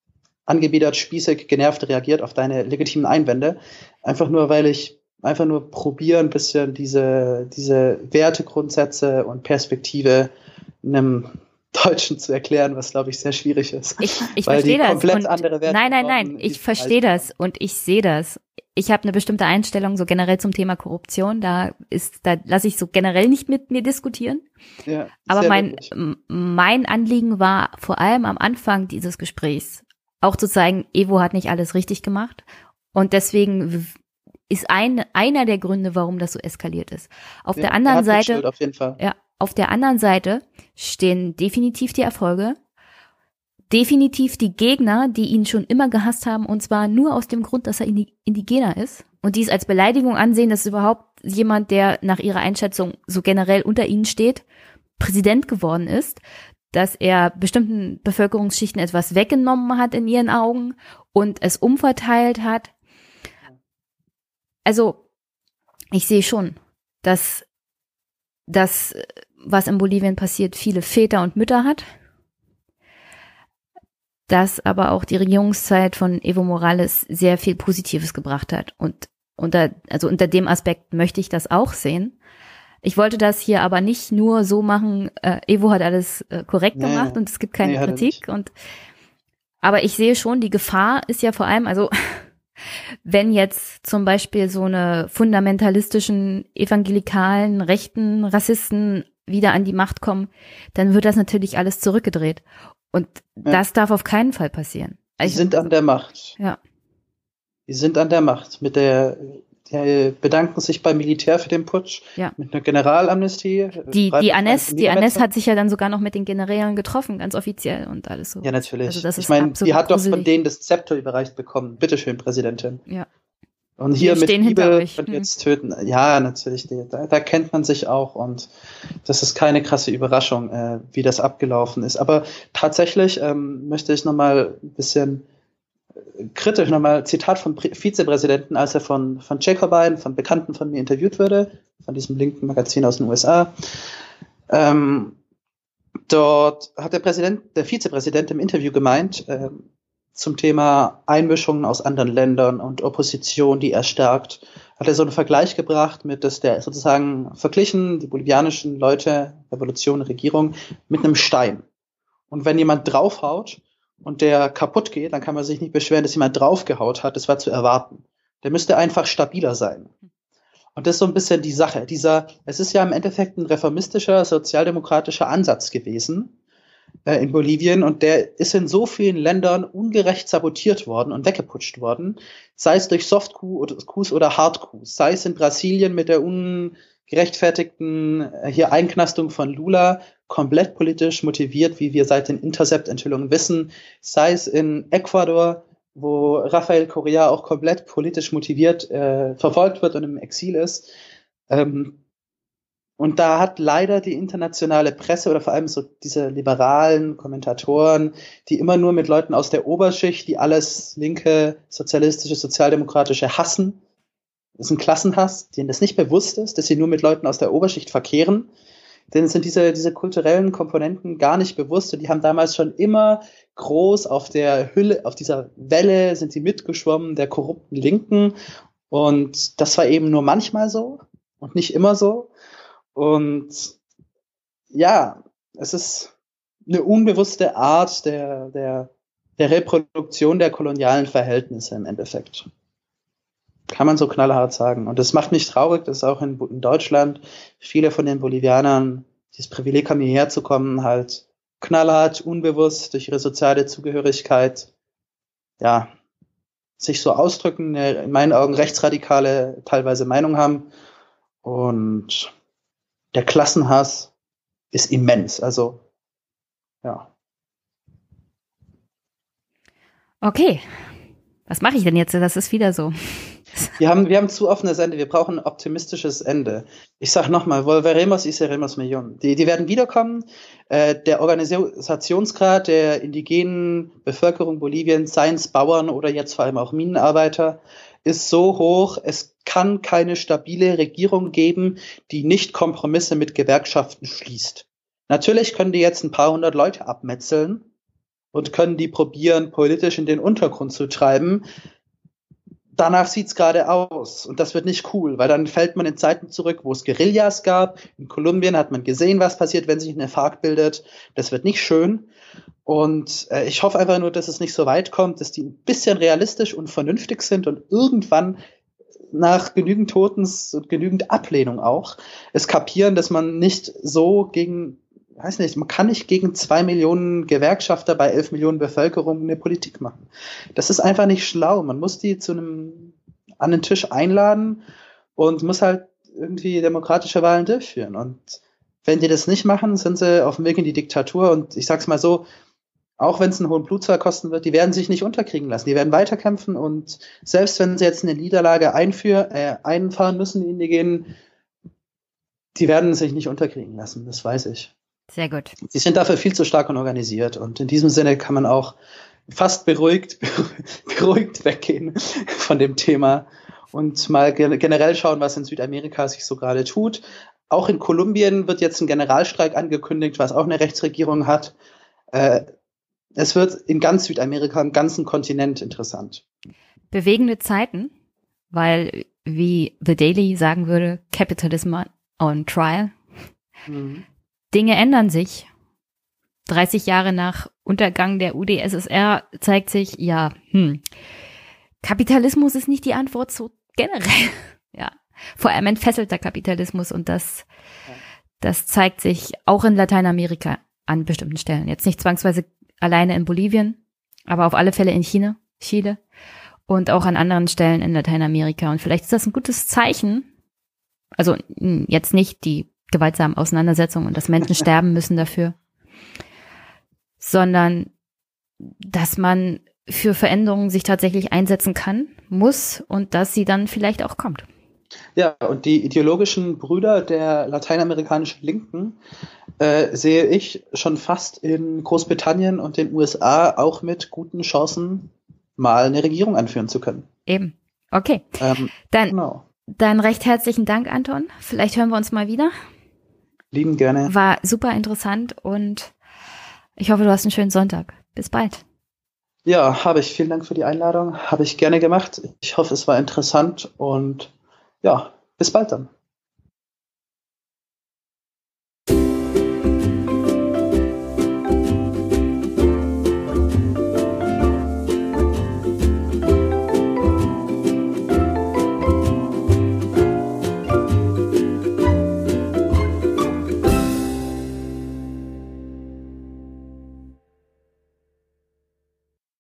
angewidert, spießig, genervt reagiert auf deine legitimen Einwände. Einfach nur, weil ich einfach nur probiere, ein bisschen diese, diese Wertegrundsätze und Perspektive einem Deutschen zu erklären, was, glaube ich, sehr schwierig ist. Ich, ich weil verstehe die das. komplett Und andere Werte nein, nein, nein, brauchen, ich die verstehe alt das und ich sehe das. Ich habe eine bestimmte Einstellung so generell zum Thema Korruption. Da ist, da lasse ich so generell nicht mit mir diskutieren. Ja, Aber sehr mein, wirklich. m- mein Anliegen war vor allem am Anfang dieses Gesprächs auch zu zeigen, Evo hat nicht alles richtig gemacht. Und deswegen w- ist ein, einer der Gründe, warum das so eskaliert ist. Auf Ja, der er anderen hat Seite, Mitschuld auf jeden Fall. ja, auf der anderen Seite stehen definitiv die Erfolge, definitiv die Gegner, die ihn schon immer gehasst haben, und zwar nur aus dem Grund, dass er indi- Indigener ist und die es als Beleidigung ansehen, dass überhaupt jemand, der nach ihrer Einschätzung so generell unter ihnen steht, Präsident geworden ist, dass er bestimmten Bevölkerungsschichten etwas weggenommen hat in ihren Augen und es umverteilt hat. Also ich sehe schon, dass das, was in Bolivien passiert, viele Väter und Mütter hat, dass aber auch die Regierungszeit von Evo Morales sehr viel Positives gebracht hat. Und unter, also unter dem Aspekt möchte ich das auch sehen. Ich wollte das hier aber nicht nur so machen, äh, Evo hat alles äh, korrekt Nee, gemacht und es gibt keine nee, hat er Kritik. nicht. Und aber ich sehe schon, die Gefahr ist ja vor allem, also wenn jetzt zum Beispiel so eine fundamentalistischen, evangelikalen, rechten Rassisten wieder an die Macht kommen, dann wird das natürlich alles zurückgedreht. Und Ja. das darf auf keinen Fall passieren. Die Also, sind an der Macht. ja, Die sind an der Macht. Mit der, die bedanken sich beim Militär für den Putsch. Ja. Mit einer Generalamnestie. die, Freibrief die Anes, an die Anes Niedermetzer. hat sich ja dann sogar noch mit den Generälen getroffen, ganz offiziell und alles so. Ja, natürlich. Also das ich ist meine, absolut die hat doch von gruselig. denen das Zepter überreicht bekommen. Bitteschön, Präsidentin. Ja. Und hier Wir mit stehen hinter Bibel euch. könnt ihr Hm. jetzt töten. Ja, natürlich. die- Da, da kennt man sich auch und das ist keine krasse Überraschung, äh, wie das abgelaufen ist. Aber tatsächlich ähm, möchte ich nochmal ein bisschen äh, kritisch nochmal Zitat vom Pri- Vizepräsidenten, als er von, von Jacobine, von Bekannten von mir interviewt wurde, von diesem linken Magazin aus den U S A. Ähm, dort hat der Präsident, der Vizepräsident im Interview gemeint, ähm, zum Thema Einmischungen aus anderen Ländern und Opposition, die er stärkt, hat er so einen Vergleich gebracht mit, dass der sozusagen verglichen, die bolivianischen Leute, Revolution, Regierung, mit einem Stein. Und wenn jemand draufhaut und der kaputt geht, dann kann man sich nicht beschweren, dass jemand draufgehaut hat, das war zu erwarten. Der müsste einfach stabiler sein. Und das ist so ein bisschen die Sache. Dieser, es ist ja im Endeffekt ein reformistischer, sozialdemokratischer Ansatz gewesen, in Bolivien, und der ist in so vielen Ländern ungerecht sabotiert worden und weggeputscht worden, sei es durch Soft-Coups oder Hard-Coups, sei es in Brasilien mit der ungerechtfertigten äh, hier Einknastung von Lula, komplett politisch motiviert, wie wir seit den Intercept-Enthüllungen wissen, sei es in Ecuador, wo Rafael Correa auch komplett politisch motiviert äh, verfolgt wird und im Exil ist. Ähm, Und da hat leider die internationale Presse oder vor allem so diese liberalen Kommentatoren, die immer nur mit Leuten aus der Oberschicht, die alles linke, sozialistische, sozialdemokratische hassen, das ist ein Klassenhass, denen das nicht bewusst ist, dass sie nur mit Leuten aus der Oberschicht verkehren, denen sind diese, diese kulturellen Komponenten gar nicht bewusst und die haben damals schon immer groß auf der Hülle, auf dieser Welle sind sie mitgeschwommen der korrupten Linken und das war eben nur manchmal so und nicht immer so. Und ja, es ist eine unbewusste Art der, der, der Reproduktion der kolonialen Verhältnisse im Endeffekt. Kann man so knallhart sagen. Und das macht mich traurig, dass auch in, in Deutschland viele von den Bolivianern dieses Privileg haben, hierher zu kommen, halt knallhart, unbewusst durch ihre soziale Zugehörigkeit, ja, sich so ausdrücken, eine, in meinen Augen rechtsradikale teilweise Meinung haben. Und der Klassenhass ist immens. Also, ja. Okay, was mache ich denn jetzt? Das ist wieder so. Wir haben, wir haben zu offenes Ende. Wir brauchen ein optimistisches Ende. Ich sag nochmal, volveremos y seremos millón. Die, die werden wiederkommen. Äh, der Organisationsgrad der indigenen Bevölkerung Boliviens, seien es Bauern oder jetzt vor allem auch Minenarbeiter, ist so hoch, es kann keine stabile Regierung geben, die nicht Kompromisse mit Gewerkschaften schließt. Natürlich können die jetzt ein paar hundert Leute abmetzeln, und können die probieren, politisch in den Untergrund zu treiben. Danach sieht's gerade aus und das wird nicht cool, weil dann fällt man in Zeiten zurück, wo es Guerillas gab. In Kolumbien hat man gesehen, was passiert, wenn sich eine FARC bildet. Das wird nicht schön und äh, ich hoffe einfach nur, dass es nicht so weit kommt, dass die ein bisschen realistisch und vernünftig sind und irgendwann nach genügend Totens und genügend Ablehnung auch es kapieren, dass man nicht so gegen, weiß nicht, man kann nicht gegen zwei Millionen Gewerkschafter bei elf Millionen Bevölkerung eine Politik machen. Das ist einfach nicht schlau. Man muss die zu einem, an den Tisch einladen und muss halt irgendwie demokratische Wahlen durchführen. Und wenn die das nicht machen, sind sie auf dem Weg in die Diktatur. Und ich sag's mal so, auch wenn es einen hohen Blutzahl kosten wird, die werden sich nicht unterkriegen lassen. Die werden weiterkämpfen und selbst wenn sie jetzt eine Niederlage einführ, äh, einfahren müssen, in die gehen, die werden sich nicht unterkriegen lassen. Das weiß ich. Sehr gut. Sie sind dafür viel zu stark und organisiert und in diesem Sinne kann man auch fast beruhigt, beruhigt weggehen von dem Thema und mal generell schauen, was in Südamerika sich so gerade tut. Auch in Kolumbien wird jetzt ein Generalstreik angekündigt, was auch eine Rechtsregierung hat. Äh, es wird in ganz Südamerika, im ganzen Kontinent interessant. Bewegende Zeiten, weil, wie The Daily sagen würde, Capitalism on Trial. Mhm. Dinge ändern sich. dreißig Jahre nach Untergang der U d S S R zeigt sich, ja, hm, Kapitalismus ist nicht die Antwort so generell. Ja, vor allem entfesselter Kapitalismus und das, das zeigt sich auch in Lateinamerika an bestimmten Stellen. Jetzt nicht zwangsweise alleine in Bolivien, aber auf alle Fälle in China, Chile und auch an anderen Stellen in Lateinamerika. Und vielleicht ist das ein gutes Zeichen, also jetzt nicht die gewaltsamen Auseinandersetzungen und dass Menschen sterben müssen dafür, sondern dass man für Veränderungen sich tatsächlich einsetzen kann, muss und dass sie dann vielleicht auch kommt. Ja, und die ideologischen Brüder der lateinamerikanischen Linken äh, sehe ich schon fast in Großbritannien und den U S A auch mit guten Chancen, mal eine Regierung anführen zu können. Eben. Okay. Ähm, dann, genau. Dann recht herzlichen Dank, Anton. Vielleicht hören wir uns mal wieder. Lieben gerne. War super interessant und ich hoffe, du hast einen schönen Sonntag. Bis bald. Ja, habe ich. Vielen Dank für die Einladung. Habe ich gerne gemacht. Ich hoffe, es war interessant und ja, bis bald dann.